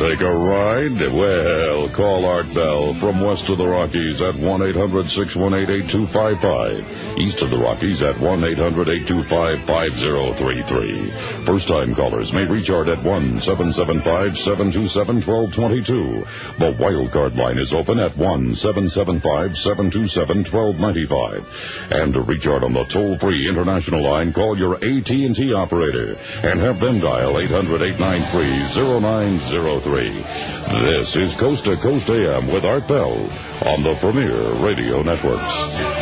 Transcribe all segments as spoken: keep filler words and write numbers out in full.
Take a ride? Well, call Art Bell from west of the Rockies at one eight hundred six one eight eight two five five. East of the Rockies at one eight hundred eight two five five zero three three. First-time callers may reach Art at one seven seven five seven two seven one two two two. The wild card line is open at one seven seven five seven two seven one two nine five. And to reach Art on the toll-free international line, call your A T and T operator and have them dial eight hundred eight nine three zero nine zero three. This is Coast to Coast A M with Art Bell on the Premier Radio Networks.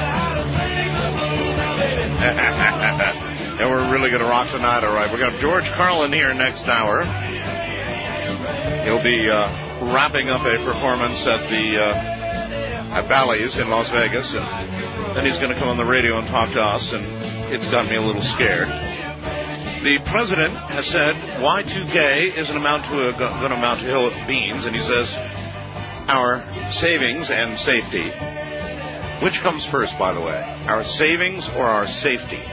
And we're really going to rock tonight, all right. We're going to have George Carlin here next hour. He'll be uh, wrapping up a performance at the uh, at Bally's in Las Vegas, and then he's going to come on the radio and talk to us, and it's got me a little scared. The president has said Y two K isn't amount to a, going to amount to hill of beans, and he says our savings and safety. Which comes first, by the way? Our savings or our safety?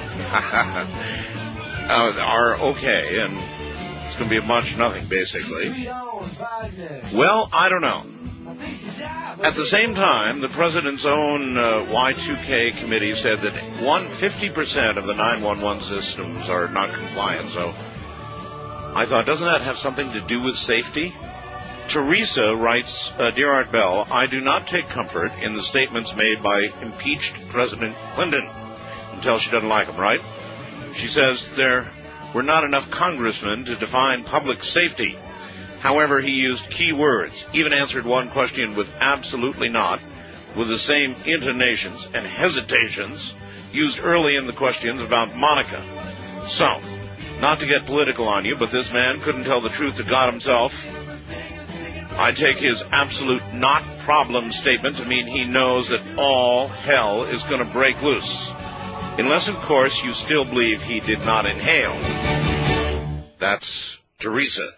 uh, are okay, and it's going to be a much nothing, basically. Well, I don't know. At the same time, the president's own uh, Y two K committee said that one hundred fifty percent of the nine one one systems are not compliant. So I thought, doesn't that have something to do with safety? Teresa writes, uh, Dear Art Bell, I do not take comfort in the statements made by impeached President Clinton until she doesn't like them, right? She says there were not enough congressmen to define public safety. However, he used key words, even answered one question with absolutely not, with the same intonations and hesitations used early in the questions about Monica. So, not to get political on you, but this man couldn't tell the truth to God himself. I take his absolute not problem statement to mean he knows that all hell is going to break loose. Unless, of course, you still believe he did not inhale. That's Teresa.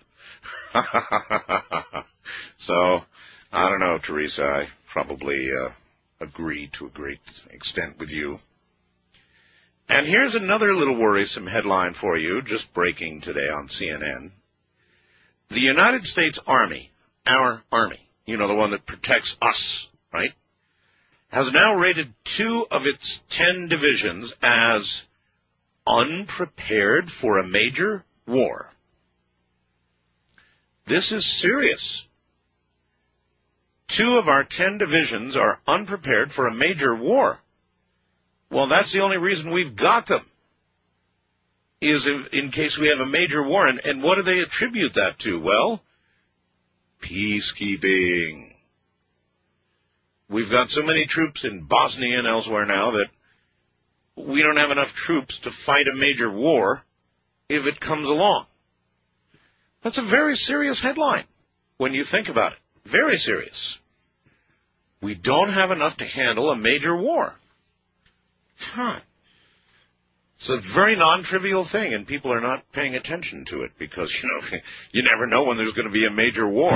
So, I don't know, Teresa. I probably uh, agree to a great extent with you. And here's another little worrisome headline for you, just breaking today on C N N. The United States Army, our Army, you know, the one that protects us, right, has now rated two of its ten divisions as unprepared for a major war. This is serious. Two of our ten divisions are unprepared for a major war. Well, that's the only reason we've got them, is in, in case we have a major war. And, and what do they attribute that to? Well, peacekeeping. We've got so many troops in Bosnia and elsewhere now that we don't have enough troops to fight a major war if it comes along. That's a very serious headline when you think about it. Very serious. We don't have enough to handle a major war. Huh. It's a very non-trivial thing, and people are not paying attention to it because, you know, you never know when there's going to be a major war.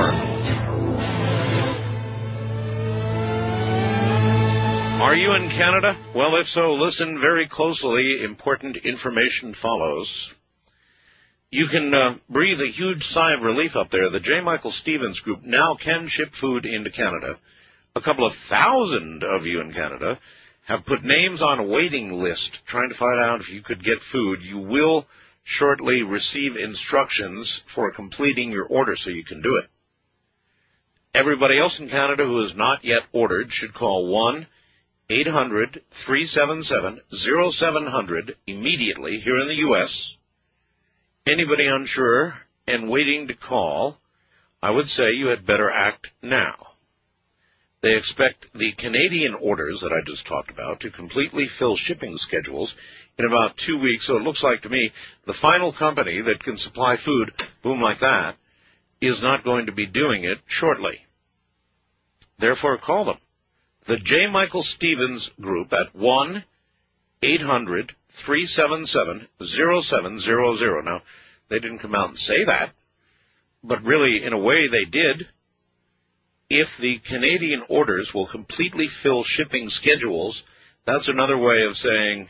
Are you in Canada? Well, if so, listen very closely. Important information follows. You can uh, breathe a huge sigh of relief up there. The J. Michael Stevens Group now can ship food into Canada. A couple of thousand of you in Canada have put names on a waiting list trying to find out if you could get food. You will shortly receive instructions for completing your order so you can do it. Everybody else in Canada who has not yet ordered should call one eight hundred three seven seven zero seven zero zero immediately here in the U S Anybody unsure and waiting to call, I would say you had better act now. They expect the Canadian orders that I just talked about to completely fill shipping schedules in about two weeks. So it looks like to me the final company that can supply food, boom, like that, is not going to be doing it shortly. Therefore, call them. The J. Michael Stevens Group at one eight hundred three seven seven zero seven zero zero. Now, they didn't come out and say that, but really, in a way, they did. If the Canadian orders will completely fill shipping schedules, that's another way of saying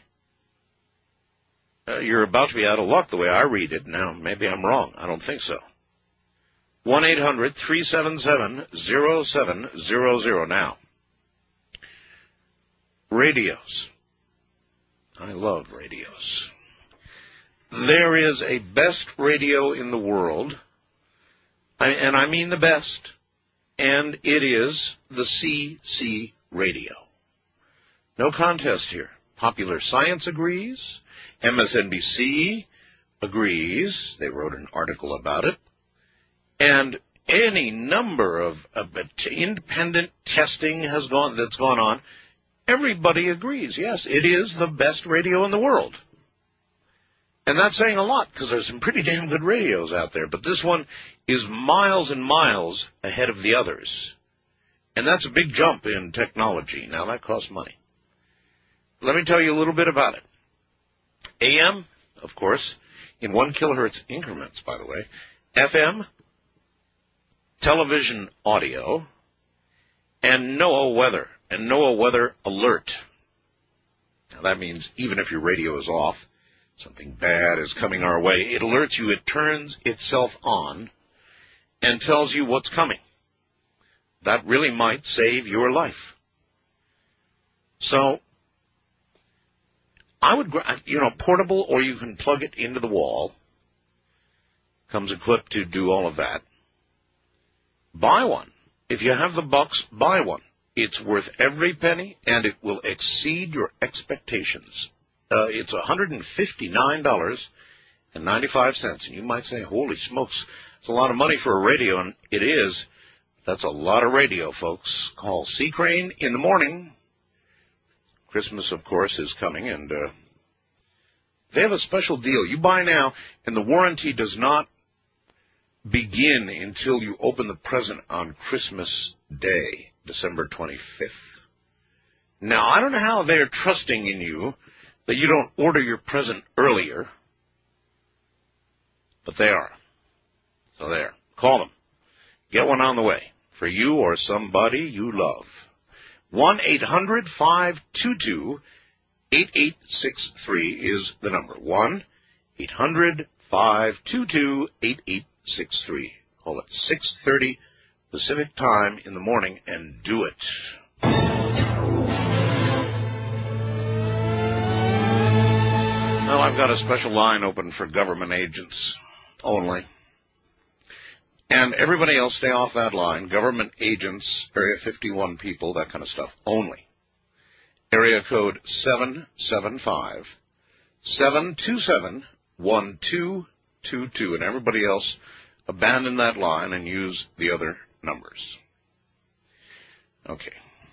uh, you're about to be out of luck the way I read it. Now, maybe I'm wrong. I don't think so. one eight hundred three seven seven zero seven zero zero. Now, radios. I love radios. There is a best radio in the world, and I mean the best, and it is the C C radio. No contest here. Popular Science agrees. M S N B C agrees. They wrote an article about it. And any number of, of independent testing has gone that's gone on. Everybody agrees, yes, it is the best radio in the world. And that's saying a lot, because there's some pretty damn good radios out there. But this one is miles and miles ahead of the others. And that's a big jump in technology. Now, that costs money. Let me tell you a little bit about it. A M, of course, in one kilohertz increments, by the way. F M, television audio, and NOAA weather, and NOAA weather alert. Now, that means even if your radio is off, something bad is coming our way, it alerts you, it turns itself on, and tells you what's coming. That really might save your life. So, I would, you know, portable, or you can plug it into the wall. Comes equipped to do all of that. Buy one. If you have the bucks, buy one. It's worth every penny, and it will exceed your expectations. Uh, it's one hundred fifty-nine dollars and ninety-five cents. And you might say, holy smokes, it's a lot of money for a radio, and it is. That's a lot of radio, folks. Call C. Crane in the morning. Christmas, of course, is coming, and uh, they have a special deal. You buy now, and the warranty does not begin until you open the present on Christmas Day, December twenty-fifth. Now, I don't know how they're trusting in you that you don't order your present earlier, but they are. So there. Call them. Get one on the way for you or somebody you love. one eight hundred five two two eight eight six three is the number. one eight hundred five two two eight eight six three. Call it six thirty Pacific time in the morning and do it. Well, I've got a special line open for government agents only. And everybody else, stay off that line. Government agents, Area fifty-one people, that kind of stuff, only. Area code seven seven five, seven two seven, one two two two. And everybody else, abandon that line and use the other numbers. Okay.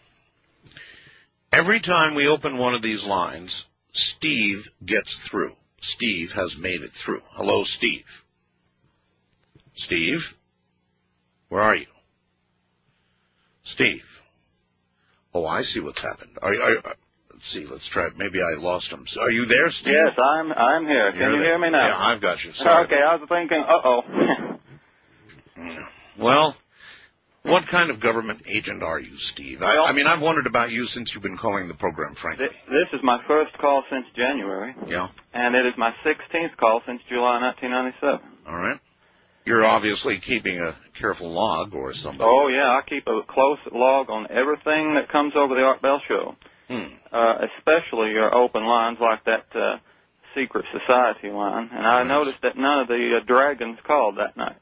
Every time we open one of these lines, Steve gets through. Steve has made it through. Hello, Steve. Steve? Where are you? Steve. Oh, I see what's happened. Are, are, are, let's see. Let's try. Maybe I lost him. Are you there, Steve? Yes, I'm. I'm here. Can You're you there. hear me now? Yeah, I've got you. Sorry. Okay, I was thinking. Uh oh. Well, what kind of government agent are you, Steve? I, I mean, I've wondered about you since you've been calling the program, frankly. This, this is my first call since January. Yeah. And it is my sixteenth call since July nineteen ninety-seven. All right. You're obviously keeping a careful log or something. Oh, yeah, I keep a close log on everything that comes over the Art Bell Show, Hmm. uh, especially your open lines like that uh, Secret Society line. And I Nice. noticed that none of the uh, dragons called that night.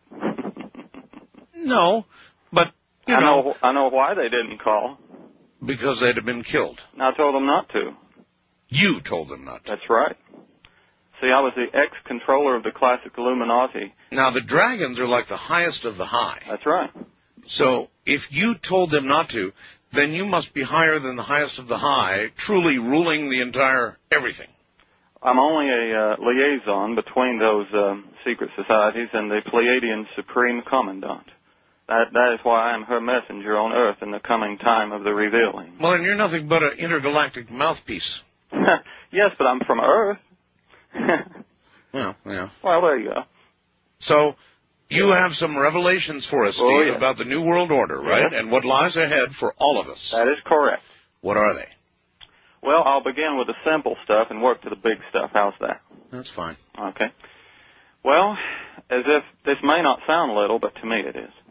No, but, you I know, know. I know why they didn't call. because they'd have been killed. And I told them not to. You told them not to. That's right. See, I was the ex-controller of the classic Illuminati. Now, the dragons are like the highest of the high. That's right. So if you told them not to, then you must be higher than the highest of the high, truly ruling the entire everything. I'm only a uh, liaison between those um, secret societies and the Pleiadian Supreme Commandant. That, that is why I am her messenger on Earth in the coming time of the revealing. Well, and you're nothing but an intergalactic mouthpiece. Yes, but I'm from Earth. Well, yeah. Well, there you go. So you have some revelations for us, Steve, Oh, yes. about the New World Order, right? Yeah. And what lies ahead for all of us. That is correct. What are they? Well, I'll begin with the simple stuff and work to the big stuff. How's that? That's fine. Okay. Well, as if this may not sound little, but to me it is.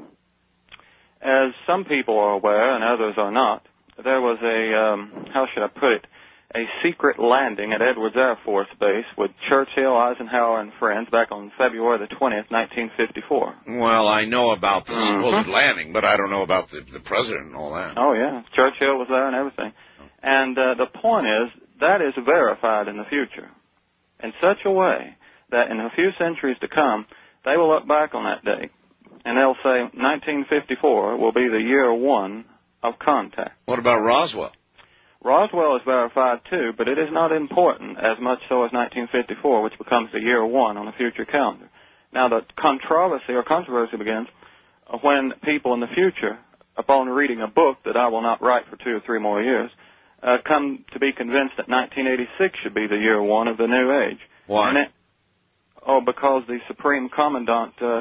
As some people are aware, and others are not, there was a, um, how should I put it, a secret landing at Edwards Air Force Base with Churchill, Eisenhower, and friends back on February the twentieth, nineteen fifty-four. Well, I know about the Mm-hmm. supposed landing, but I don't know about the, the president and all that. Oh, yeah. Churchill was there and everything. And uh, the point is, that is verified in the future in such a way that in a few centuries to come, they will look back on that date, and they'll say nineteen fifty-four will be the year one of contact. What about Roswell? Roswell is verified, too, but it is not important as much so as nineteen fifty-four, which becomes the year one on a future calendar. Now, the controversy or controversy begins when people in the future, upon reading a book that I will not write for two or three more years, uh, come to be convinced that nineteen eighty-six should be the year one of the new age. Why? And it, oh, because the Supreme Commandant uh,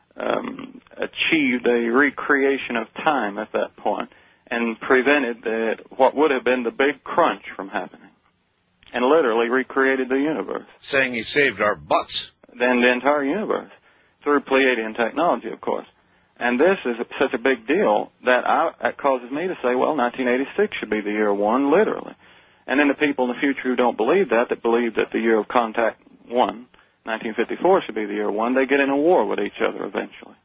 um, achieved a recreation of time at that point and prevented the, what would have been the big crunch from happening, and literally recreated the universe. Saying he saved our butts. Then the entire universe, through Pleiadian technology, of course. And this is a, such a big deal that I, that causes me to say, well, nineteen eighty-six should be the year one, literally. And then the people in the future who don't believe that, that believe that the year of contact one, nineteen fifty-four, should be the year one, they get in a war with each other eventually.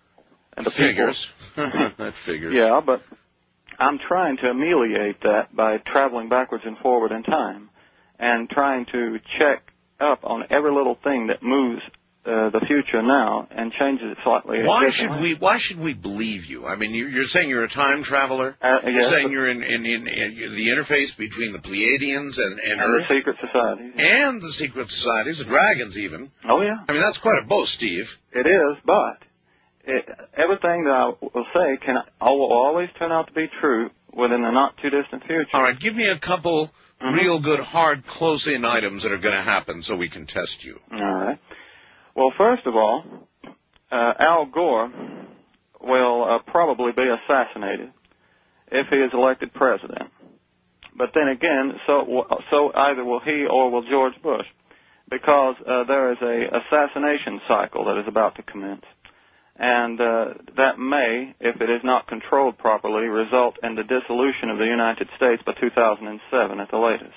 And the figures. That figures. Yeah, but I'm trying to ameliorate that by traveling backwards and forward in time and trying to check up on every little thing that moves uh, the future now and changes it slightly. Why should we? Why should we believe you? I mean, you're saying you're a time traveler. Uh, you're yes, saying you're in, in, in, in the interface between the Pleiadians and, and, and Earth, the secret societies. and the secret societies, the dragons, even. Oh yeah, I mean, that's quite a boast, Steve. it is. But it, everything that I will say can will always turn out to be true within the not too distant future. All right, give me a couple Mm-hmm. real good, hard, close-in items that are going to happen so we can test you. All right. Well, first of all, uh, Al Gore will uh, probably be assassinated if he is elected president. But then again, so so either will he or will George Bush, because uh, there is a assassination cycle that is about to commence. And uh, that may, if it is not controlled properly, result in the dissolution of the United States by two thousand seven at the latest.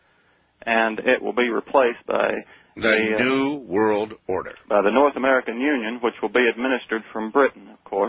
And it will be replaced by The, the uh, New World Order. by the North American Union, which will be administered from Britain, of course.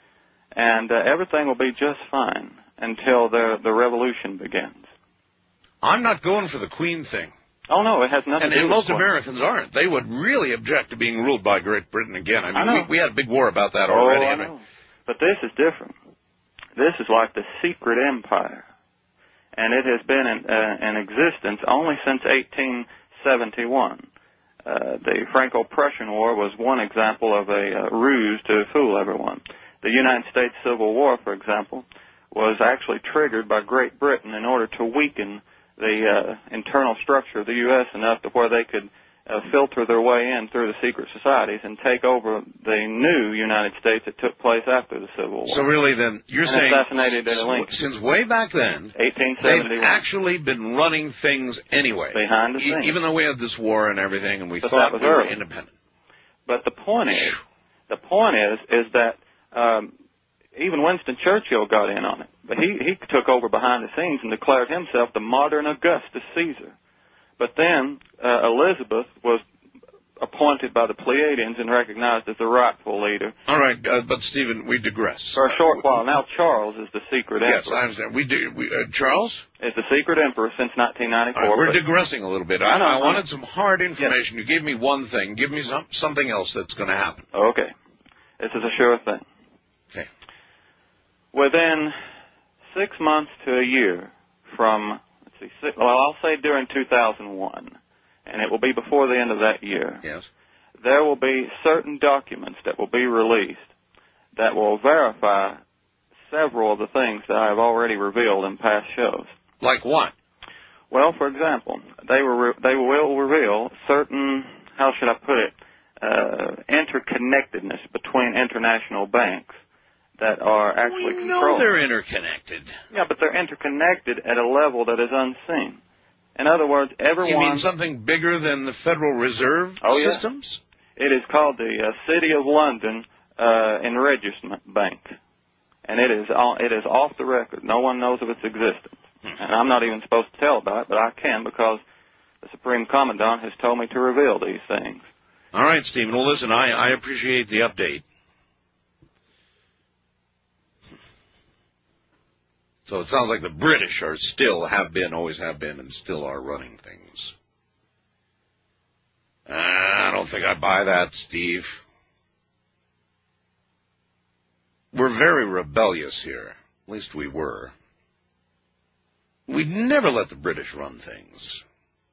And uh, everything will be just fine until the the revolution begins. I'm not going for the Queen thing. Oh, no, it has nothing And, to do and with most what- Americans aren't. They would really object to being ruled by Great Britain again. I mean, I know. we, we had a big war about that already. Oh, I I mean, know. But this is different. This is like the secret empire. And it has been in, uh, in existence only since eighteen seventy-one. Uh, the Franco-Prussian War was one example of a uh, ruse to fool everyone. The United States Civil War, for example, was actually triggered by Great Britain in order to weaken the uh, internal structure of the U S enough to where they could uh, filter their way in through the secret societies and take over the new United States that took place after the Civil War. so really then, you're And saying assassinated s- Lincoln. since way back then, eighteen they've seventy-one. actually been running things anyway. Behind the E- scenes. even though we had this war and everything and we But thought that was we were early. independent. But the point is, the point is, is that um, even Winston Churchill got in on it. But he, he took over behind the scenes and declared himself the modern Augustus Caesar. But then uh, Elizabeth was appointed by the Pleiadians and recognized as the rightful leader. All right, uh, but Stephen, we digress. For a short while. Now Charles is the secret Yes, emperor. I understand. We do. We, uh, Charles? Is the secret emperor since nineteen ninety-four. All right, we're but- digressing a little bit. I, I know, I I know. wanted some hard information. You gave me one thing. Give me some, something else that's going to happen. Okay. This is a sure thing. Okay. Within six months to a year from, let's see, six, well, I'll say during two thousand one, and it will be before the end of that year, Yes. there will be certain documents that will be released that will verify several of the things that I have already revealed in past shows. Like what? Well, for example, they will re- they will reveal certain, how should I put it, uh, interconnectedness between international banks that are actually We know controlled. they're interconnected. Yeah, but they're interconnected at a level that is unseen. In other words, everyone... You mean something bigger than the Federal Reserve Oh, yeah. systems? It is called the uh, City of London uh, Enregistrement Bank, and it is all, it is off the record. No one knows of its existence, and I'm not even supposed to tell about it, but I can because the Supreme Commandant has told me to reveal these things. All right, Stephen. Well, listen, I, I appreciate the update. So it sounds like the British are still, have been, always have been, and still are running things. I don't think I buy that, Steve. We're very rebellious here. At least we were. We'd never let the British run things.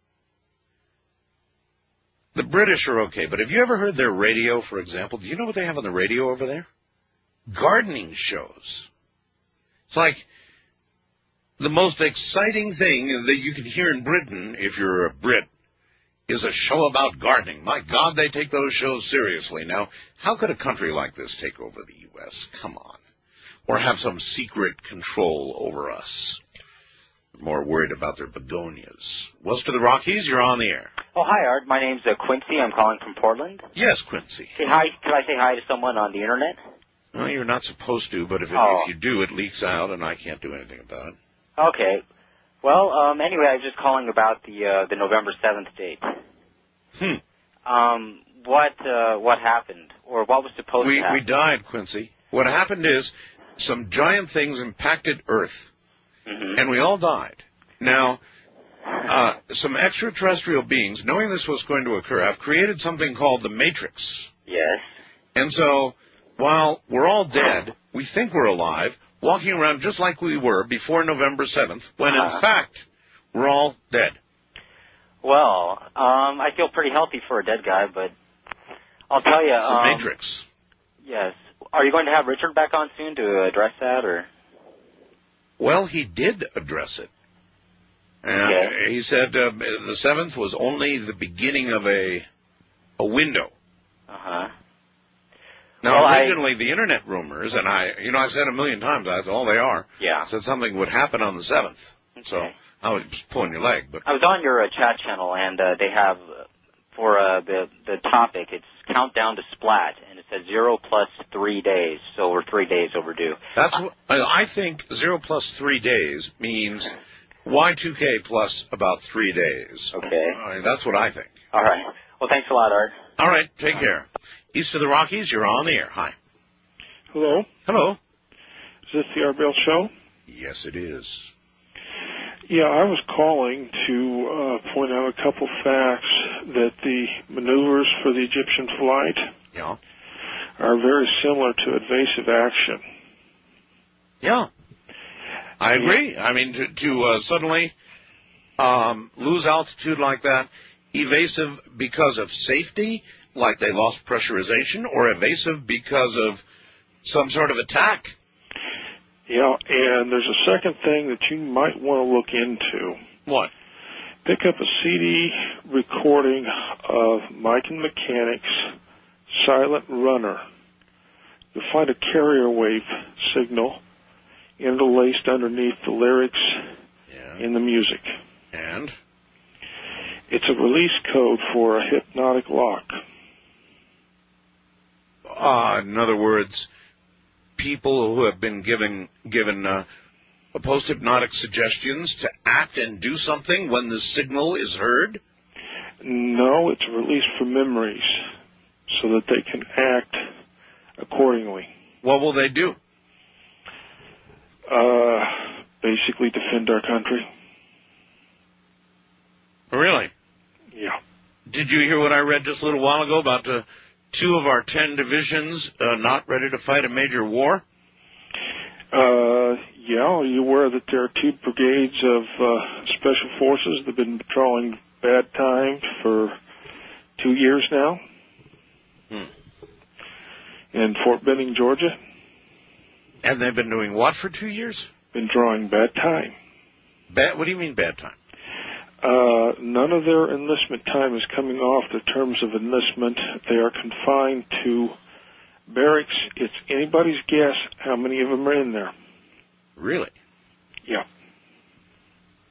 The British are okay, but have you ever heard their radio, for example? Do you know what they have on the radio over there? Gardening shows. It's like the most exciting thing that you can hear in Britain, if you're a Brit, is a show about gardening. My God, they take those shows seriously. Now, how could a country like this take over the U S? Come on. Or have some secret control over us? They're more worried about their begonias. West of the Rockies, you're on the air. Oh, hi, Art. My name's uh, Quincy. I'm calling from Portland. Yes, Quincy. Say hi. Could I say hi to someone on the Internet? Well, you're not supposed to, but if, it, oh. if you do, it leaks out, and I can't do anything about it. Okay. Well, um, anyway, I was just calling about the uh, the November seventh date. Hmm. Um, what uh, what happened, or what was supposed we, to happen? We died, Quincy. What happened is some giant things impacted Earth, mm-hmm. and we all died. Now, uh, some extraterrestrial beings, knowing this was going to occur, have created something called the Matrix. Yes. And so, while we're all dead, we think we're alive, walking around just like we were before November seventh, when uh-huh. in fact, we're all dead. Well, um, I feel pretty healthy for a dead guy, but I'll tell you. It's um, the Matrix. Yes. Are you going to have Richard back on soon to address that, or? Well, he did address it. And okay. He said uh, the seventh was only the beginning of a a window. Uh-huh. Now, well, originally, I, the Internet rumors, and I, you know, I said a million times, that's all they are, yeah. said something would happen on the seventh. Okay. So I was just pulling your leg. But I was on your uh, chat channel, and uh, they have, uh, for uh, the the topic, it's Countdown to Splat, and it says zero plus three days, so we're three days overdue. That's what, I think zero plus three days means Y two K plus about three days. Okay. I mean, that's what I think. All right. Well, thanks a lot, Art. All right. Take care. East of the Rockies, you're on the air. Hi. Hello. Hello. Is this the Art Bell Show? Yes, it is. Yeah, I was calling to uh, point out a couple facts that the maneuvers for the Egyptian flight yeah. are very similar to evasive action. Yeah. I agree. I mean, to, to uh, suddenly um, lose altitude like that, evasive because of safety, like they lost pressurization, or evasive because of some sort of attack. Yeah, and there's a second thing that you might want to look into. What? Pick up a C D recording of Mike and Mechanic's Silent Runner. You'll find a carrier wave signal interlaced underneath the lyrics yeah. in the music. And? It's a release code for a hypnotic lock. Uh, in other words, people who have been given given uh, post-hypnotic suggestions to act and do something when the signal is heard? No, it's a release for memories so that they can act accordingly. What will they do? Uh, basically defend our country. Really? Yeah. Did you hear what I read just a little while ago about the two of our ten divisions uh, not ready to fight a major war? Uh, yeah. Are you aware that there are two brigades of uh, special forces that have been patrolling bad times for two years now? Hmm. In Fort Benning, Georgia. And they've been doing what for two years? Been drawing bad time. Bad? What do you mean bad time? Uh, none of their enlistment time is coming off the terms of enlistment. They are confined to barracks. It's anybody's guess how many of them are in there. Really? Yeah.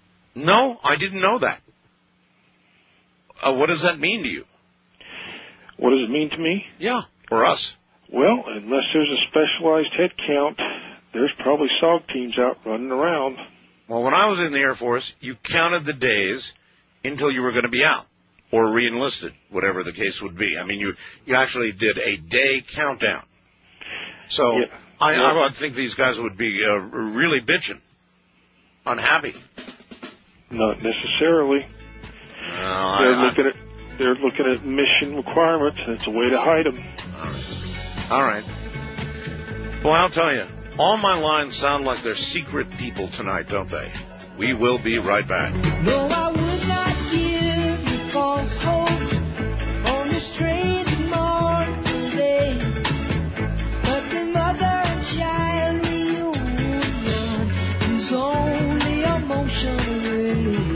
No, I didn't know that. Uh, what does that mean to you? What does it mean to me? Yeah, for us. Well, unless there's a specialized head count, there's probably S O G teams out running around. Well, when I was in the Air Force, you counted the days until you were going to be out or re-enlisted, whatever the case would be. I mean, you, you actually did a day countdown. So Yeah. I, yeah. I would think these guys would be uh, really bitching, unhappy. Not necessarily. Uh, They're I, looking at they're looking at mission requirements, and it's a way to hide them. All right. Well, I'll tell you, all my lines sound like they're secret people tonight, don't they? We will be right back. No, I would not give you false hope on this strange morning day. But the mother and child reunion is only a motion away.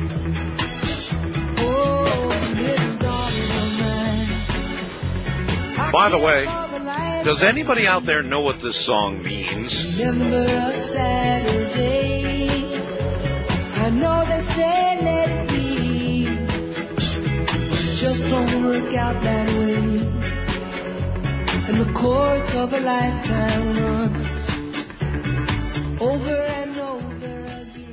Oh, little darling of mine. By the way, does anybody out there know what this song means? Remember a Saturday. I know they say let it be. Just don't work out that way. And the course of a lifetime runs over and over again.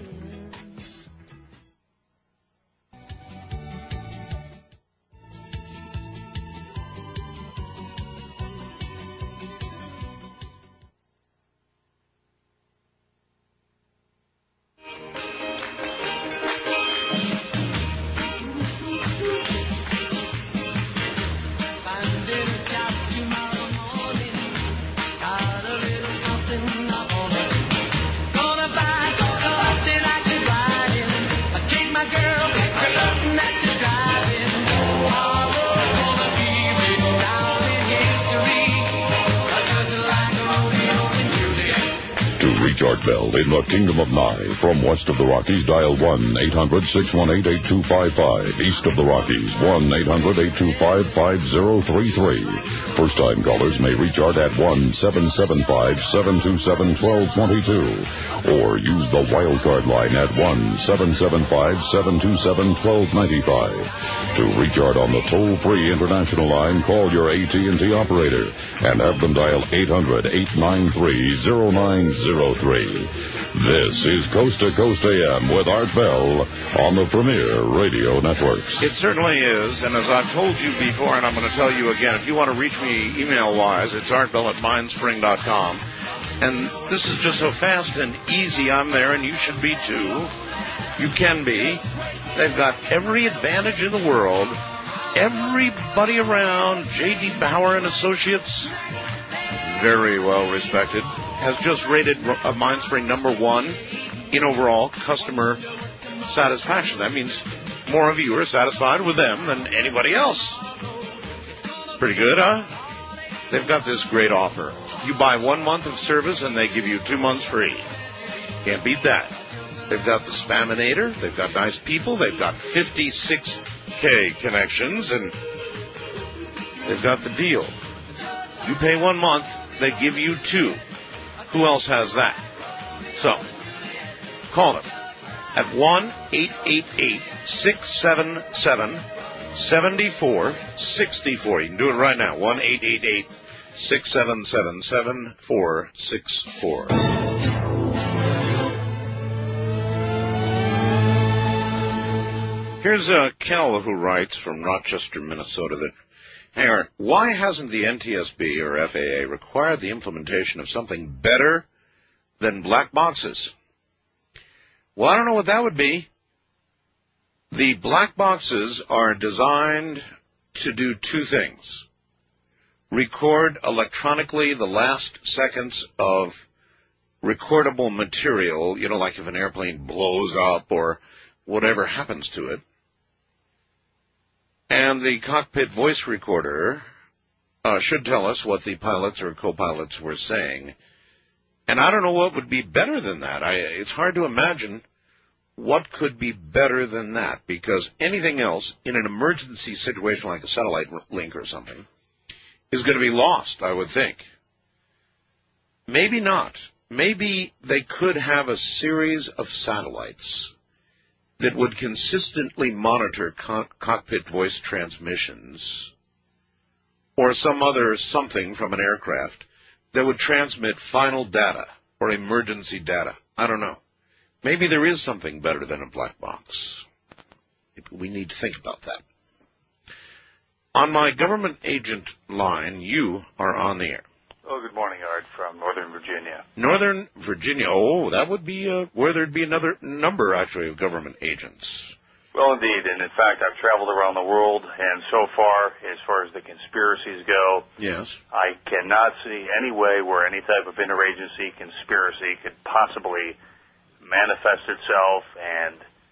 Reach Art Bell in the Kingdom of Nye. From west of the Rockies, dial one eight hundred six one eight eight two five five. East of the Rockies, one eight hundred eight two five five zero three three. First-time callers may reach Art at one seven seven five seven two seven one two two two. Or use the wildcard line at one seven seven five seven two seven one two nine five. To reach Art on the toll-free international line, call your A T and T operator and have them dial eight hundred eight nine three zero nine zero three. This is Coast to Coast A M with Art Bell on the Premier Radio Networks. It certainly is, and as I've told you before, and I'm going to tell you again, if you want to reach me email-wise, it's artbell at mindspring dot com. And this is just so fast and easy. I'm there, and you should be too. You can be. They've got every advantage in the world. Everybody around, J D. Bauer and Associates, very well respected, has just rated uh, MindSpring number one in overall customer satisfaction. That means more of you are satisfied with them than anybody else. Pretty good, huh? They've got this great offer. You buy one month of service and they give you two months free. Can't beat that. They've got the Spaminator. They've got nice people. They've got fifty-six K connections, and they've got the deal. You pay one month, they give you two. Who else has that? So, call them at one eight eight eight six seven seven seven four six four. You can do it right now. one eight eight eight six seven seven seven four six four. Here's uh, Kel, who writes from Rochester, Minnesota, that, hey, Art, why hasn't the N T S B or F A A required the implementation of something better than black boxes? Well, I don't know what that would be. The black boxes are designed to do two things. Record electronically the last seconds of recordable material, you know, like if an airplane blows up or whatever happens to it. And the cockpit voice recorder uh, should tell us what the pilots or co-pilots were saying. And I don't know what would be better than that. I, it's hard to imagine what could be better than that, because anything else in an emergency situation like a satellite link or something is going to be lost, I would think. Maybe not. Maybe they could have a series of satellites that would consistently monitor co- cockpit voice transmissions or some other something from an aircraft that would transmit final data or emergency data. I don't know. Maybe there is something better than a black box. We need to think about that. On my government agent line, you are on the air. Oh, good morning, Art, from Northern Virginia. Northern Virginia. Oh, that would be uh, where there'd be another number, actually, of government agents. Well, indeed, and in fact, I've traveled around the world, and so far, as far as the conspiracies go, yes, I cannot see any way where any type of interagency conspiracy could possibly manifest itself, and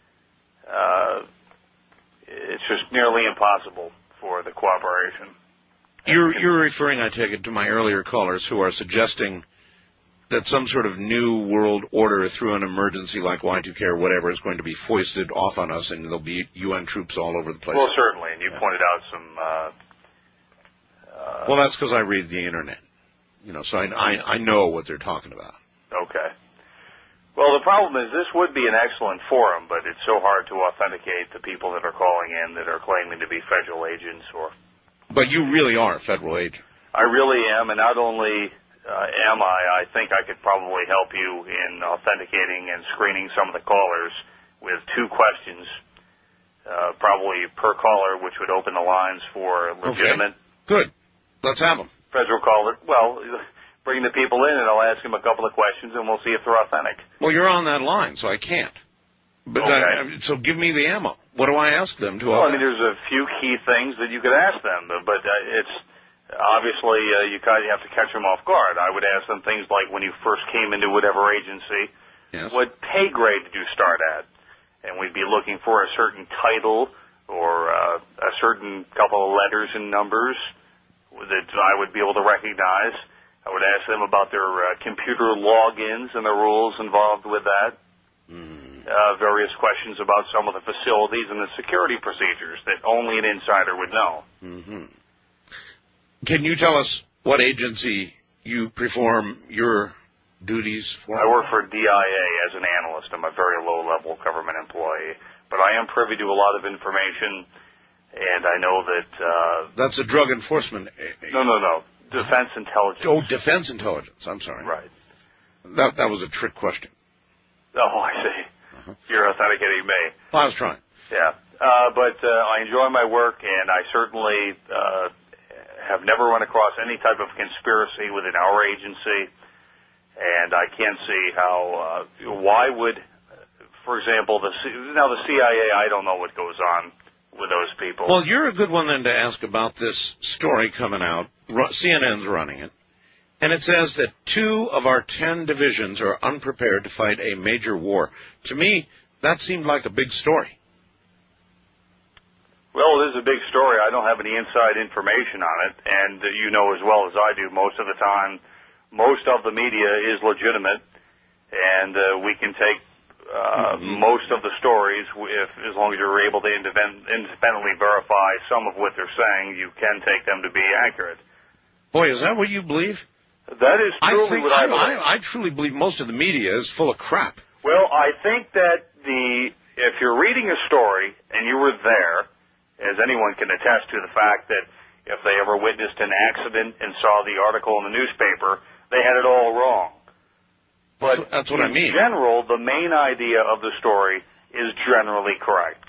uh, it's just nearly impossible for the cooperation. You're, you're referring, I take it, to my earlier callers who are suggesting that some sort of new world order through an emergency like Y two K or whatever is going to be foisted off on us, and there'll be U N troops all over the place. Well, certainly, and you yeah. pointed out some... Uh, uh, well, that's because I read the Internet, you know, so I, I, I know what they're talking about. Okay. Well, the problem is this would be an excellent forum, but it's so hard to authenticate the people that are calling in that are claiming to be federal agents or... But you really are a federal agent. I really am, and not only... Uh, am I? I think I could probably help you in authenticating and screening some of the callers with two questions, uh, probably per caller, which would open the lines for legitimate. Okay. Good. Let's have them. Federal caller. Well, bring the people in, and I'll ask them a couple of questions, and we'll see if they're authentic. Well, you're on that line, so I can't. But okay. uh, so give me the ammo. What do I ask them to? Well, I mean, there's a few key things that you could ask them, but uh, it's. Obviously, uh, you kind of have to catch them off guard. I would ask them things like when you first came into whatever agency, yes. what pay grade did you start at? And we'd be looking for a certain title or uh, a certain couple of letters and numbers that I would be able to recognize. I would ask them about their uh, computer logins and the rules involved with that. Mm. Uh, various questions about some of the facilities and the security procedures that only an insider would know. Mm-hmm. Can you tell us what agency you perform your duties for? I work for D I A as an analyst. I'm a very low-level government employee. But I am privy to a lot of information, and I know that... Uh, That's a drug enforcement... No, no, no. Defense intelligence. Oh, defense intelligence. I'm sorry. Right. That that was a trick question. Oh, I see. Uh-huh. You're authenticating me. Well, I was trying. Yeah. Uh, but uh, I enjoy my work, and I certainly... Uh, have never run across any type of conspiracy within our agency, and I can't see how, uh, why would, for example, the C- now the C I A, I don't know what goes on with those people. Well, you're a good one then to ask about this story coming out. C N N's running it, and it says that two of our ten divisions are unprepared to fight a major war. To me, that seemed like a big story. Well, it is a big story. I don't have any inside information on it, and uh, you know as well as I do, most of the time, most of the media is legitimate, and uh, we can take uh, mm-hmm. most of the stories, if as long as you're able to independ- independently verify some of what they're saying, you can take them to be accurate. Boy, is that what you believe? That is truly I think, what I believe. I, I, I truly believe most of the media is full of crap. Well, I think that the if you're reading a story and you were there, as anyone can attest to the fact that if they ever witnessed an accident and saw the article in the newspaper, they had it all wrong. But that's what I mean. In general, the main idea of the story is generally correct.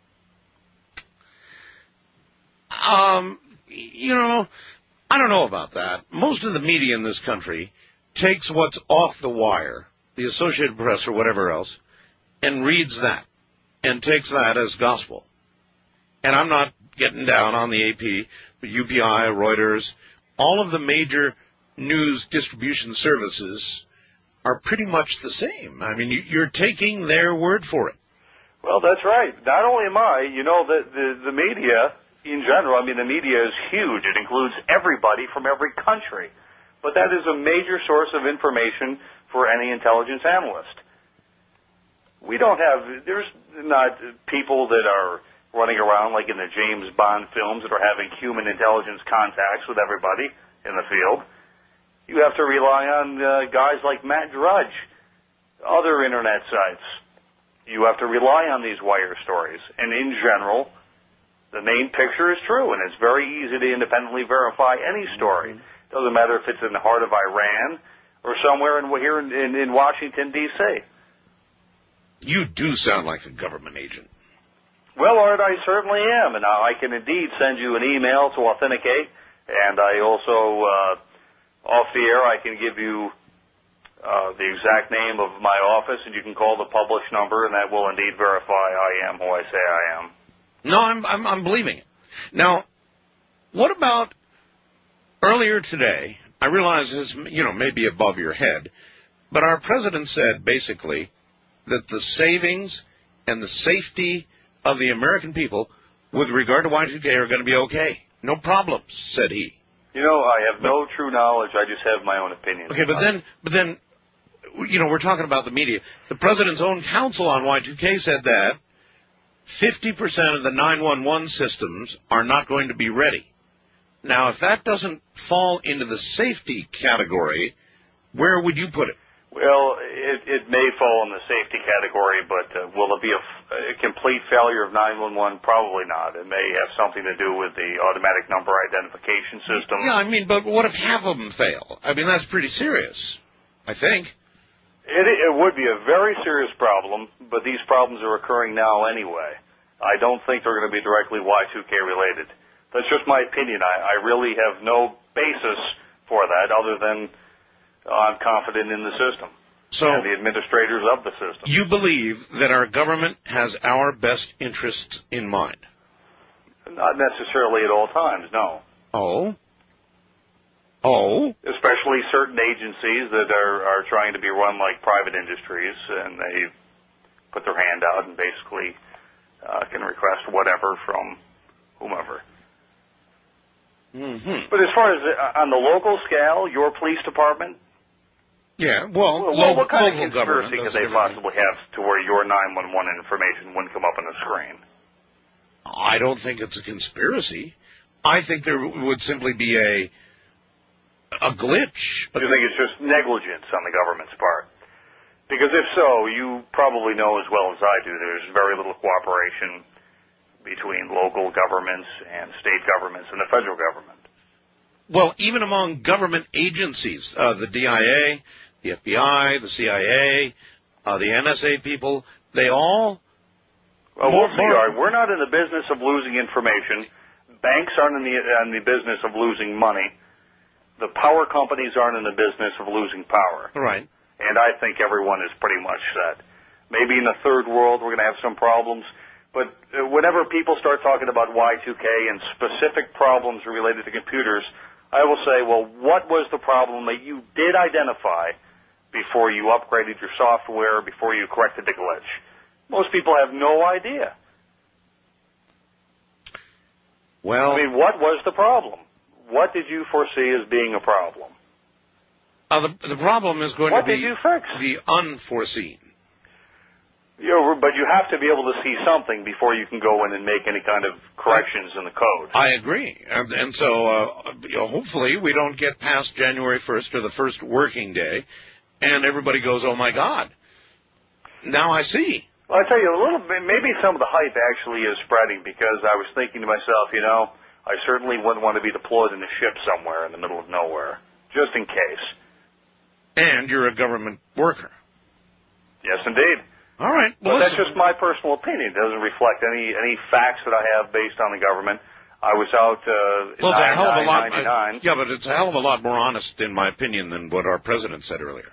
Um, you know, I don't know about that. Most of the media in this country takes what's off the wire, the Associated Press or whatever else, and reads that, and takes that as gospel. And I'm not getting down on the A P, but U P I, Reuters, all of the major news distribution services are pretty much the same. I mean, you're taking their word for it. Well, that's right. Not only am I, you know, the, the, the media in general, I mean, the media is huge. It includes everybody from every country. But that is a major source of information for any intelligence analyst. We don't have, there's not people that are running around like in the James Bond films that are having human intelligence contacts with everybody in the field. You have to rely on uh, guys like Matt Drudge, other internet sites. You have to rely on these wire stories. And in general, The main picture is true, and it's very easy to independently verify any story. Mm-hmm. Doesn't matter if it's in the heart of Iran or somewhere in, here in, in, in Washington, D C You do sound like a government agent. Well, Art, I certainly am, and I can indeed send you an email to authenticate, and I also, uh, off the air, I can give you uh, the exact name of my office, and you can call the published number, and that will indeed verify I am who I say I am. No, I'm, I'm, I'm believing it. Now, what about earlier today? I realize this, you know, may be above your head, but our president said basically that the savings and the safety of the American people with regard to Y two K are going to be okay. No problems, said he. You know, I have but, no true knowledge. I just have my own opinion. Okay, but then, but then, you know, we're talking about the media. The president's own counsel on Y two K said that fifty percent of the nine one one systems are not going to be ready. Now, if that doesn't fall into the safety category, where would you put it? Well, it, it may fall in the safety category, but uh, will it be a, a complete failure of nine one one? Probably not. It may have something to do with the automatic number identification system. Yeah, I mean, but what if half of them fail? I mean, that's pretty serious, I think. It, it would be a very serious problem, but these problems are occurring now anyway. I don't think they're going to be directly Y two K related. That's just my opinion. I, I really have no basis for that other than I'm confident in the system so, and the administrators of the system. You believe that our government has our best interests in mind? Not necessarily at all times, no. Oh? Oh? Especially certain agencies that are, are trying to be run like private industries, and they put their hand out and basically uh, can request whatever from whomever. Mm-hmm. But as far as uh, on the local scale, your police department, yeah, well, well local, what kind local of conspiracy could they possibly have to where your nine one one information wouldn't come up on the screen? I don't think it's a conspiracy. I think there would simply be a a glitch. Do you think it's just negligence on the government's part? Because if so, you probably know as well as I do there's very little cooperation between local governments and state governments and the federal government. Well, even among government agencies, uh, the D I A, the F B I, the C I A, uh, the N S A people, they all... Well, more, more, we're not in the business of losing information. Banks aren't in the, in the business of losing money. The power companies aren't in the business of losing power. Right. And I think everyone is pretty much set. Maybe in the third world we're going to have some problems. But whenever people start talking about Y two K and specific problems related to computers, I will say, well, what was the problem that you did identify before you upgraded your software, before you corrected the glitch? Most people have no idea. Well, I mean, what was the problem? What did you foresee as being a problem? Uh, the, the problem is going what to be did you fix? the unforeseen. You know, but you have to be able to see something before you can go in and make any kind of corrections in the code. I agree. And, and so uh, you know, hopefully we don't get past January first or the first working day, and everybody goes, oh, my God, now I see. Well, I tell you, a little bit, maybe some of the hype actually is spreading because I was thinking to myself, you know, I certainly wouldn't want to be deployed in a ship somewhere in the middle of nowhere, just in case. And you're a government worker. Yes, indeed. All right. Well, but that's just my personal opinion. It doesn't reflect any any facts that I have based on the government. I was out uh, in well, it's a hell of a lot. ninety-nine. Yeah, but it's a hell of a lot more honest, in my opinion, than what our president said earlier.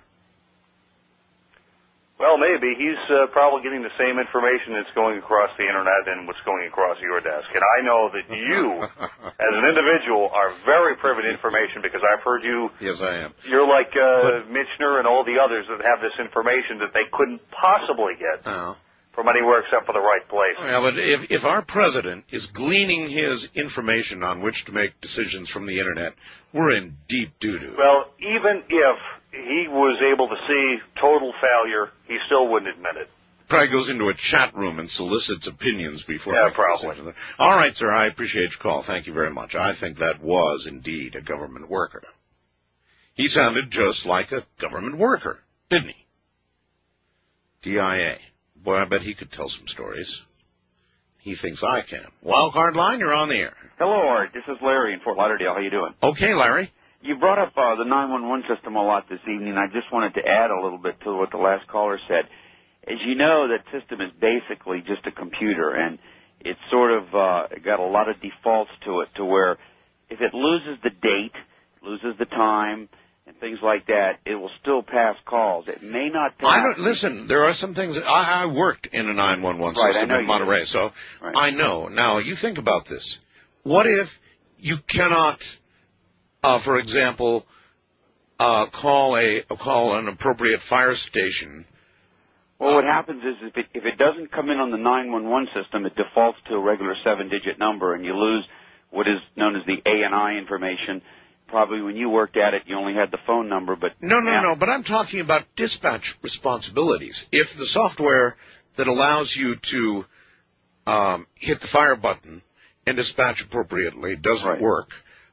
Well, maybe. He's uh, probably getting the same information that's going across the Internet and what's going across your desk. And I know that you, as an individual, are very privy to information because I've heard you. Yes, I am. You're like uh, but, Michener and all the others that have this information that they couldn't possibly get oh. from anywhere except for the right place. Yeah, but if, if our president is gleaning his information on which to make decisions from the Internet, we're in deep doo-doo. Well, even if he was able to see total failure, he still wouldn't admit it. Probably goes into a chat room and solicits opinions before. Yeah, probably. All right, sir, I appreciate your call. Thank you very much. I think that was indeed a government worker. He sounded just like a government worker, didn't he? D I A. Boy, I bet he could tell some stories. he thinks I can. Wildcard line, you're on the air. Hello, Art. This is Larry in Fort Lauderdale. How you doing? Okay, Larry. You brought up uh, the nine one one system a lot this evening. I just wanted to add a little bit to what the last caller said. As you know, that system is basically just a computer, and it's sort of uh, got a lot of defaults to it, to where if it loses the date, loses the time, and things like that, it will still pass calls. It may not pass. I don't, listen, there are some things that I, I worked in a nine one one Right, system I know in you Monterey, did. so Right. I know. Now, you think about this. What if you cannot, uh, for example, uh, call a call an appropriate fire station? Well, what happens is if it, if it doesn't come in on the nine one one system, it defaults to a regular seven-digit number, and you lose what is known as the A and I information. Probably when you worked at it, you only had the phone number, but... No, no, yeah. no, but I'm talking about dispatch responsibilities. If the software that allows you to um, hit the fire button and dispatch appropriately doesn't Right. work,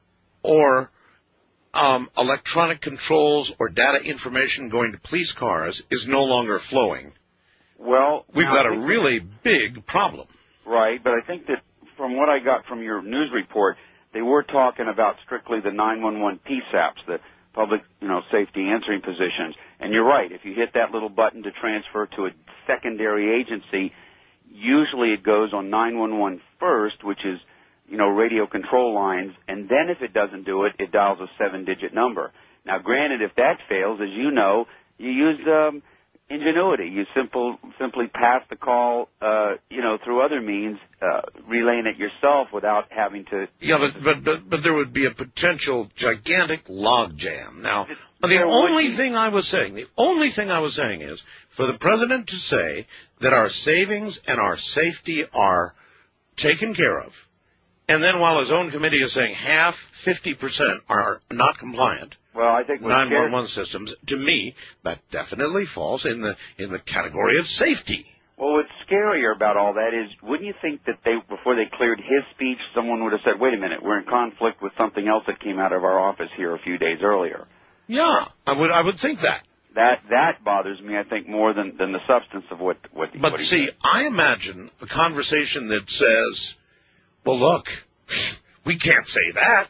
or um, electronic controls or data information going to police cars is no longer flowing, Well, we've now, got I a think- really big problem. Right, but I think that from what I got from your news report, they were talking about strictly the nine one one P SAPs, the public, you know, safety answering positions. And you're right, if you hit that little button to transfer to a secondary agency, usually it goes on nine one one first, which is, you know, radio control lines, and then if it doesn't do it, it dials a seven-digit number. Now, granted, if that fails, as you know, you use um, ingenuity. You simple, simply pass the call, uh, you know, through other means, uh, relaying it yourself without having to... Yeah, but, but, but, but there would be a potential gigantic log jam. Now, the There would only be. thing I was saying, the only thing I was saying is for the president to say that our savings and our safety are taken care of, and then while his own committee is saying half, fifty percent are not compliant, Well, I think... what's nine one one scary- systems, to me, that definitely falls in the in the category of safety. Well, what's scarier about all that is, wouldn't you think that they, before they cleared his speech, someone would have said, wait a minute, we're in conflict with something else that came out of our office here a few days earlier? Yeah, I would I would think that. That that bothers me, I think, more than, than the substance of what, what, But what he see, said. I imagine a conversation that says, well, look, we can't say that,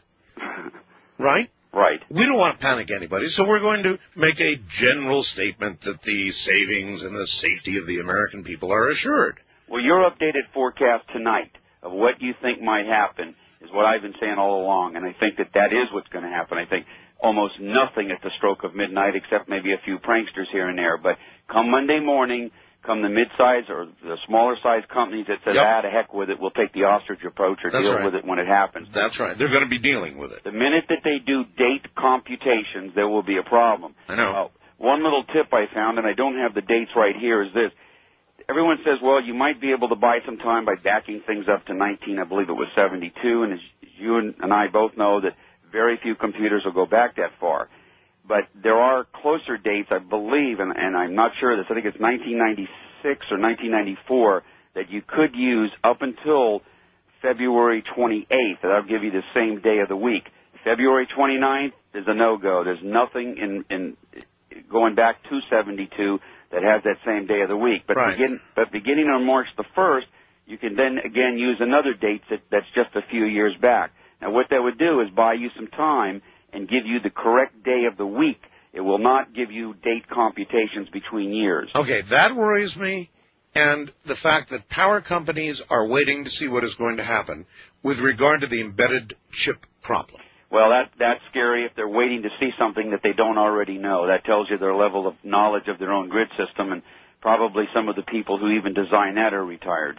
right? Right. We don't want to panic anybody, so we're going to make a general statement that the savings and the safety of the American people are assured. Well, your updated forecast tonight of what you think might happen is what I've been saying all along, and I think that that is what's going to happen. I think almost nothing at the stroke of midnight except maybe a few pranksters here and there. But come Monday morning, come the mid-size or the smaller-sized companies that said, Yep. ah, to heck with it, we'll take the ostrich approach or That's deal right. with it when it happens. That's right. They're going to be dealing with it. The minute that they do date computations, there will be a problem. I know. Uh, one little tip I found, and I don't have the dates right here, is this. Everyone says, well, you might be able to buy some time by backing things up to nineteen, I believe it was seventy-two, and as you and I both know that very few computers will go back that far. But there are closer dates, I believe, and, and I'm not sure of this, I think it's nineteen ninety-six or nineteen ninety-four, that you could use up until February twenty-eighth. That'll give you the same day of the week. February twenty-ninth is a no-go. There's nothing in, in going back to seventy-two that has that same day of the week. But, Right. begin, but beginning on March the first, you can then again use another date that, that's just a few years back. Now, what that would do is buy you some time and give you the correct day of the week. It will not give you date computations between years. Okay, that worries me, and the fact that power companies are waiting to see what is going to happen with regard to the embedded chip problem. Well, that that's scary if they're waiting to see something that they don't already know. That tells you their level of knowledge of their own grid system, and probably some of the people who even design that are retired.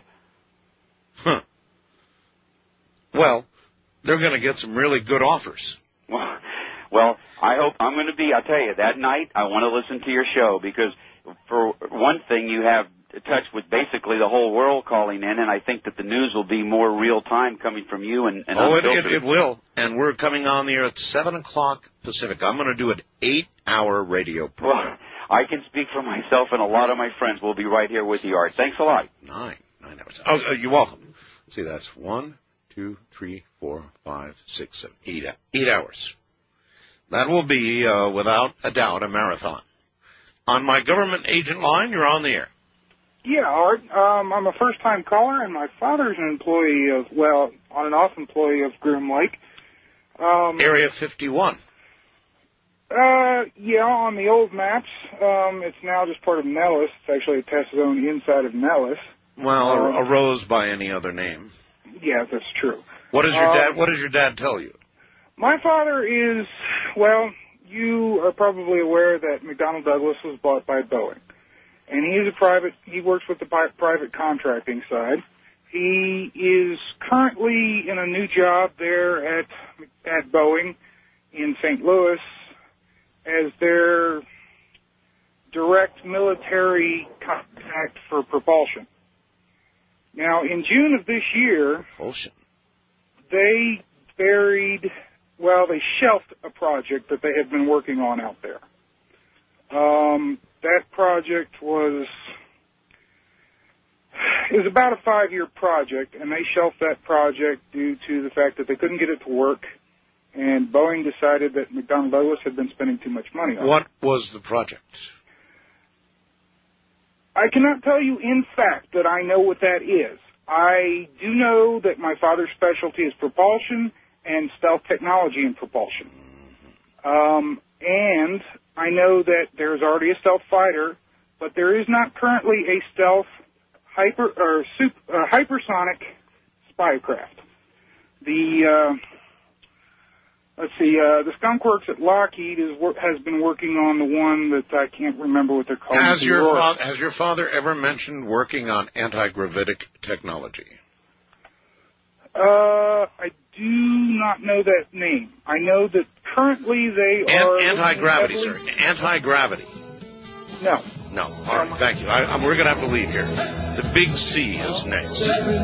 Huh. Well, they're going to get some really good offers. Well, well, I hope I'm going to be. I'll tell you, that night I want to listen to your show because, for one thing, you have touch with basically the whole world calling in, and I think that the news will be more real time coming from you and, and oh, it, unfiltered. it, it will. And we're coming on the air at seven o'clock Pacific. I'm going to do an eight-hour radio program. Well, I can speak for myself, and a lot of my friends will be right here with you, Art. Thanks a lot. Nine. Nine hours. Oh, uh, you're welcome. See, that's one, two, three, four, five, six, seven, eight, eight hours. That will be, uh, without a doubt, a marathon. On my government agent line, you're on the air. Yeah, Art. Um, I'm a first-time caller, and my father's an employee of, well, on and off employee of Groom Lake. Um, Area fifty-one. Uh, yeah, on the old maps, um, it's now just part of Nellis. It's actually a test zone inside of Nellis. Well, Um, arose by any other name. Yeah, that's true. What does your Um, dad? What does your dad tell you? My father is, well, you are probably aware that McDonnell Douglas was bought by Boeing. And he is a private, he works with the pi- private contracting side. He is currently in a new job there at, at Boeing in Saint Louis as their direct military contact for propulsion. Now, in June of this year, Propulsion. they buried, well, they shelved a project that they had been working on out there. Um, that project was, it was about a five-year project, and they shelved that project due to the fact that they couldn't get it to work, and Boeing decided that McDonnell Douglas had been spending too much money on it. What was the project? I cannot tell you in fact that I know what that is. I do know that my father's specialty is propulsion and stealth technology in propulsion. Um, and I know that there's already a stealth fighter, but there is not currently a stealth hyper or super, uh, hypersonic spycraft. The uh, let's see, uh, the Skunk Works at Lockheed is wor- has been working on the one that I can't remember what they're called. Has your fa- has your father ever mentioned working on anti-gravitic technology? Uh, I do not know that name. I know that currently they An- are anti-gravity, heavily- sir. Anti-gravity. No. No. All right. Thank you. I, I, we're going to have to leave here. The Big C is next.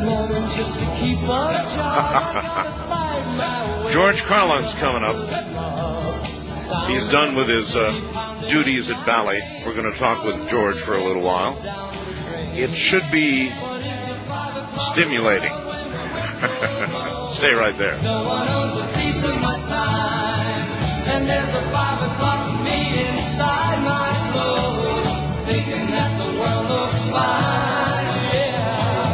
George Carlin's coming up. He's done with his uh, duties at Valley. We're going to talk with George for a little while. It should be stimulating. Stay right there. No one owns a piece of my time, and there's a five o'clock meeting inside my clothes, thinking that the world looks fine, yeah.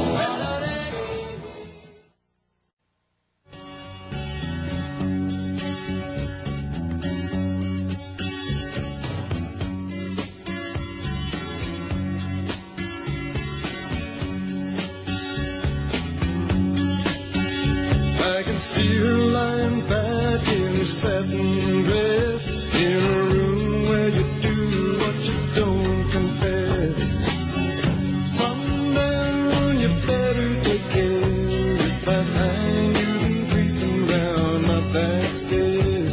I can see her lying back in her satin dress, in a room where you do what you don't confess. Sundown, you better take care if I find you been creeping round my back stairs.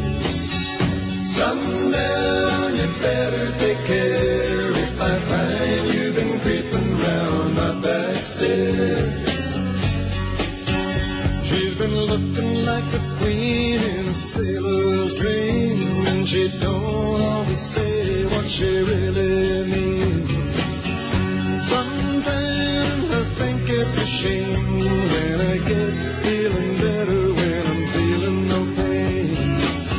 Sundown, you better take care if I find you been creeping round my back stairs. She's been looking like a queen in a sailor's dream, and she don't always say what she really means. Sometimes I think it's a shame when I get feeling better when I'm feeling no pain.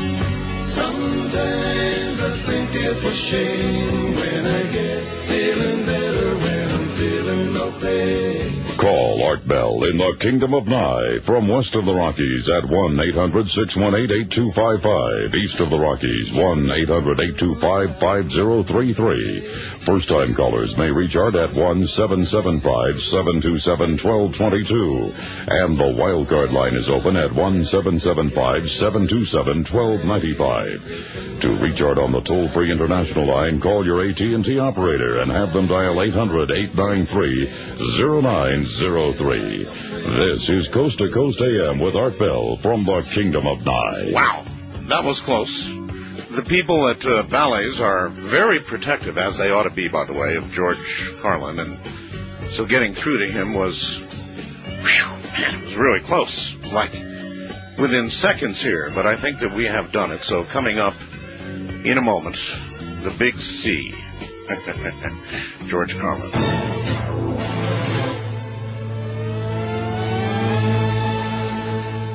Sometimes I think it's a shame when I get feeling better when I'm feeling no pain. Call Art Bell in the Kingdom of Nye from west of the Rockies at one eight hundred six one eight eight two five five. East of the Rockies, one eight hundred eight two five five zero three three. First-time callers may reach Art at one seven seven five seven two seven one two two two. And the wildcard line is open at one seven seven five seven two seven one two nine five. To reach Art on the toll-free international line, call your A T and T operator and have them dial eight hundred eight nine three zero nine zero three. This is Coast to Coast A M with Art Bell from the Kingdom of Nye. Wow, that was close. The people at uh, Ballets are very protective, as they ought to be, by the way, of George Carlin, and so getting through to him was, whew, man, it was really close, like within seconds here, but I think that we have done it. So coming up in a moment, the Big C, George Carlin.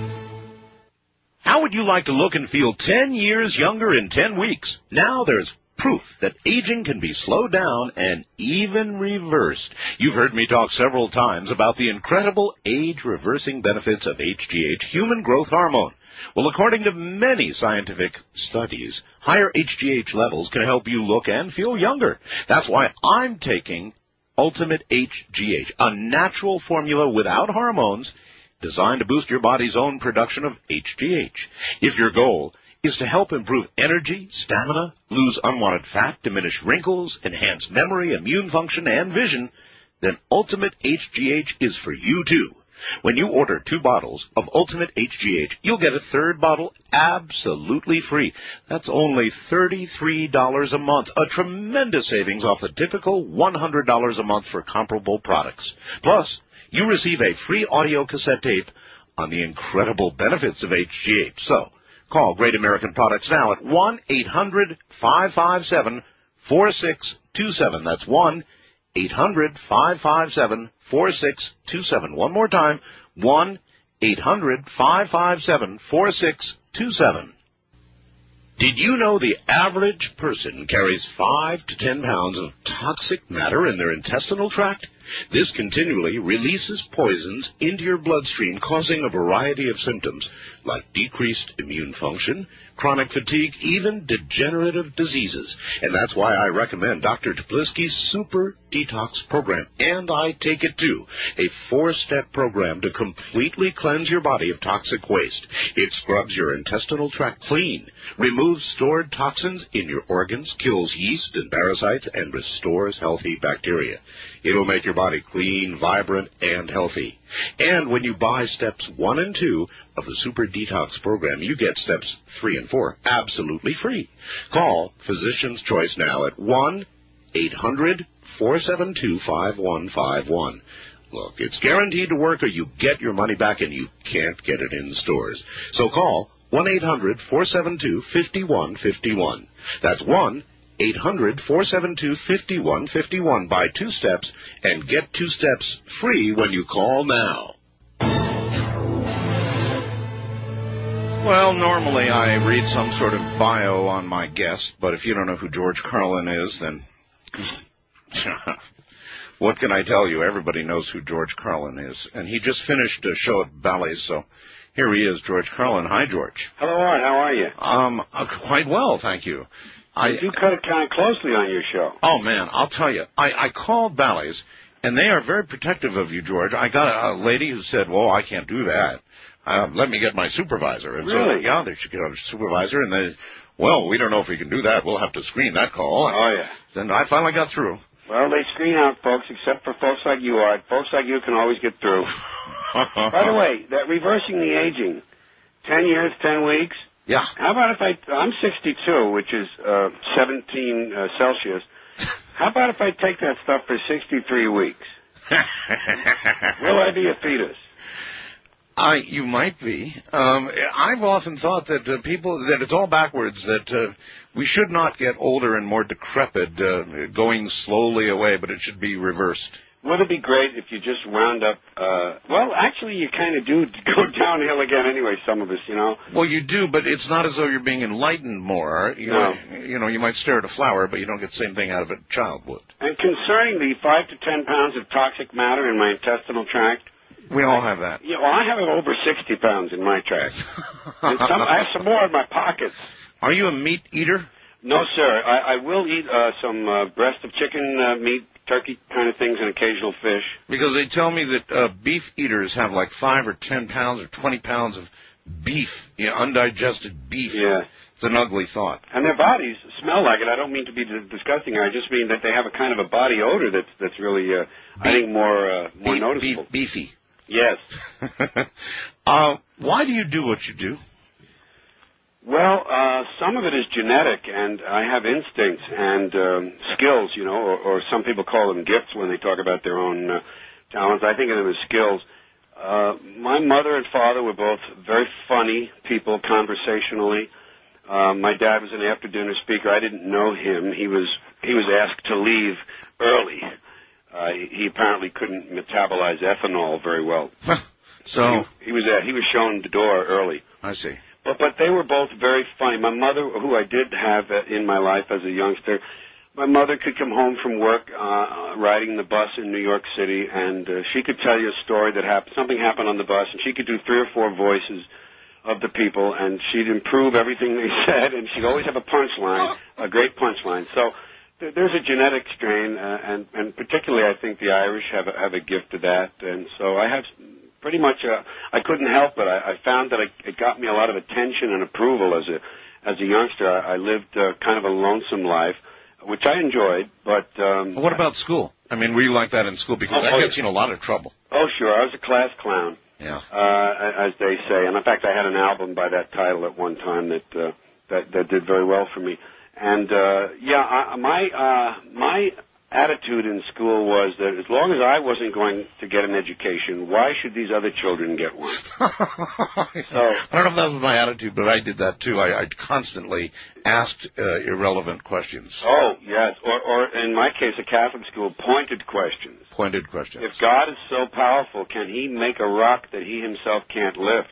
How would you like to look and feel ten years younger in ten weeks? Now there's proof that aging can be slowed down and even reversed. You've heard me talk several times about the incredible age-reversing benefits of H G H, human growth hormone. Well, according to many scientific studies, higher H G H levels can help you look and feel younger. That's why I'm taking Ultimate H G H, a natural formula without hormones designed to boost your body's own production of H G H. If your goal is to help improve energy, stamina, lose unwanted fat, diminish wrinkles, enhance memory, immune function, and vision, then Ultimate H G H is for you too. When you order two bottles of Ultimate H G H, you'll get a third bottle absolutely free. That's only thirty-three dollars a month, a tremendous savings off the typical one hundred dollars a month for comparable products. Plus, you receive a free audio cassette tape on the incredible benefits of H G H. So, call Great American Products now at one eight hundred five five seven four six two seven. That's one eight hundred five five seven four six two seven. One more time, one eight hundred five five seven four six two seven. Did you know the average person carries five to ten pounds of toxic matter in their intestinal tract? This continually releases poisons into your bloodstream, causing a variety of symptoms like decreased immune function, chronic fatigue, even degenerative diseases. And that's why I recommend Doctor Toplisky's Super Detox Program. And I take it too, a four-step program to completely cleanse your body of toxic waste. It scrubs your intestinal tract clean, removes stored toxins in your organs, kills yeast and parasites, and restores healthy bacteria. It'll make your body clean, vibrant, and healthy. And when you buy steps one and two of the Super Detox Program, you get steps three and four absolutely free. Call Physician's Choice now at one eight hundred four seven two five one five one. Look, it's guaranteed to work or you get your money back and you can't get it in stores. So call one eight hundred four seven two five one five one. That's one eight hundred four seven two five one five one. Buy two steps and get two steps free when you call now. Well, normally I read some sort of bio on my guest, but if you don't know who George Carlin is, then what can I tell you? Everybody knows who George Carlin is. And he just finished a show at Bally's, so here he is, George Carlin. Hi, George. Hello, Art. How are you? Um, uh, quite well, thank you. I do cut it kind of closely on your show. Oh, man, I'll tell you. I, I called Bally's, and they are very protective of you, George. I got a, a lady who said, well, I can't do that. Uh, let me get my supervisor. And really? So, yeah, they should get a supervisor, and they, well, we don't know if we can do that. We'll have to screen that call. Oh, yeah. Then I finally got through. Well, they screen out folks, except for folks like you, Art. Folks like you can always get through. By the way, that reversing the aging, ten years, ten weeks. Yeah. How about if I, I'm sixty-two, which is uh, seventeen uh, Celsius. How about if I take that stuff for sixty-three weeks? Will I be a fetus? I, you might be. Um, I've often thought that uh, people, that it's all backwards, that uh, we should not get older and more decrepit, uh, going slowly away, but it should be reversed. Would it be great if you just wound up, uh, well, actually you kind of do go downhill again anyway, some of us, you know? Well, you do, but it's not as though you're being enlightened more. You no. know, you know, you might stare at a flower, but you don't get the same thing out of it a child would. And concerning the five to ten pounds of toxic matter in my intestinal tract, we all have that. Yeah, well, I have over sixty pounds in my tract. And some, I have some more in my pockets. Are you a meat eater? No, sir. I, I will eat uh, some uh, breast of chicken uh, meat, turkey kind of things, and occasional fish. Because they tell me that uh, beef eaters have like five or ten pounds or twenty pounds of beef, you know, undigested beef. Yeah. It's an ugly thought. And their bodies smell like it. I don't mean to be disgusting. I just mean that they have a kind of a body odor that's that's really, uh, I think, more uh, more Be- noticeable. Be- beefy. Yes. uh, why do you do what you do? Well, uh, some of it is genetic, and I have instincts and um, skills, you know, or, or some people call them gifts when they talk about their own uh, talents. I think of them as skills. Uh, my mother and father were both very funny people conversationally. Uh, my dad was an after-dinner speaker. I didn't know him. He was he was asked to leave early. Uh, he, he apparently couldn't metabolize ethanol very well. so he, he was uh, he was shown the door early. I see. But but they were both very funny. My mother, who I did have uh, in my life as a youngster, my mother could come home from work uh, riding the bus in New York City, and uh, she could tell you a story that happened. Something happened on the bus, and she could do three or four voices of the people, and she'd improve everything they said, and she'd always have a punchline, a great punchline. So th- there's a genetic strain, uh, and, and particularly I think the Irish have a, have a gift to that, and so I have pretty much, uh, I couldn't help it. I, I found that I, it got me a lot of attention and approval as a, as a youngster. I, I lived uh, kind of a lonesome life, which I enjoyed, but... Um, what about school? I mean, were you like that in school? Because oh, that gets you in a lot of trouble. Oh, sure. I was a class clown. Yeah. Uh, as they say. And in fact, I had an album by that title at one time that uh, that, that did very well for me. And uh, yeah, I, my uh, my attitude in school was that as long as I wasn't going to get an education, why should these other children get one? so, I don't know if that was my attitude, but I did that too. I, I constantly asked uh, irrelevant questions. Oh, yes. Or, or in my case, a Catholic school, pointed questions. Pointed questions. If God is so powerful, can he make a rock that he himself can't lift?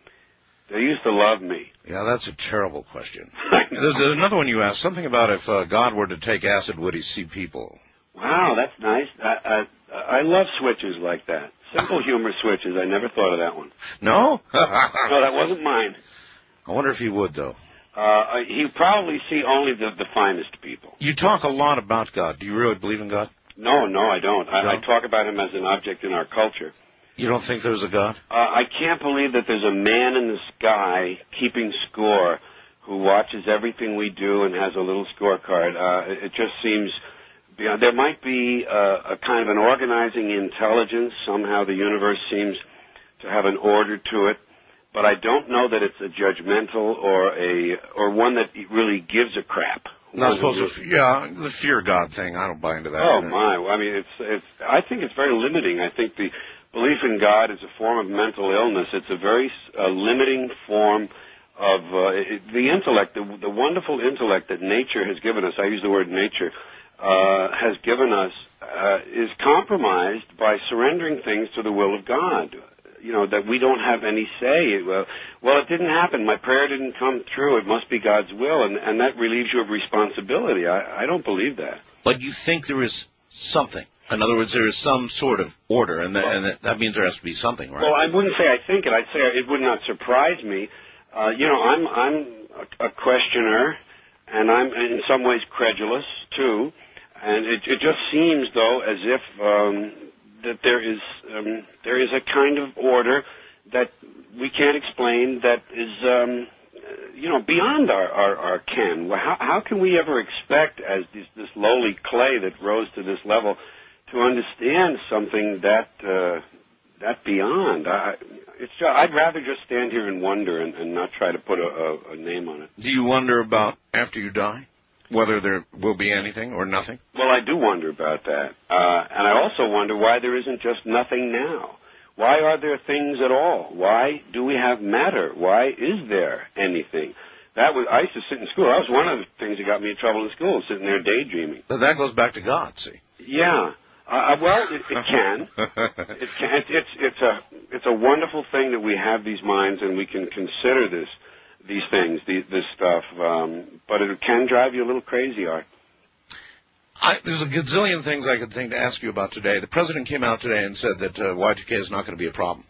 They used to love me. Yeah, that's a terrible question. There's another one you asked, something about if uh, God were to take acid, would he see people? Wow, that's nice. I, I, I love switches like that. Simple humor switches. I never thought of that one. No? No, that wasn't mine. I wonder if he would, though. Uh, he'd probably see only the, the finest people. You talk a lot about God. Do you really believe in God? No, no, I don't. I, No? I talk about him as an object in our culture. You don't think there's a God? Uh, I can't believe that there's a man in the sky keeping score who watches everything we do and has a little scorecard. Uh, it, it just seems beyond. There might be uh, a kind of an organizing intelligence. Somehow the universe seems to have an order to it. But I don't know that it's a judgmental or a or one that really gives a crap. Not supposed to. Yeah, the fear God thing. I don't buy into that. Oh either. my! I mean, it's it's. I think it's very limiting. I think the belief in God is a form of mental illness. It's a very uh, limiting form of uh, it, the intellect, the, the wonderful intellect that nature has given us. I use the word nature uh, has given us uh, is compromised by surrendering things to the will of God. You know, that we don't have any say. Well, well, it didn't happen. My prayer didn't come true. It must be God's will, and, and that relieves you of responsibility. I, I don't believe that. But you think there is something. In other words, there is some sort of order, and, that, and that, that means there has to be something, right? Well, I wouldn't say I think it. I'd say it would not surprise me. Uh, you know, I'm I'm a, a questioner, and I'm in some ways credulous too. And it, it just seems, though, as if um, that there is um, there is a kind of order that we can't explain that is, um, you know, beyond our, our, our ken. How, how can we ever expect, as this, this lowly clay that rose to this level, to understand something that uh, that beyond? I, it's just, I'd rather just stand here and wonder and, and not try to put a, a, a name on it. Do you wonder about after you die, whether there will be anything or nothing? Well, I do wonder about that. Uh, and I also wonder why there isn't just nothing now. Why are there things at all? Why do we have matter? Why is there anything? That was I used to sit in school. That was one of the things that got me in trouble in school, sitting there daydreaming. But that goes back to God, see? Yeah. Uh, well, it, it can. It can. It, it's it's a it's a wonderful thing that we have these minds and we can consider this, these things, these, this stuff. Um, but it can drive you a little crazy, Art. I, there's a gazillion things I could think to ask you about today. The president came out today and said that uh, Y two K is not going to be a problem.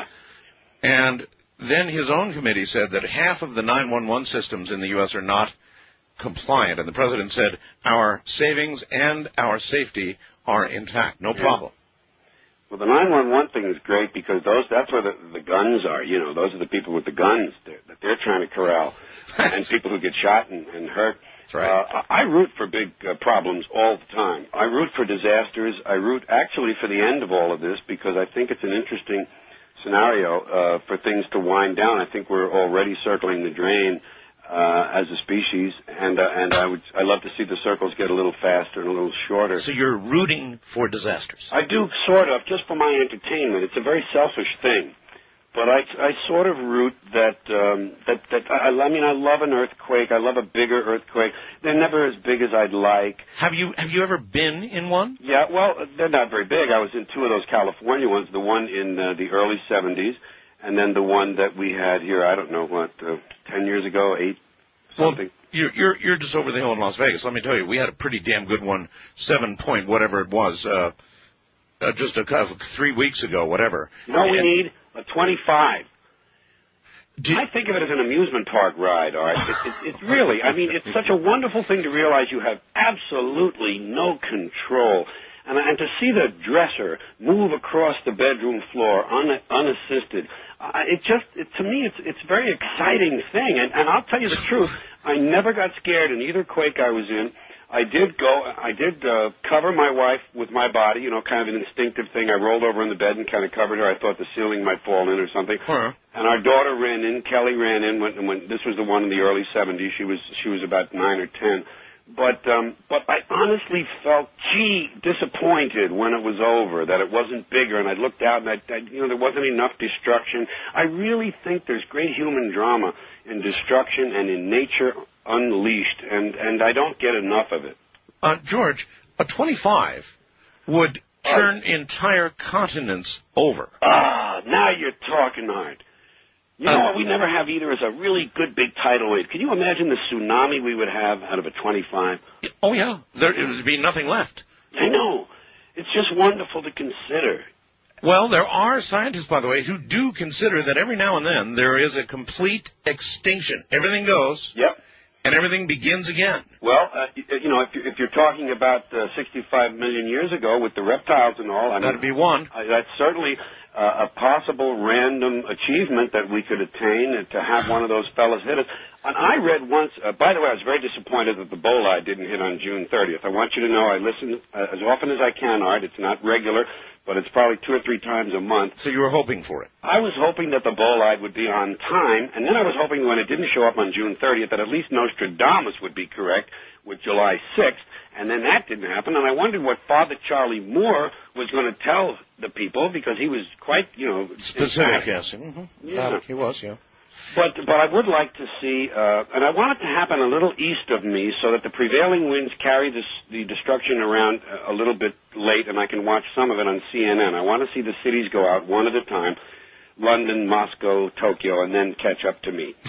And then his own committee said that half of the nine one one systems in the U S are not compliant. And the president said our savings and our safety are intact. No problem. Well, the nine one one thing is great because those that's where the, the guns are. You know, those are the people with the guns that, that they're trying to corral, and people who get shot and, and hurt. That's right. Uh, I root for big uh, problems all the time. I root for disasters. I root actually for the end of all of this because I think it's an interesting scenario uh, for things to wind down. I think we're already circling the drain uh, as a species, and uh, and I would I love to see the circles get a little faster and a little shorter. So you're rooting for disasters? I do, sort of, just for my entertainment. It's a very selfish thing. But I, I sort of root that, um, that, that I, I mean, I love an earthquake. I love a bigger earthquake. They're never as big as I'd like. Have you, have you ever been in one? Yeah, well, they're not very big. I was in two of those California ones, the one in uh, the early seventies, and then the one that we had here, I don't know, what, uh, ten years ago, eight, something. Well, you're, you're, you're just over the hill in Las Vegas. Let me tell you, we had a pretty damn good one, seven point whatever it was, uh, uh, just a couple, three weeks ago, whatever. You know what we And- need? A twenty-five. I think of it as an amusement park ride, Art. It, it, it's really, I mean, it's such a wonderful thing to realize you have absolutely no control. And, and to see the dresser move across the bedroom floor un, unassisted, uh, it just, it, to me, it's it's a very exciting thing. And, and I'll tell you the truth, I never got scared in either quake I was in. I did go, I did uh, cover my wife with my body, you know, kind of an instinctive thing. I rolled over in the bed and kind of covered her. I thought the ceiling might fall in or something. Huh. And our daughter ran in. Kelly ran in when, when this was the one in the early seventies. She was she was about nine or ten. But um, but I honestly felt, gee, disappointed when it was over, that it wasn't bigger. And I looked out and I, I, you know, there wasn't enough destruction. I really think there's great human drama in destruction and in nature unleashed, and and I don't get enough of it. Uh, George, a twenty-five would turn entire continents over. Ah, now you're talking, Art. You know Uh, what we never have either is a really good big tidal wave. Can you imagine the tsunami we would have out of a twenty-five? Oh, yeah. There would be nothing left. I know. It's just wonderful to consider. Well, there are scientists, by the way, who do consider that every now and then there is a complete extinction. Everything goes. Yep. And everything begins again. Well, uh, you know, if, you, if you're talking about uh, sixty-five million years ago with the reptiles and all, I mean, that'd be one. Uh, that's certainly uh, a possible random achievement that we could attain, uh, to have one of those fellas hit us. And I read once, uh, by the way, I was very disappointed that the Bolide didn't hit on June thirtieth. I want you to know I listen uh, as often as I can, Art. It's not regular, but it's probably two or three times a month. So you were hoping for it? I was hoping that the Bolide would be on time, and then I was hoping when it didn't show up on June thirtieth that at least Nostradamus would be correct with July sixth, and then that didn't happen, and I wondered what Father Charlie Moore was going to tell the people, because he was quite, you know... Specific, yes. Mm-hmm. Yeah. He was, yeah. But but I would like to see, uh, and I want it to happen a little east of me so that the prevailing winds carry this, the destruction around a little bit late, and I can watch some of it on C N N. I want to see the cities go out one at a time, London, Moscow, Tokyo, and then catch up to me.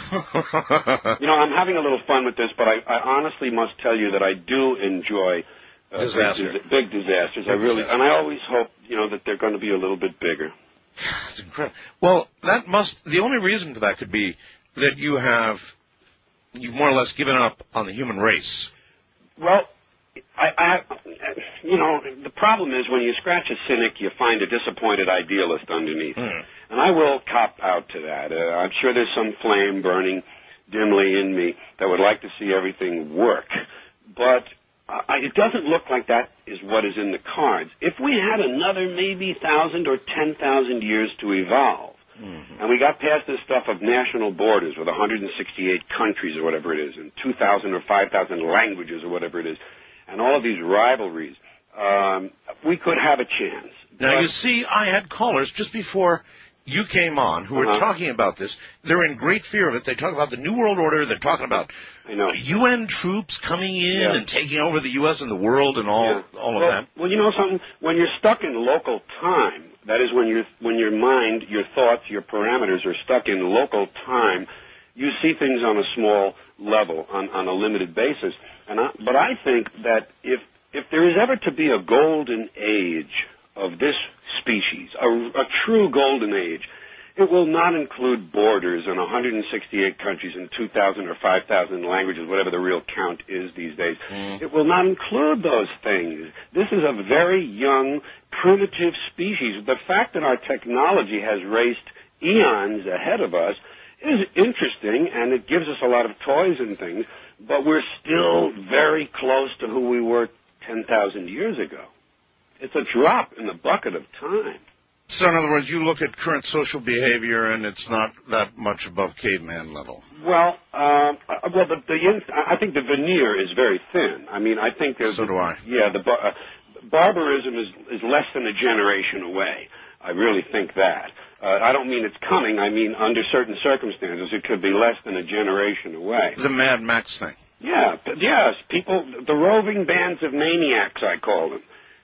You know, I'm having a little fun with this, but I, I honestly must tell you that I do enjoy uh, Disaster. big, big disasters. I really, and I always hope, you know, that they're going to be a little bit bigger. It's incredible. Well, that must, the only reason for that could be that you have, you've more or less given up on the human race. Well, I, I, you know, the problem is when you scratch a cynic, you find a disappointed idealist underneath. Mm. And I will cop out to that. Uh, I'm sure there's some flame burning dimly in me that would like to see everything work. But I, it doesn't look like that is what is in the cards. If we had another maybe thousand or ten thousand years to evolve, mm-hmm. and we got past this stuff of national borders with one hundred sixty-eight countries or whatever it is, and two thousand or five thousand languages or whatever it is, and all of these rivalries, um, we could have a chance. Now, but, you see, I had callers just before you came on who were Uh-huh. talking about this. They're in great fear of it. They talk about the New World Order. They're talking about I know. U N troops coming in Yeah. and taking over the U S and the world and all Yeah. all well, of that. Well, you know something? When you're stuck in local time, that is when you when your mind, your thoughts, your parameters are stuck in local time, you see things on a small level, on, on a limited basis. And I, but I think that if if there is ever to be a golden age of this species, a, a true golden age, it will not include borders and one hundred sixty-eight countries and two thousand or five thousand languages, whatever the real count is these days. Mm. It will not include those things. This is a very young, primitive species. The fact that our technology has raced eons ahead of us is interesting, and it gives us a lot of toys and things, but we're still very close to who we were ten thousand years ago. It's a drop in the bucket of time. So, in other words, you look at current social behavior, and it's not that much above caveman level. Well, uh, well, the, the in, I think the veneer is very thin. I mean, I think there's So do I. Yeah, the bar- uh, barbarism is is less than a generation away. I really think that. Uh, I don't mean it's coming. I mean, under certain circumstances, it could be less than a generation away. The Mad Max thing. Yeah, p- yes, people, the roving bands of maniacs, I call them.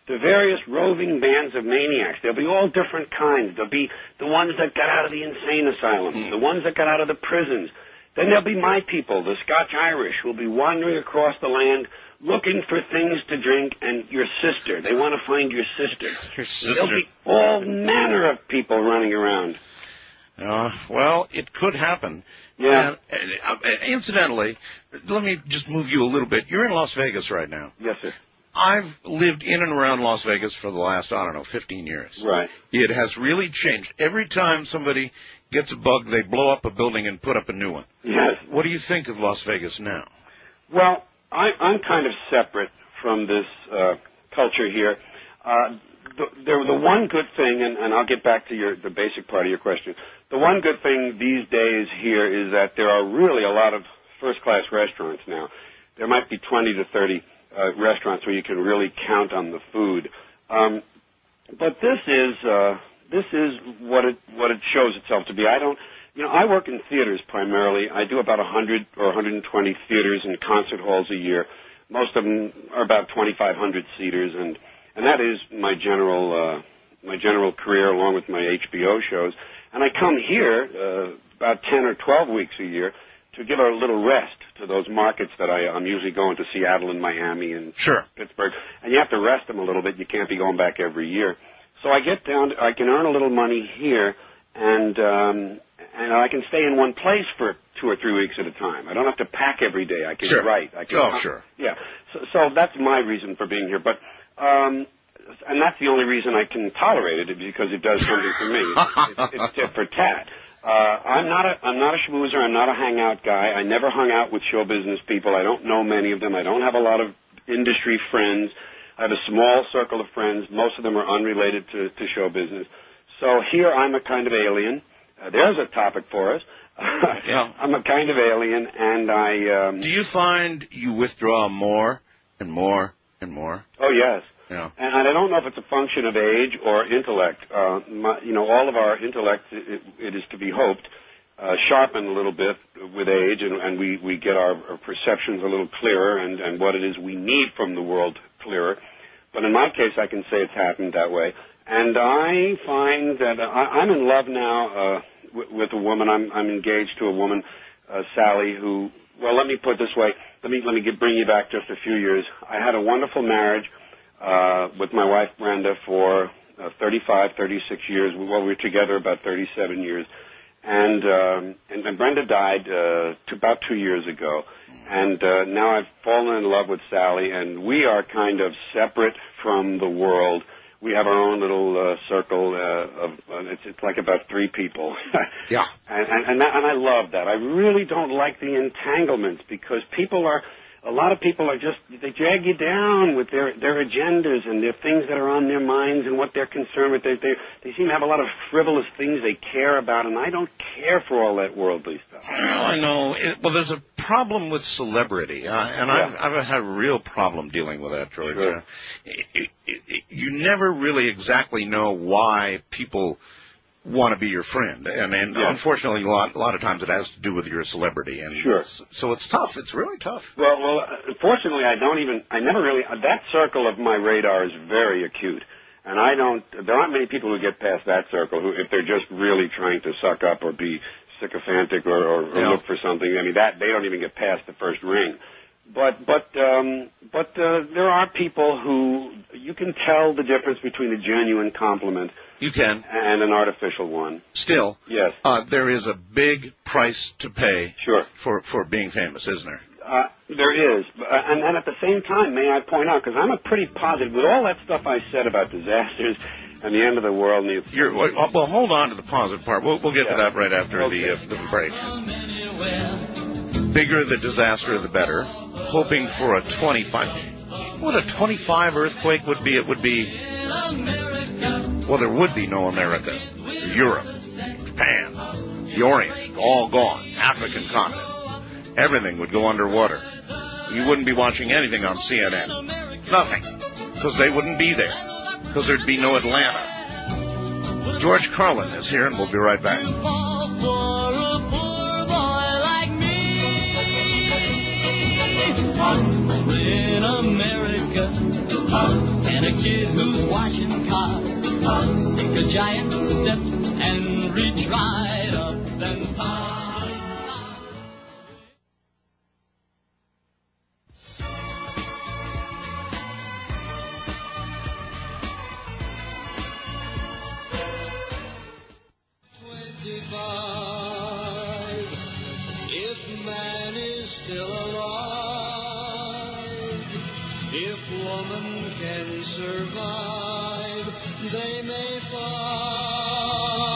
the various roving bands of maniacs. There'll be all different kinds. There'll be the ones that got out of the insane asylum, mm. the ones that got out of the prisons. Then there'll be my people, the Scotch-Irish, who will be wandering across the land looking for things to drink, and your sister. They want to find your sister. Your sister. There'll be all manner of people running around. Uh, well, it could happen. Yeah. Uh, uh, incidentally, let me just move you a little bit. You're in Las Vegas right now. Yes, sir. I've lived in and around Las Vegas for the last, I don't know, fifteen years. Right. It has really changed. Every time somebody gets a bug, they blow up a building and put up a new one. Yes. What do you think of Las Vegas now? Well, I, I'm kind of separate from this uh, culture here. Uh, the, the, the one good thing, and, and I'll get back to your the basic part of your question, the one good thing these days here is that there are really a lot of first-class restaurants now. There might be twenty to thirty uh, restaurants where you can really count on the food. Um, but this is uh, this is what it what it shows itself to be. I don't. You know, I work in theaters primarily. I do about one hundred or one hundred twenty theaters and concert halls a year. Most of them are about twenty-five hundred seaters, and and that is my general uh, my general career, along with my H B O shows. And I come here uh, about ten or twelve weeks a year to give a little rest to those markets that I, I'm usually going to Seattle and Miami and sure. Pittsburgh. And you have to rest them a little bit. You can't be going back every year. So I get down. I can earn a little money here, and um, and I can stay in one place for two or three weeks at a time. I don't have to pack every day. I can sure. write. I can, oh, sure. Yeah. So, so that's my reason for being here. But um, and that's the only reason I can tolerate it, because it does something for me. It's, it's tit for tat. Uh, I'm not a I'm not a schmoozer. I'm not a hangout guy. I never hung out with show business people. I don't know many of them. I don't have a lot of industry friends. I have a small circle of friends. Most of them are unrelated to, to show business. So here I'm a kind of alien. Uh, there's a topic for us. yeah. I'm a kind of alien, and I... Um, Do you find you withdraw more and more and more? Oh, yes. Yeah. And I don't know if it's a function of age or intellect. Uh, my, you know, all of our intellect, it, it is to be hoped, uh, sharpened a little bit with age, and, and we, we get our, our perceptions a little clearer, and, and what it is we need from the world clearer. But in my case, I can say it's happened that way. And I find that I, I'm in love now uh, w- with a woman. I'm, I'm engaged to a woman, uh, Sally, who, well, let me put it this way. Let me, let me get, bring you back just a few years. I had a wonderful marriage uh, with my wife, Brenda, for uh, thirty-five, thirty-six years. Well, we were together about thirty-seven years. And, um, and, and Brenda died uh, t- about two years ago. And uh, now I've fallen in love with Sally, and we are kind of separate from the world. We have our own little uh, circle uh, of uh, it's, it's like about three people. yeah. And and and, that, and I love that. I really don't like the entanglements, because people are a lot of people are just they drag you down with their their agendas and their things that are on their minds and what they're concerned with. They they they seem to have a lot of frivolous things they care about, and I don't care for all that worldly stuff. Well, I know. It, well, there's a problem with celebrity, uh, and yeah. I've, I've had a real problem dealing with that, George. Sure. Uh, it, it, it, you never really exactly know why people want to be your friend, and, and yeah. unfortunately, a lot, a lot of times it has to do with your celebrity, and sure. so it's tough. It's really tough. Well, well, unfortunately, I don't even. I never really. That circle of my radar is very acute, and I don't. There aren't many people who get past that circle who, if they're just really trying to suck up or be sycophantic or, or, or yeah. look for something. I mean, that they don't even get past the first ring. But but um, but uh, there are people who you can tell the difference between a genuine compliment. You can. And an artificial one. Still, yes, uh, there is a big price to pay. Sure. For for being famous, isn't there? Uh, there is, and, and at the same time, may I point out, because I'm a pretty positive with all that stuff I said about disasters and the end of the world. And the, You're, well, well, hold on to the positive part. We'll, we'll get yeah. to that right after okay. the uh, the break. Bigger the disaster, the better. Hoping for a twenty-five. What a twenty-five earthquake would be? It would be. Well, there would be no America. Europe, Japan, the Orient, all gone. African continent. Everything would go underwater. You wouldn't be watching anything on C N N. Nothing. Because they wouldn't be there. Because there'd be no Atlanta. George Carlin is here, and we'll be right back. In America, and a kid who's washing cars. Take a giant step and reach right up and touch. If man is still alive, if woman can survive, they may find.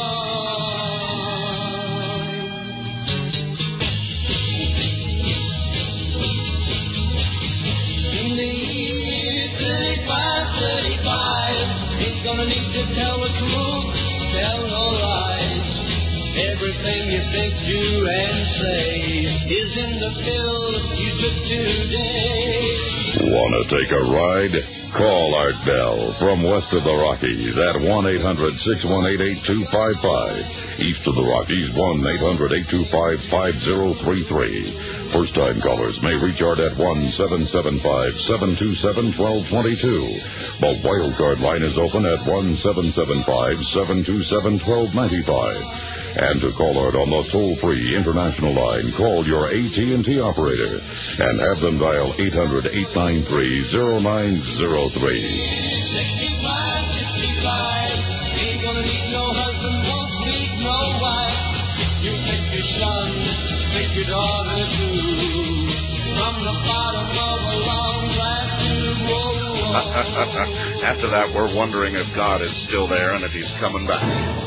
In the year thirty-five, thirty-five, ain't gonna need to tell the truth, tell no lies. Everything you think, do, and say is in the pill you took today. Want to take a ride? Call Art Bell from west of the Rockies at one eight hundred, six one eight, eight two five five. East of the Rockies, one eight hundred, eight two five, five zero three three. First-time callers may reach Art at one seven seven five, seven two seven, one two two two. The wild card line is open at one seven seven five, seven two seven, one two nine five. And to call Art on the toll-free international line, call your A T and T operator and have them dial eight hundred, eight nine three, zero nine zero three. sixty-five, sixty-five, ain't gonna need no husband, won't need no wife. You pick your son, pick your daughter too, from the bottom of a long glass tube. Whoa, whoa. After that, we're wondering if God is still there and if he's coming back.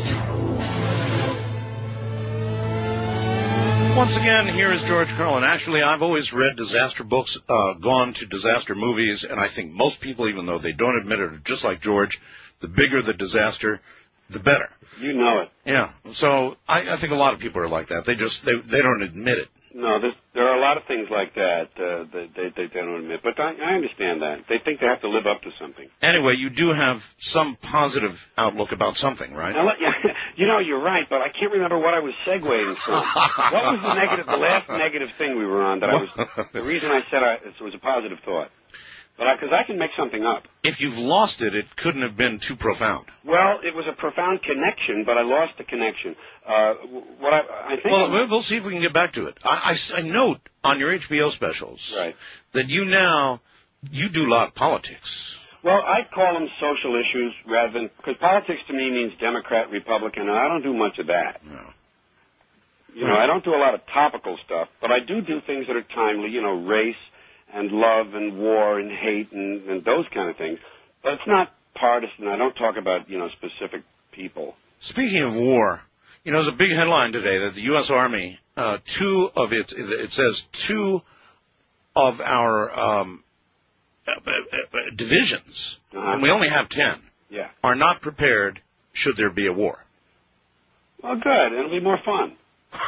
Once again, here is George Carlin. Actually, I've always read disaster books, uh, gone to disaster movies, and I think most people, even though they don't admit it, are just like George. The bigger the disaster, the better. You know it. Yeah. So I, I think a lot of people are like that. They just they they don't admit it. No, there's, there are a lot of things like that uh, that they, they, they don't admit. But I, I understand that. They think they have to live up to something. Anyway, you do have some positive outlook about something, right? Now, let, you know, you're right, but I can't remember what I was segueing from. What was the negative, the last negative thing we were on that I was, the reason I said I, it was a positive thought? But because I, I can make something up. If you've lost it, it couldn't have been too profound. Well, it was a profound connection, but I lost the connection. Uh, what I, I think. Well, I'm, we'll see if we can get back to it. I, I, I note on your H B O specials right. that you now you do a lot of politics. Well, I call them social issues rather than because politics to me means Democrat, Republican, and I don't do much of that. No. You know, I don't do a lot of topical stuff, but I do do things that are timely. You know, race and love and war and hate and, and those kind of things. But it's not partisan. I don't talk about, you know, specific people. Speaking of war, you know, there's a big headline today that the U S. Army, uh, two of its, it says two of our um, uh, uh, divisions, uh-huh. and we only have ten, yeah. are not prepared should there be a war. Well, good. It'll be more fun.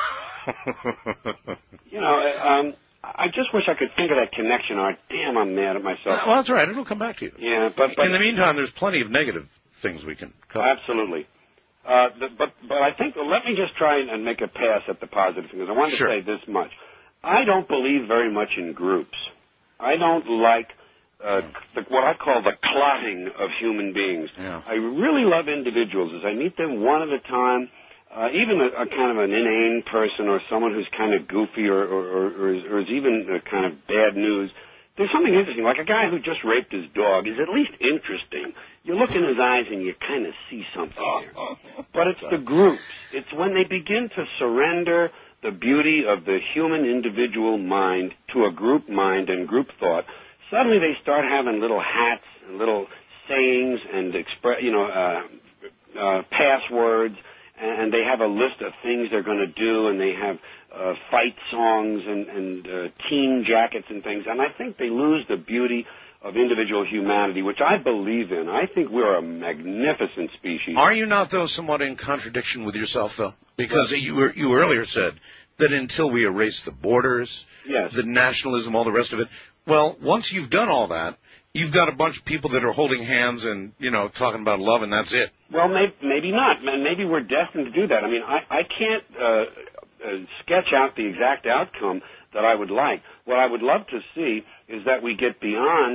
You know, um... I just wish I could think of that connection, Art. Damn, I'm mad at myself. Well, that's right. It'll come back to you. Yeah, but... but in the meantime, there's plenty of negative things we can cover. Absolutely. Uh, the, but but I think, well, let me just try and make a pass at the positive things. I wanted sure. to say this much. I don't believe very much in groups. I don't like uh, the, what I call the clotting of human beings. Yeah. I really love individuals. As I meet them one at a time, Uh, even a, a kind of an inane person or someone who's kind of goofy or, or, or, or, is, or is even a kind of bad news, there's something interesting. Like a guy who just raped his dog is at least interesting. You look in his eyes and you kind of see something there. But it's the groups. It's when they begin to surrender the beauty of the human individual mind to a group mind and group thought. Suddenly they start having little hats and little sayings and express, you know, uh, uh, passwords. And they have a list of things they're going to do, and they have uh, fight songs and, and uh, team jackets and things. And I think they lose the beauty of individual humanity, which I believe in. I think we're a magnificent species. Are you not, though, somewhat in contradiction with yourself, though? Because you, were, you earlier said that until we erase the borders, yes. the nationalism, all the rest of it, well, once you've done all that, you've got a bunch of people that are holding hands and, you know, talking about love, and that's it. Well, maybe, maybe not. Maybe we're destined to do that. I mean, I, I can't uh, uh, sketch out the exact outcome that I would like. What I would love to see is that we get beyond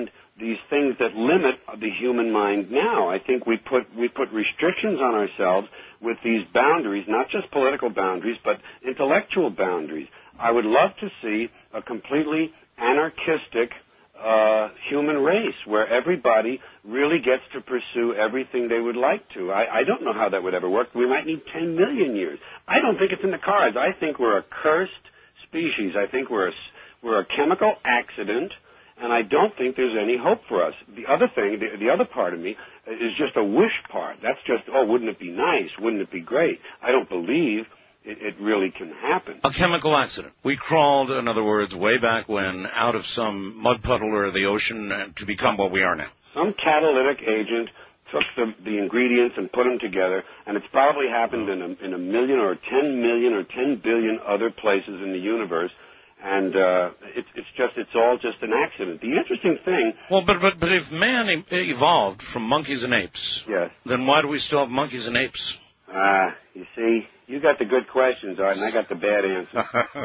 these things that limit the human mind now. I think we put we put restrictions on ourselves with these boundaries, not just political boundaries, but intellectual boundaries. I would love to see a completely anarchistic uh, human race where everybody really gets to pursue everything they would like to. I, I don't know how that would ever work. We might need ten million years. I don't think it's in the cards. I think we're a cursed species. I think we're a, we're a chemical accident, and I don't think there's any hope for us. The other thing, the, the other part of me is just a wish part. That's just, oh, wouldn't it be nice? Wouldn't it be great? I don't believe it, it really can happen. A chemical accident. We crawled, in other words, way back when, out of some mud puddle or the ocean to become what we are now. Some catalytic agent took the, the ingredients and put them together, and it's probably happened in a, in a million or ten million or ten billion other places in the universe. And uh, it's it's just it's all just an accident. The interesting thing. Well, but but but if man e- evolved from monkeys and apes, yes, then why do we still have monkeys and apes? Ah, uh, you see, you got the good questions, Art, and I got the bad answers.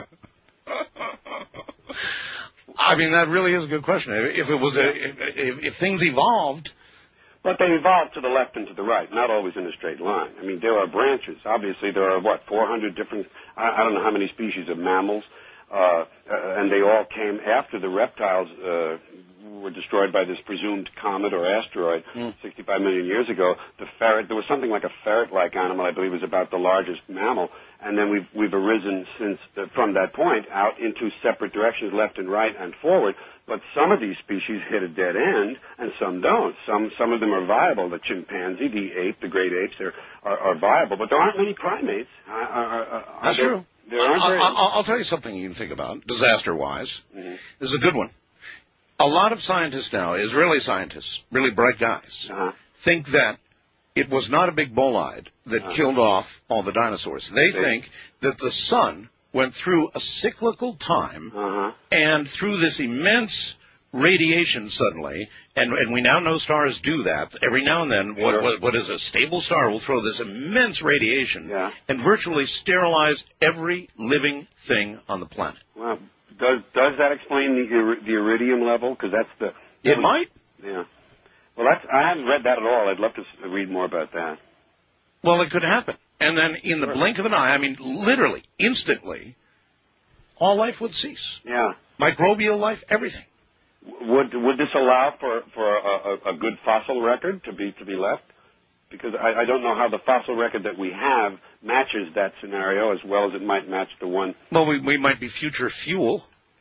I mean, that really is a good question. If it was a if, if things evolved. But they evolved to the left and to the right, not always in a straight line. I mean, there are branches. Obviously, there are what four hundred different. I, I don't know how many species of mammals. Uh, uh, and they all came after the reptiles uh, were destroyed by this presumed comet or asteroid mm. sixty-five million years ago. The ferret, there was something like a ferret-like animal, I believe, was about the largest mammal, and then we've we've arisen since uh, from that point out into separate directions, left and right and forward. But some of these species hit a dead end, and some don't. Some some of them are viable. The chimpanzee, the ape, the great apes, are are, are viable, but there aren't many primates. Are, are, are, are That's there, true. There aren't I'll, very... I'll, I'll tell you something you can think about, disaster-wise. Mm-hmm. This is a good one. A lot of scientists now, Israeli scientists, really bright guys, uh-huh. think that it was not a big bolide that uh-huh. killed off all the dinosaurs. They, they think that the sun went through a cyclical time, uh-huh. and through this immense radiation suddenly, and, and we now know stars do that. Every now and then, what, what, what is a stable star will throw this immense radiation yeah. and virtually sterilize every living thing on the planet. Well, does does that explain the the iridium level? Because that's the... It was, might. Yeah. Well, that's, I haven't read that at all. I'd love to read more about that. Well, it could happen. And then in the blink of an eye, I mean, literally, instantly, all life would cease. Yeah. Microbial life, everything. Would would this allow for for a, a good fossil record to be to be left? Because I, I don't know how the fossil record that we have matches that scenario as well as it might match the one. Well, we we might be future fuel.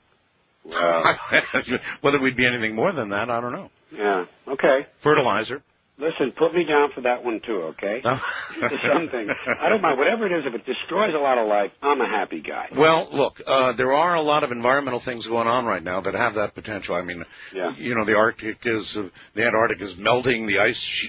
Well, whether we'd be anything more than that, I don't know. Yeah. Okay. Fertilizer. Listen, put me down for that one too, okay? No. Something. I don't mind. Whatever it is, if it destroys a lot of life, I'm a happy guy. Well, look, uh, there are a lot of environmental things going on right now that have that potential. I mean, yeah. you know, the Arctic is, uh, the Antarctic is melting, the ice, sh-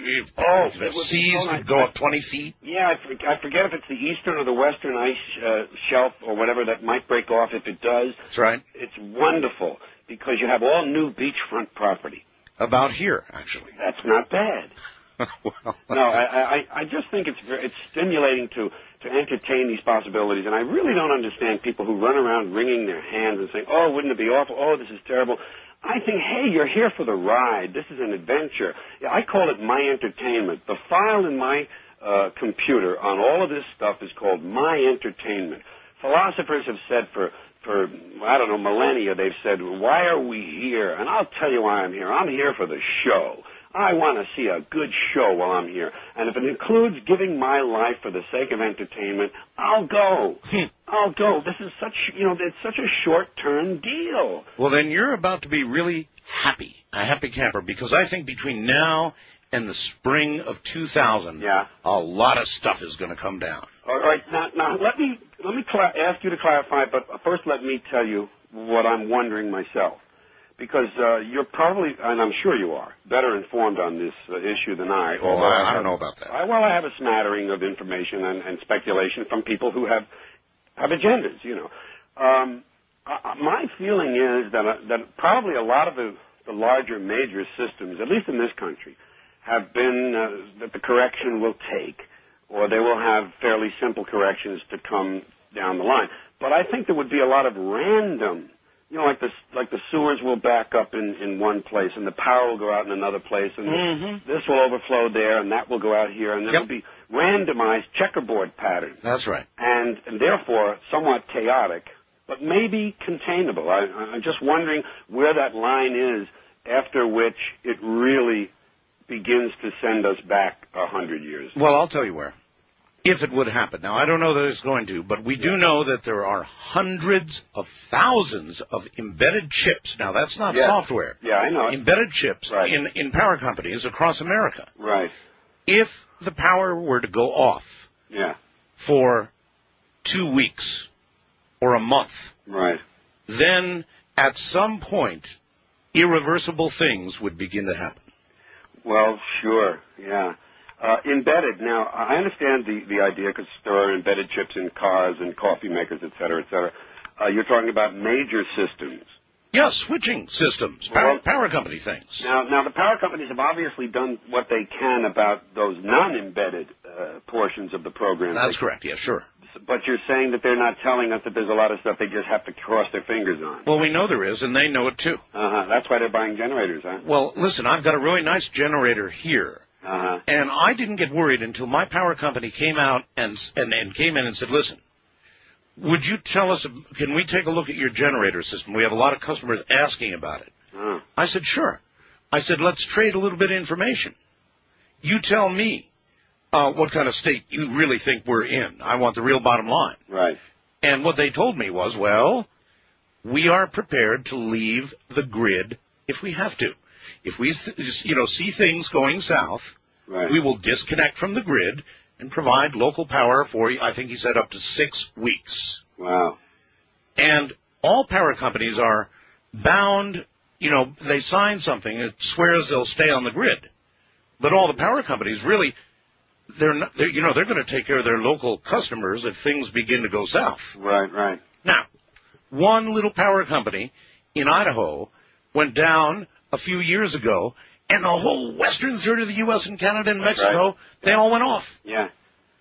oh, the seas so nice. go up twenty feet. Yeah, I, for, I forget if it's the eastern or the western ice uh, shelf or whatever that might break off. If it does, that's right. It's wonderful because you have all new beachfront property. About here, actually. That's not bad. well, no, I, I, I just think it's it's stimulating to, to entertain these possibilities, and I really don't understand people who run around wringing their hands and saying, oh, wouldn't it be awful? Oh, this is terrible. I think, hey, you're here for the ride. This is an adventure. Yeah, I call it my entertainment. The file in my uh, computer on all of this stuff is called my entertainment. Philosophers have said for For, I don't know, millennia, they've said, why are we here? And I'll tell you why I'm here. I'm here for the show. I want to see a good show while I'm here. And if it includes giving my life for the sake of entertainment, I'll go. I'll go. This is such, you know, it's such a short-term deal. Well, then you're about to be really happy, a happy camper, because I think between now and the spring of two thousand, yeah. a lot of stuff is going to come down. All right. Now, now let me let me cla- ask you to clarify, but first let me tell you what I'm wondering myself, because uh, you're probably, and I'm sure you are, better informed on this uh, issue than I. Oh, I, I, I don't know about that. I, well, I have a smattering of information and, and speculation from people who have have agendas. You know, um, uh, my feeling is that uh, that probably a lot of the, the larger major systems, at least in this country, have been uh, that the correction will take, or they will have fairly simple corrections to come down the line. But I think there would be a lot of random you know, like the like the sewers will back up in in one place, and the power will go out in another place, and Mm-hmm. this will overflow there, and that will go out here, and there Yep. will be randomized checkerboard patterns, That's right. and, and therefore somewhat chaotic, but maybe containable. I, I'm just wondering where that line is after which it really begins to send us back a hundred years. Well, I'll tell you where. If it would happen. Now, I don't know that it's going to, but we do know that there are hundreds of thousands of embedded chips. Now, that's not Yeah. software. Yeah, I know. Embedded chips Right. in, in power companies across America. Right. If the power were to go off Yeah. for two weeks or a month, Right. then at some point, irreversible things would begin to happen. Well, sure. Yeah. Uh, embedded. Now, I understand the, the idea because there are embedded chips in cars and coffee makers, et cetera, et cetera. Uh, you're talking about major systems. Yeah, switching systems, power, Well- power company things. Now, now the power companies have obviously done what they can about those non-embedded uh, portions of the program. That's They- correct, yeah, sure. But you're saying that they're not telling us that there's a lot of stuff they just have to cross their fingers on. Well, we know there is, and they know it too. Uh-huh. That's why they're buying generators, huh? Well, listen, I've got a really nice generator here, Uh-huh. and I didn't get worried until my power company came out and, and, and came in and said, listen, would you tell us, can we take a look at your generator system? We have a lot of customers asking about it. Uh-huh. I said, sure. I said, let's trade a little bit of information. You tell me uh, what kind of state you really think we're in. I want the real bottom line. Right. And what they told me was, well, we are prepared to leave the grid if we have to. If we, you know, see things going south, Right. we will disconnect from the grid and provide local power for, I think he said, up to six weeks. Wow. And all power companies are bound, you know, they sign something that swears they'll stay on the grid. But all the power companies really, they're not, they're, you know, they're going to take care of their local customers if things begin to go south. Right, right. Now, one little power company in Idaho went down a few years ago, and the whole western third of the U S and Canada and Mexico, Right. they all went off. Yeah.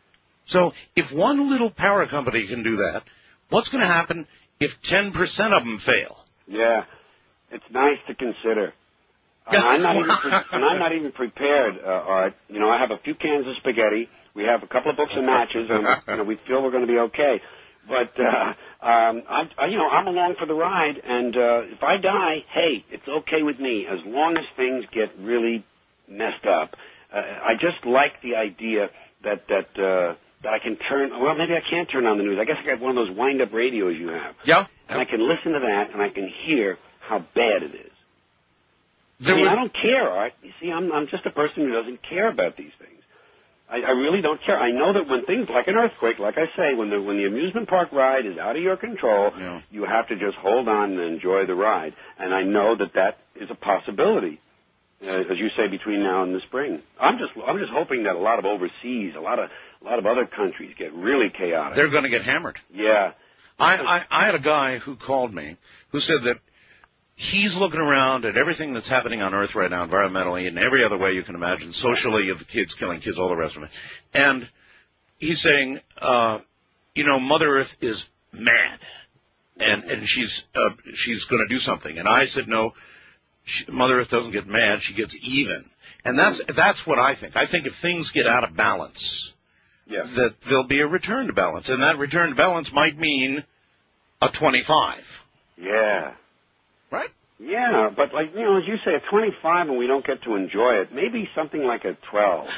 So if one little power company can do that, what's going to happen if ten percent of them fail? Yeah. It's nice to consider. And I'm not even pre- and I'm not even prepared, uh, Art. You know, I have a few cans of spaghetti. We have a couple of books of matches, and you know, we feel we're going to be okay. But uh, um, I, I, you know, I'm along for the ride, and uh, if I die, hey, it's okay with me as long as things get really messed up. Uh, I just like the idea that that uh, that I can turn. Well, maybe I can't turn on the news. I guess I got one of those wind-up radios you have. Yeah. And I can listen to that, and I can hear how bad it is. There I mean, were- I don't care, Art. You see, I'm I'm just a person who doesn't care about these things. I, I really don't care. I know that when things like an earthquake, like I say, when the when the amusement park ride is out of your control, Yeah. you have to just hold on and enjoy the ride. And I know that that is a possibility, uh, as you say, between now and the spring. I'm just I'm just hoping that a lot of overseas, a lot of a lot of other countries get really chaotic. They're going to get hammered. Yeah. I, I, I had a guy who called me who said that he's looking around at everything that's happening on Earth right now, environmentally and every other way you can imagine, socially, of kids killing kids, all the rest of it. And he's saying, uh, you know, Mother Earth is mad, and and she's uh, she's going to do something. And I said, no, she, Mother Earth doesn't get mad; she gets even. And that's that's what I think. I think if things get out of balance, Yeah. that there'll be a return to balance, and that return to balance might mean a twenty-five. Yeah. Right? Yeah, but like, you know, as you say, a twenty-five and we don't get to enjoy it, maybe something like a twelve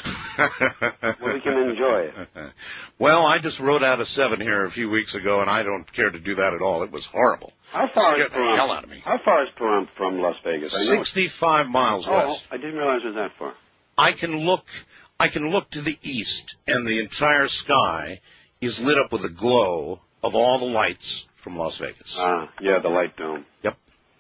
where we can enjoy it. Well, I just wrote out a seven here a few weeks ago, and I don't care to do that at all. It was horrible. How far Scared is the Pahrump? hell out of me. How far is Pahrump from Las Vegas? I know it's- sixty-five miles Oh, west. I didn't realize it was that far. I can look I can look to the east, and the entire sky is lit up with the glow of all the lights from Las Vegas. Ah, yeah, the light dome. Yep.